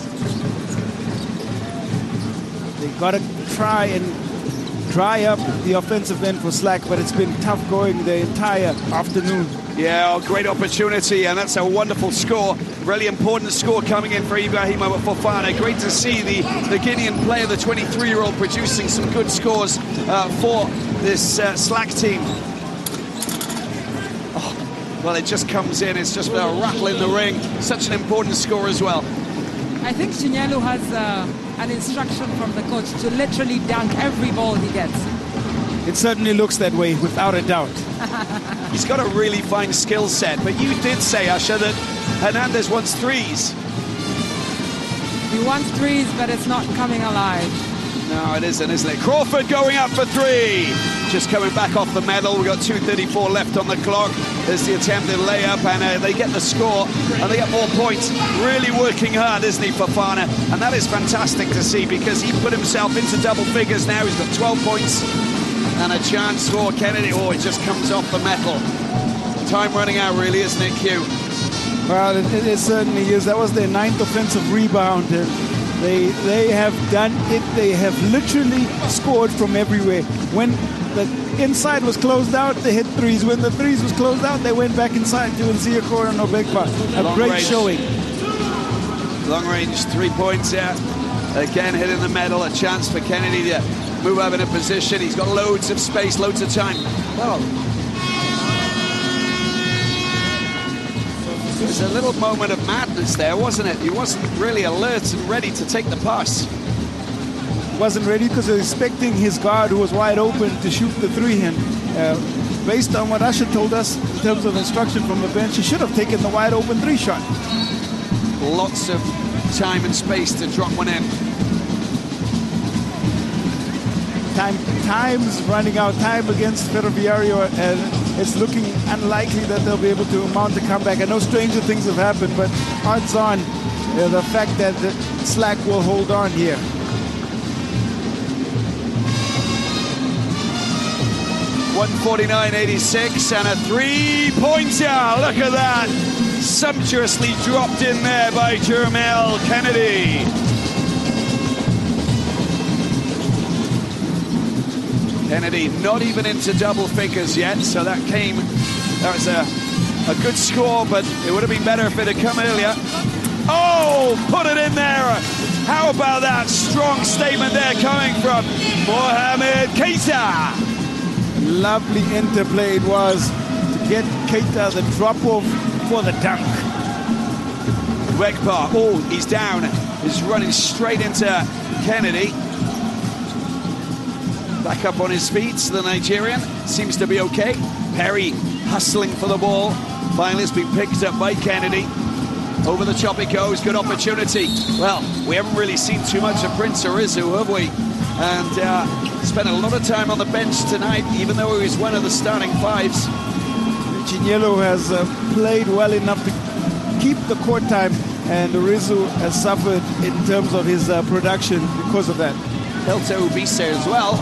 They've got to try and dry up the offensive end for SLAC, but it's been tough going the entire afternoon. Yeah, great opportunity, and that's a wonderful score. Really important score coming in for Ibrahima Fofana. Great to see the Guinean player, the 23-year-old, producing some good scores for this SLAC team. Oh, well, it just comes in. It's just a rattle in the ring. Such an important score as well. I think Chinyelu has an instruction from the coach to literally dunk every ball he gets. It certainly looks that way, without a doubt. He's got a really fine skill set, but you did say, Usher, that Hernandez wants threes. He wants threes, but it's not coming alive. No, it isn't it? Crawford going up for three. Just coming back off the medal. We've got 2:34 left on the clock. There's the attempted layup, and they get the score, and they get more points. Really working hard, isn't he, Fofana? And that is fantastic to see, because he put himself into double figures now. He's got 12 points and a chance for Kennedy. Oh, it just comes off the metal. Time running out, really, isn't it, Q? Well, it certainly is. That was their 9th offensive rebound. And they have done it. They have literally scored from everywhere. When the inside was closed out, they hit threes. When the threes was closed out, they went back inside to Nziyakor and Obegba. A great showing. Long range 3 points there. Again, hitting the medal. A chance for Kennedy to move up in a position. He's got loads of space, loads of time. Well, there was a little moment of madness there, wasn't it? He wasn't really alert and ready to take the pass. Wasn't ready because he was expecting his guard, who was wide open, to shoot the three. And based on what Usher told us in terms of instruction from the bench, he should have taken the wide open three shot. Lots of time and space to drop one in. Time's running out. Time against Ferroviario, and it's looking unlikely that they'll be able to mount a comeback. I know stranger things have happened, but odds on the fact that the SLAC will hold on here. .149.86 and a three-pointer. Look at that. Sumptuously dropped in there by Jermel Kennedy. Kennedy not even into double figures yet, so that was a good score, but it would have been better if it had come earlier. Oh, put it in there. How about that strong statement there coming from Mohamed Keita? Lovely interplay it was to get Keita the drop-off for the dunk. Wegbar, oh, he's down. He's running straight into Kennedy. Back up on his feet, the Nigerian seems to be okay. Perry hustling for the ball. Finally, it's been picked up by Kennedy. Over the top it goes, good opportunity. Well, we haven't really seen too much of Prince Arizu, have we? And spent a lot of time on the bench tonight, even though he was one of the starting fives. Chinyelu has played well enough to keep the court time, and Arizu has suffered in terms of his production because of that. Elto Ubise as well.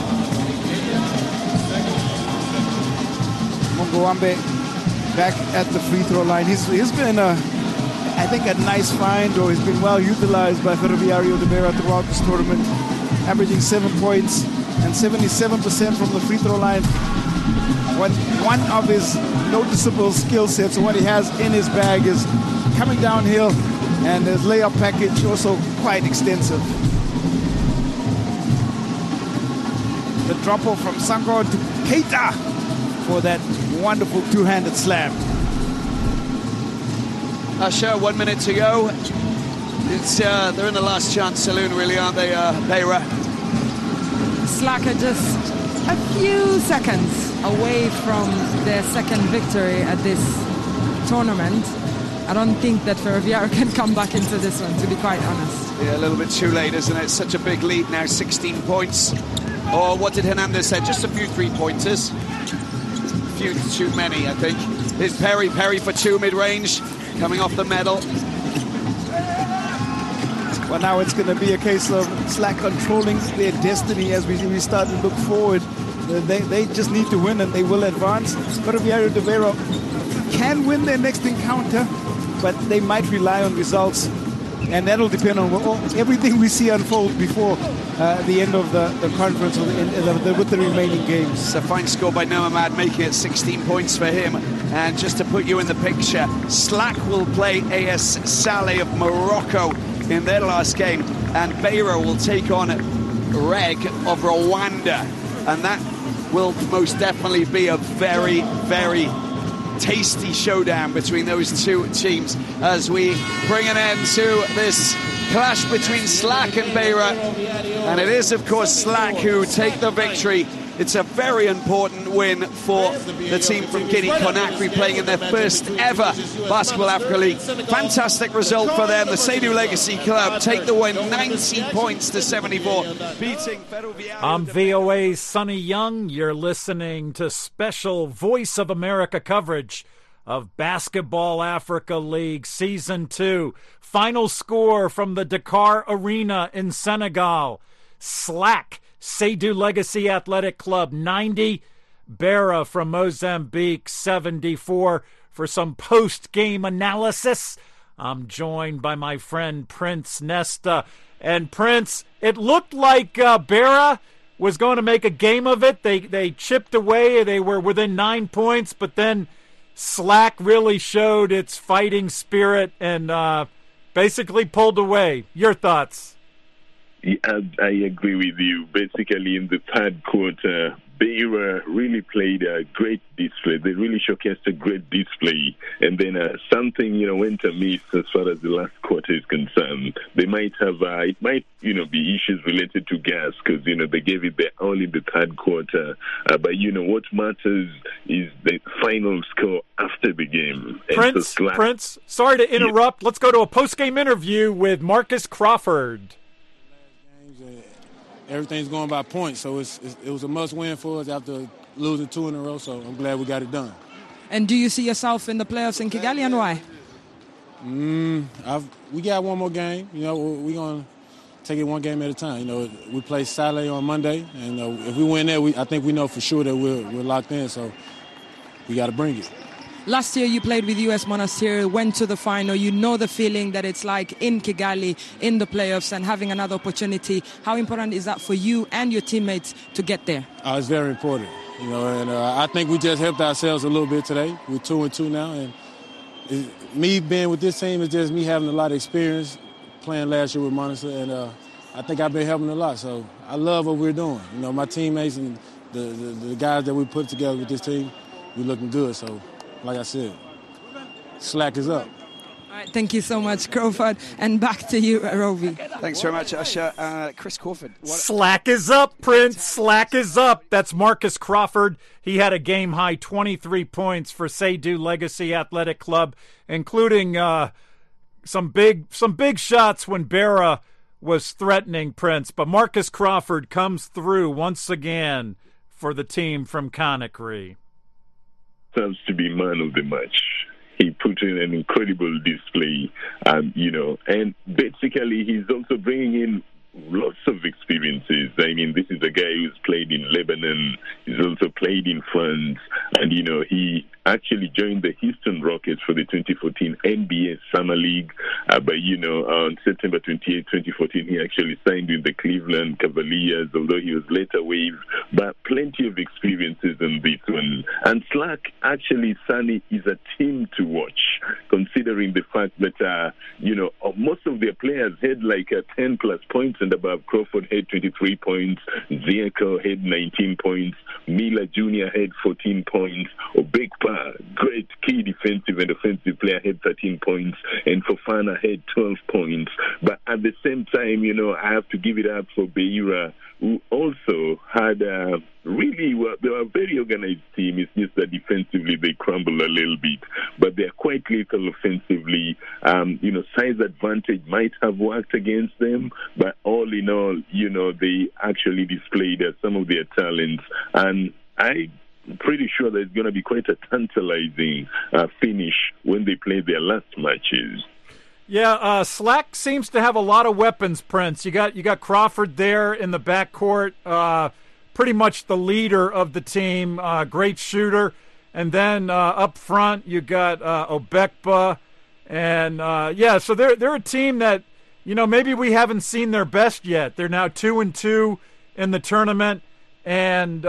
Mongowambe back at the free throw line. He's been, I think, a nice find, or he's been well utilized by Ferroviario de Beira throughout this tournament, averaging 7 points and 77% from the free throw line. One of his noticeable skill sets, what he has in his bag, is coming downhill, and his layup package also quite extensive. The drop-off from Sango to Keita for that wonderful two-handed slam. Usher, 1 minute to go. It's they're in the last chance saloon, really, aren't they, Beira? SLAC are just a few seconds away from their second victory at this tournament. I don't think that Ferroviario can come back into this one, to be quite honest. Yeah, a little bit too late, isn't it? Such a big lead now, 16 points. Or what did Hernandez say? Just a few three-pointers. A few too many, I think. Here's Perry for two mid-range, coming off the medal. Well, now it's going to be a case of SLAC controlling their destiny as we start to look forward They just need to win and they will advance. Ferroviario de Beira can win their next encounter, but they might rely on results. And that'll depend on everything we see unfold before the end of the conference or with the remaining games. It's a fine score by Nomad, making it 16 points for him. And just to put you in the picture, SLAC will play AS Saleh of Morocco in their last game, and Beira will take on Reg of Rwanda. And that will most definitely be a very, very tasty showdown between those two teams as we bring an end to this clash between SLAC and Beira. And it is, of course, SLAC who take the victory. It's a very important win for the team from Guinea-Conakry, playing in their first ever Basketball Africa League. Fantastic result for them. The Seydou Legacy Club take the win, 90 points to 74, beating Ferroviario. I'm VOA's Sonny Young. You're listening to special Voice of America coverage of Basketball Africa League Season 2. Final score from the Dakar Arena in Senegal. SLAC, Seydou Legacy Athletic Club, 90. Beira from Mozambique, 74. For some post-game analysis, I'm joined by my friend Prince Nesta. And Prince, it looked like Beira was going to make a game of it. They chipped away. They were within 9 points, but then SLAC really showed its fighting spirit and basically pulled away. Your thoughts? Yeah, I agree with you. Basically, in the third quarter, Beira really played a great display. They really showcased a great display. And then something, went amiss as far as the last quarter is concerned. They might have, it might, be issues related to gas because, they gave it their all in the third quarter. But, what matters is the final score after the game. Prince, sorry to interrupt. Yeah. Let's go to a post-game interview with Marcus Crawford. Everything's going by points, so it was a must-win for us after losing 2 in a row, so I'm glad we got it done. And do you see yourself in the playoffs in Kigali, and why? We got one more game. We're going to take it one game at a time. We play Saleh on Monday, and if we win there, I think we know for sure that we're locked in, so we got to bring it. Last year you played with US Monastir, went to the final. You know the feeling that it's like in Kigali, in the playoffs, and having another opportunity. How important is that for you and your teammates to get there? It's very important. And I think we just helped ourselves a little bit today. We're 2-2 now, and me being with this team is just me having a lot of experience playing last year with Monastir, and I think I've been helping a lot. So I love what we're doing. My teammates and the guys that we put together with this team, we're looking good. So, like I said, SLAC is up. All right, thank you so much, Crawford. And back to you, Roby. Thanks very much, Usher. Chris Crawford. SLAC is up, Prince. SLAC is up. That's Marcus Crawford. He had a game-high 23 points for Seydou Legacy Athletic Club, including some big shots when Beira was threatening Prince. But Marcus Crawford comes through once again for the team from Conakry. Serves to be man of the match. He put in an incredible display, and basically he's also bringing in lots of experiences. I mean, this is a guy who's played in Lebanon, he's also played in France, and, he actually joined the Houston Rockets for the 2014 NBA Summer League, but, on September 28, 2014, he actually signed with the Cleveland Cavaliers, although he was later waived, but plenty of experiences in this one. And SLAC, actually, Sunny, is a team to watch, considering the fact that, most of their players had like 10-plus points and above. Crawford had 23 points, Zieko had 19 points, Miller Jr. had 14 points, Obekpa, great key defensive and offensive player, had 13 points, and Fofana had 12 points. But at the same time, I have to give it up for Beira, who also had they were a very organized team. It's just that defensively they crumble a little bit, but they're quite lethal offensively. Size advantage might have worked against them, but all in all, they actually displayed some of their talents, and I'm pretty sure there's going to be quite a tantalizing finish when they play their last matches. Yeah, SLAC seems to have a lot of weapons, Prince. You got Crawford there in the backcourt. pretty much the leader of the team, great shooter. And then up front, you got Obekpa. And, so they're a team that, maybe we haven't seen their best yet. They're now 2-2 in the tournament. And,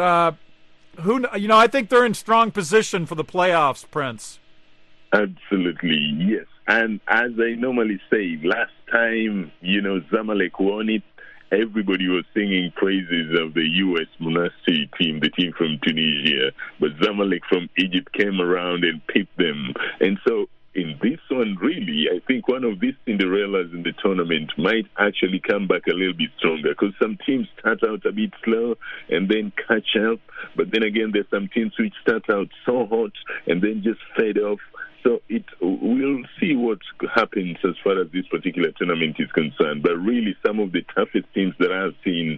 I think they're in strong position for the playoffs, Prince. Absolutely, yes. And as I normally say, last time, Zamalek won it, everybody was singing praises of the U.S. Monastir team, the team from Tunisia. But Zamalek from Egypt came around and picked them. And so in this one, really, I think one of these Cinderellas in the tournament might actually come back a little bit stronger, because some teams start out a bit slow and then catch up. But then again, there's some teams which start out so hot and then just fade off. So we'll see what happens as far as this particular tournament is concerned. But really, some of the toughest teams that I've seen,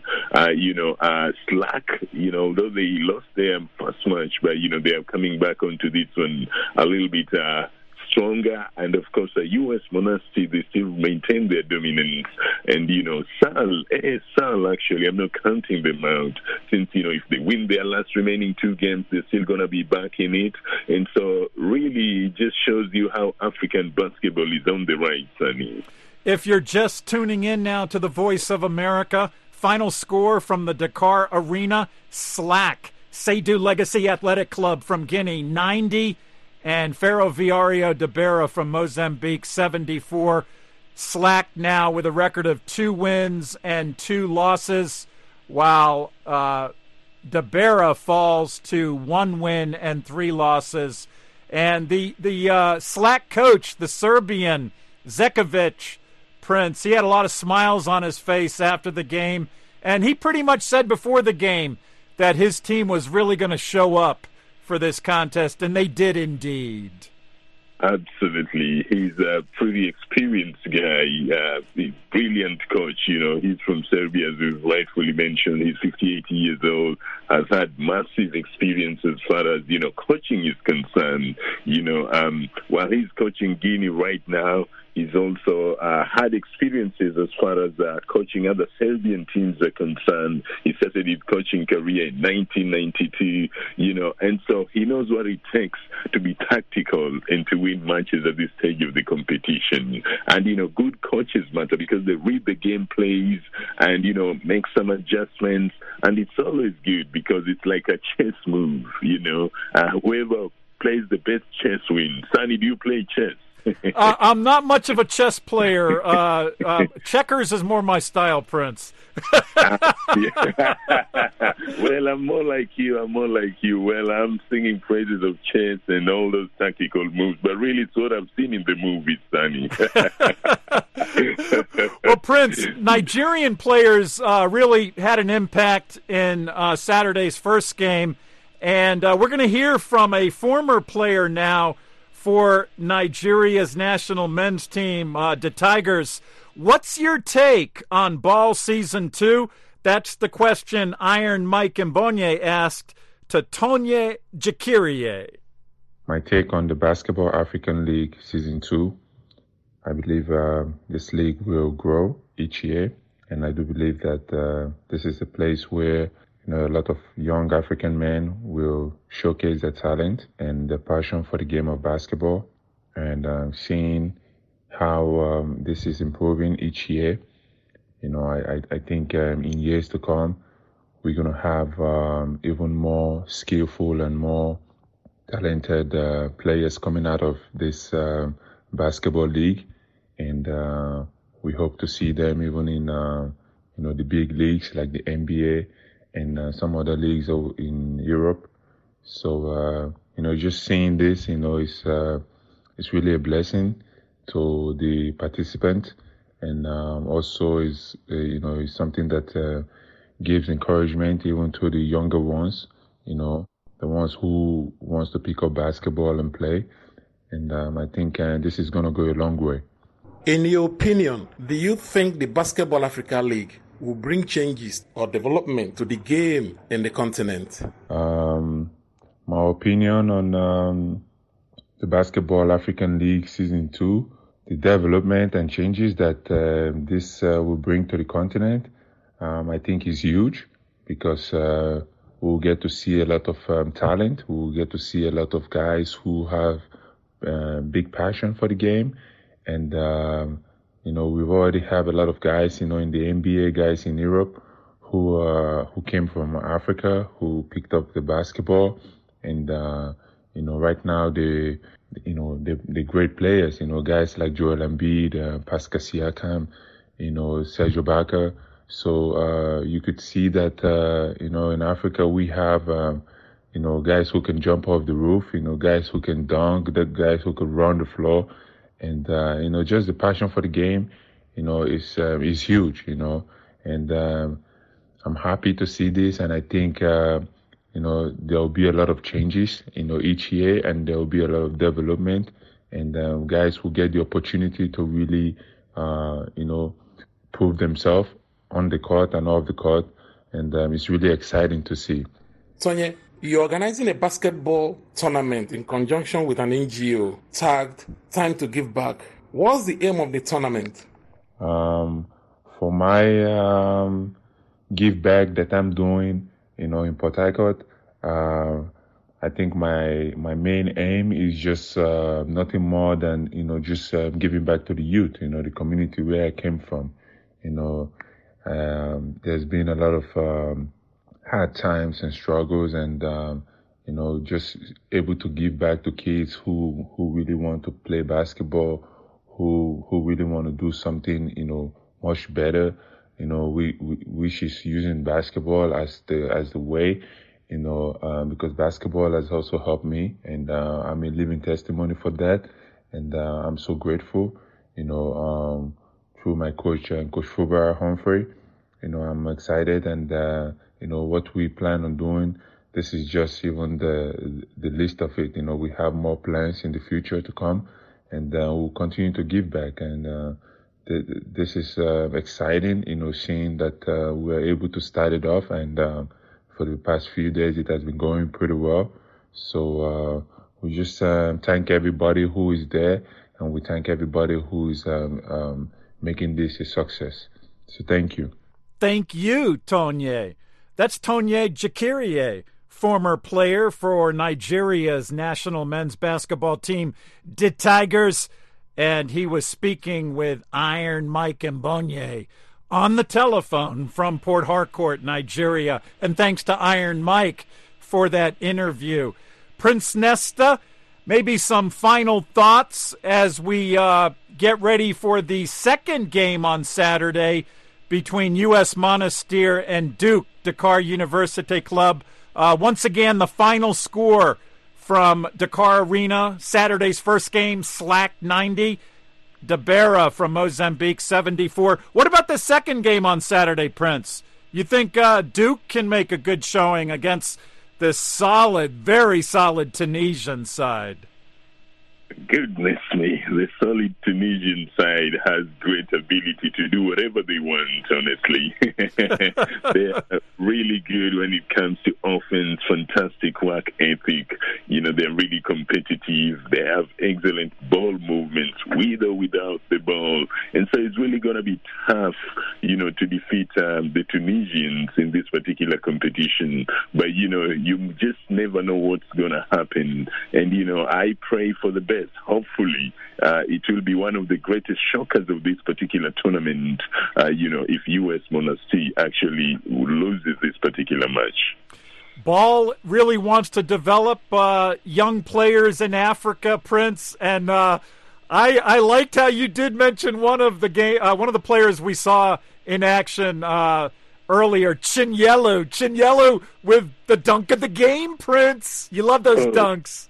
Slack, though they lost their first match, but, they are coming back onto this one a little bit stronger. And, of course, U.S. Monastir, they still maintain their dominance. And, Sal, actually, I'm not counting them out. Since, if they win their last remaining 2 games, they're still going to be back in it. And so, really, it just shows you how African basketball is on the rise, Sonny. If you're just tuning in now to the Voice of America, final score from the Dakar Arena, Slack, Seydou Legacy Athletic Club from Guinea, 90, and Ferroviario de Beira from Mozambique, 74. Slack now with a record of 2 wins and 2 losses, while de Beira falls to 1 win and 3 losses. And the Slack coach, the Serbian, Zekovic, Prince, he had a lot of smiles on his face after the game, and he pretty much said before the game that his team was really going to show up for this contest, and they did indeed. Absolutely. He's a pretty experienced guy, a brilliant coach. He's from Serbia, as we've rightfully mentioned. He's 58 years old, has had massive experience as far as, coaching is concerned. While he's coaching Guinea right now, he's also had experiences as far as coaching other Serbian teams are concerned. He started his coaching career in 1992, and so he knows what it takes to be tactical and to win matches at this stage of the competition. And, good coaches matter because they read the game plays and, make some adjustments. And it's always good because it's like a chess move, whoever plays the best chess wins. Sonny, do you play chess? I'm not much of a chess player. Checkers is more my style, Prince. Well, I'm more like you. Well, I'm singing praises of chess and all those tactical moves, but really it's what I've seen in the movies, Sonny. Well, Prince, Nigerian players really had an impact in Saturday's first game, and we're going to hear from a former player now for Nigeria's national men's team, the Tigers. What's your take on Ball Season 2? That's the question Iron Mike Mbonye asked to Tonye Jakirie. My take on the Basketball African League Season 2, I believe this league will grow each year, and I do believe that this is a place where a lot of young African men will showcase their talent and their passion for the game of basketball. And seeing how this is improving each year, I think in years to come, we're going to have even more skillful and more talented players coming out of this basketball league. And we hope to see them even in, the big leagues like the NBA and some other leagues in Europe. So, just seeing this, it's really a blessing to the participant, and also is something that gives encouragement even to the younger ones, the ones who wants to pick up basketball and play. And I think this is going to go a long way. In your opinion, do you think the Basketball Africa League will bring changes or development to the game in the continent? My opinion on the Basketball African League Season 2, the development and changes that this will bring to the continent, I think is huge. because we'll get to see a lot of talent. We'll get to see a lot of guys who have big passion for the game. And, we've already have a lot of guys, in the NBA, guys in Europe who came from Africa, who picked up the basketball. And, right now they're great players, guys like Joel Embiid, Pascal Siakam, Serge Ibaka. So you could see that, in Africa we have, guys who can jump off the roof, guys who can dunk, the guys who can run the floor. And, just the passion for the game, is huge, and I'm happy to see this. And I think, there'll be a lot of changes, each year, and there'll be a lot of development. And guys will get the opportunity to really, prove themselves on the court and off the court. And it's really exciting to see. Tonye, you're organizing a basketball tournament in conjunction with an NGO tagged Time to Give Back. What's the aim of the tournament? For my give back that I'm doing, in Port Harcourt, I think my main aim is just nothing more than, just giving back to the youth, the community where I came from. There's been a lot of hard times and struggles, and just able to give back to kids who really want to play basketball, who really want to do something much better. Which is using basketball as the way, because basketball has also helped me, and I'm a living testimony for that. And I'm so grateful, through my coach, Coach Fubara Humphrey. I'm excited, and what we plan on doing. This is just even the list of it. We have more plans in the future to come, and we'll continue to give back. And this is exciting, seeing that we're able to start it off. And for the past few days, it has been going pretty well. So we just thank everybody who is there, and we thank everybody who is making this a success. So thank you. Thank you, Tonye. That's Tonye Jakirie, former player for Nigeria's national men's basketball team, the Tigers. And he was speaking with Iron Mike Mbonye on the telephone from Port Harcourt, Nigeria. And thanks to Iron Mike for that interview. Prince Nesta, maybe some final thoughts as we get ready for the second game on Saturday between U.S. Monastir and Duke, Dakar University Club. Once again, the final score from Dakar Arena, Saturday's first game, SLAC 90. Dabera from Mozambique, 74. What about the second game on Saturday, Prince? You think Duke can make a good showing against this solid, very solid Tunisian side? Goodness me, the solid Tunisian side has great ability to do whatever they want, honestly. They're really good when it comes to offense, fantastic work ethic. They're really competitive. They have excellent ball movements, with or without the ball. And so it's really going to be tough, to defeat the Tunisians in this particular competition. But, you just never know what's going to happen. And, I pray for the best. Hopefully, it will be one of the greatest shockers of this particular tournament, if U.S. Monastir actually loses this particular match. Ball really wants to develop young players in Africa, Prince, and I liked how you did mention one of the players we saw in action earlier, Chinyelu with the dunk of the game, Prince. You love those dunks.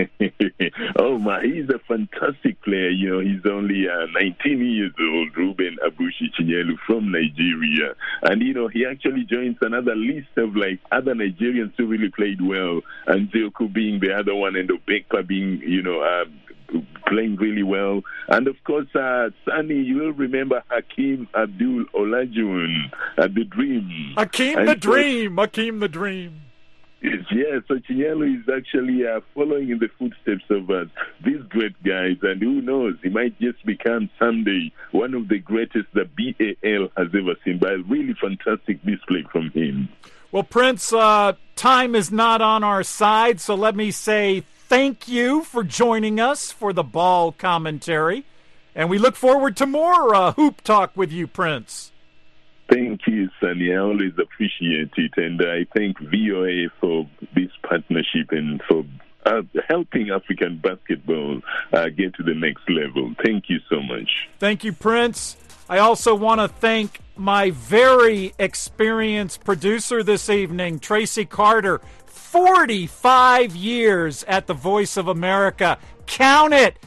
Oh my, he's a fantastic player. He's only 19 years old, Ruben Abushi Chinyelu from Nigeria. And, he actually joins another list of other Nigerians who really played well. And Zioku being the other one, and Obekpa being, playing really well. And of course, Sunny, you will remember Hakeem Abdul Olajuwon, the Dream. Hakeem the Dream. Yeah, so Chinyelu is actually following in the footsteps of these great guys, and who knows, he might just become someday one of the greatest the BAL has ever seen, but a really fantastic display from him. Well, Prince, time is not on our side, so let me say thank you for joining us for the ball commentary. And we look forward to more hoop talk with you, Prince. Thank you, Sonny. I always appreciate it. And I thank VOA for this partnership and for helping African basketball get to the next level. Thank you so much. Thank you, Prince. I also want to thank my very experienced producer this evening, Tracy Carter. 45 years at the Voice of America. Count it.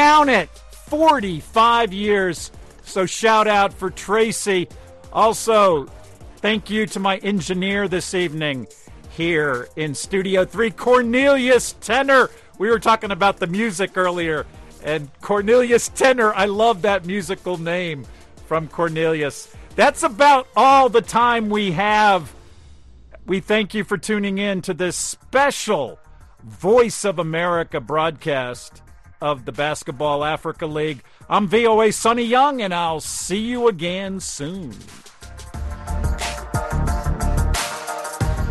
45 years. So shout out for Tracy. Also, thank you to my engineer this evening here in Studio 3, Cornelius Tenor. We were talking about the music earlier, and Cornelius Tenor, I love that musical name from Cornelius. That's about all the time we have. We thank you for tuning in to this special Voice of America broadcast of the Basketball Africa League. I'm VOA Sonny Young, and I'll see you again soon.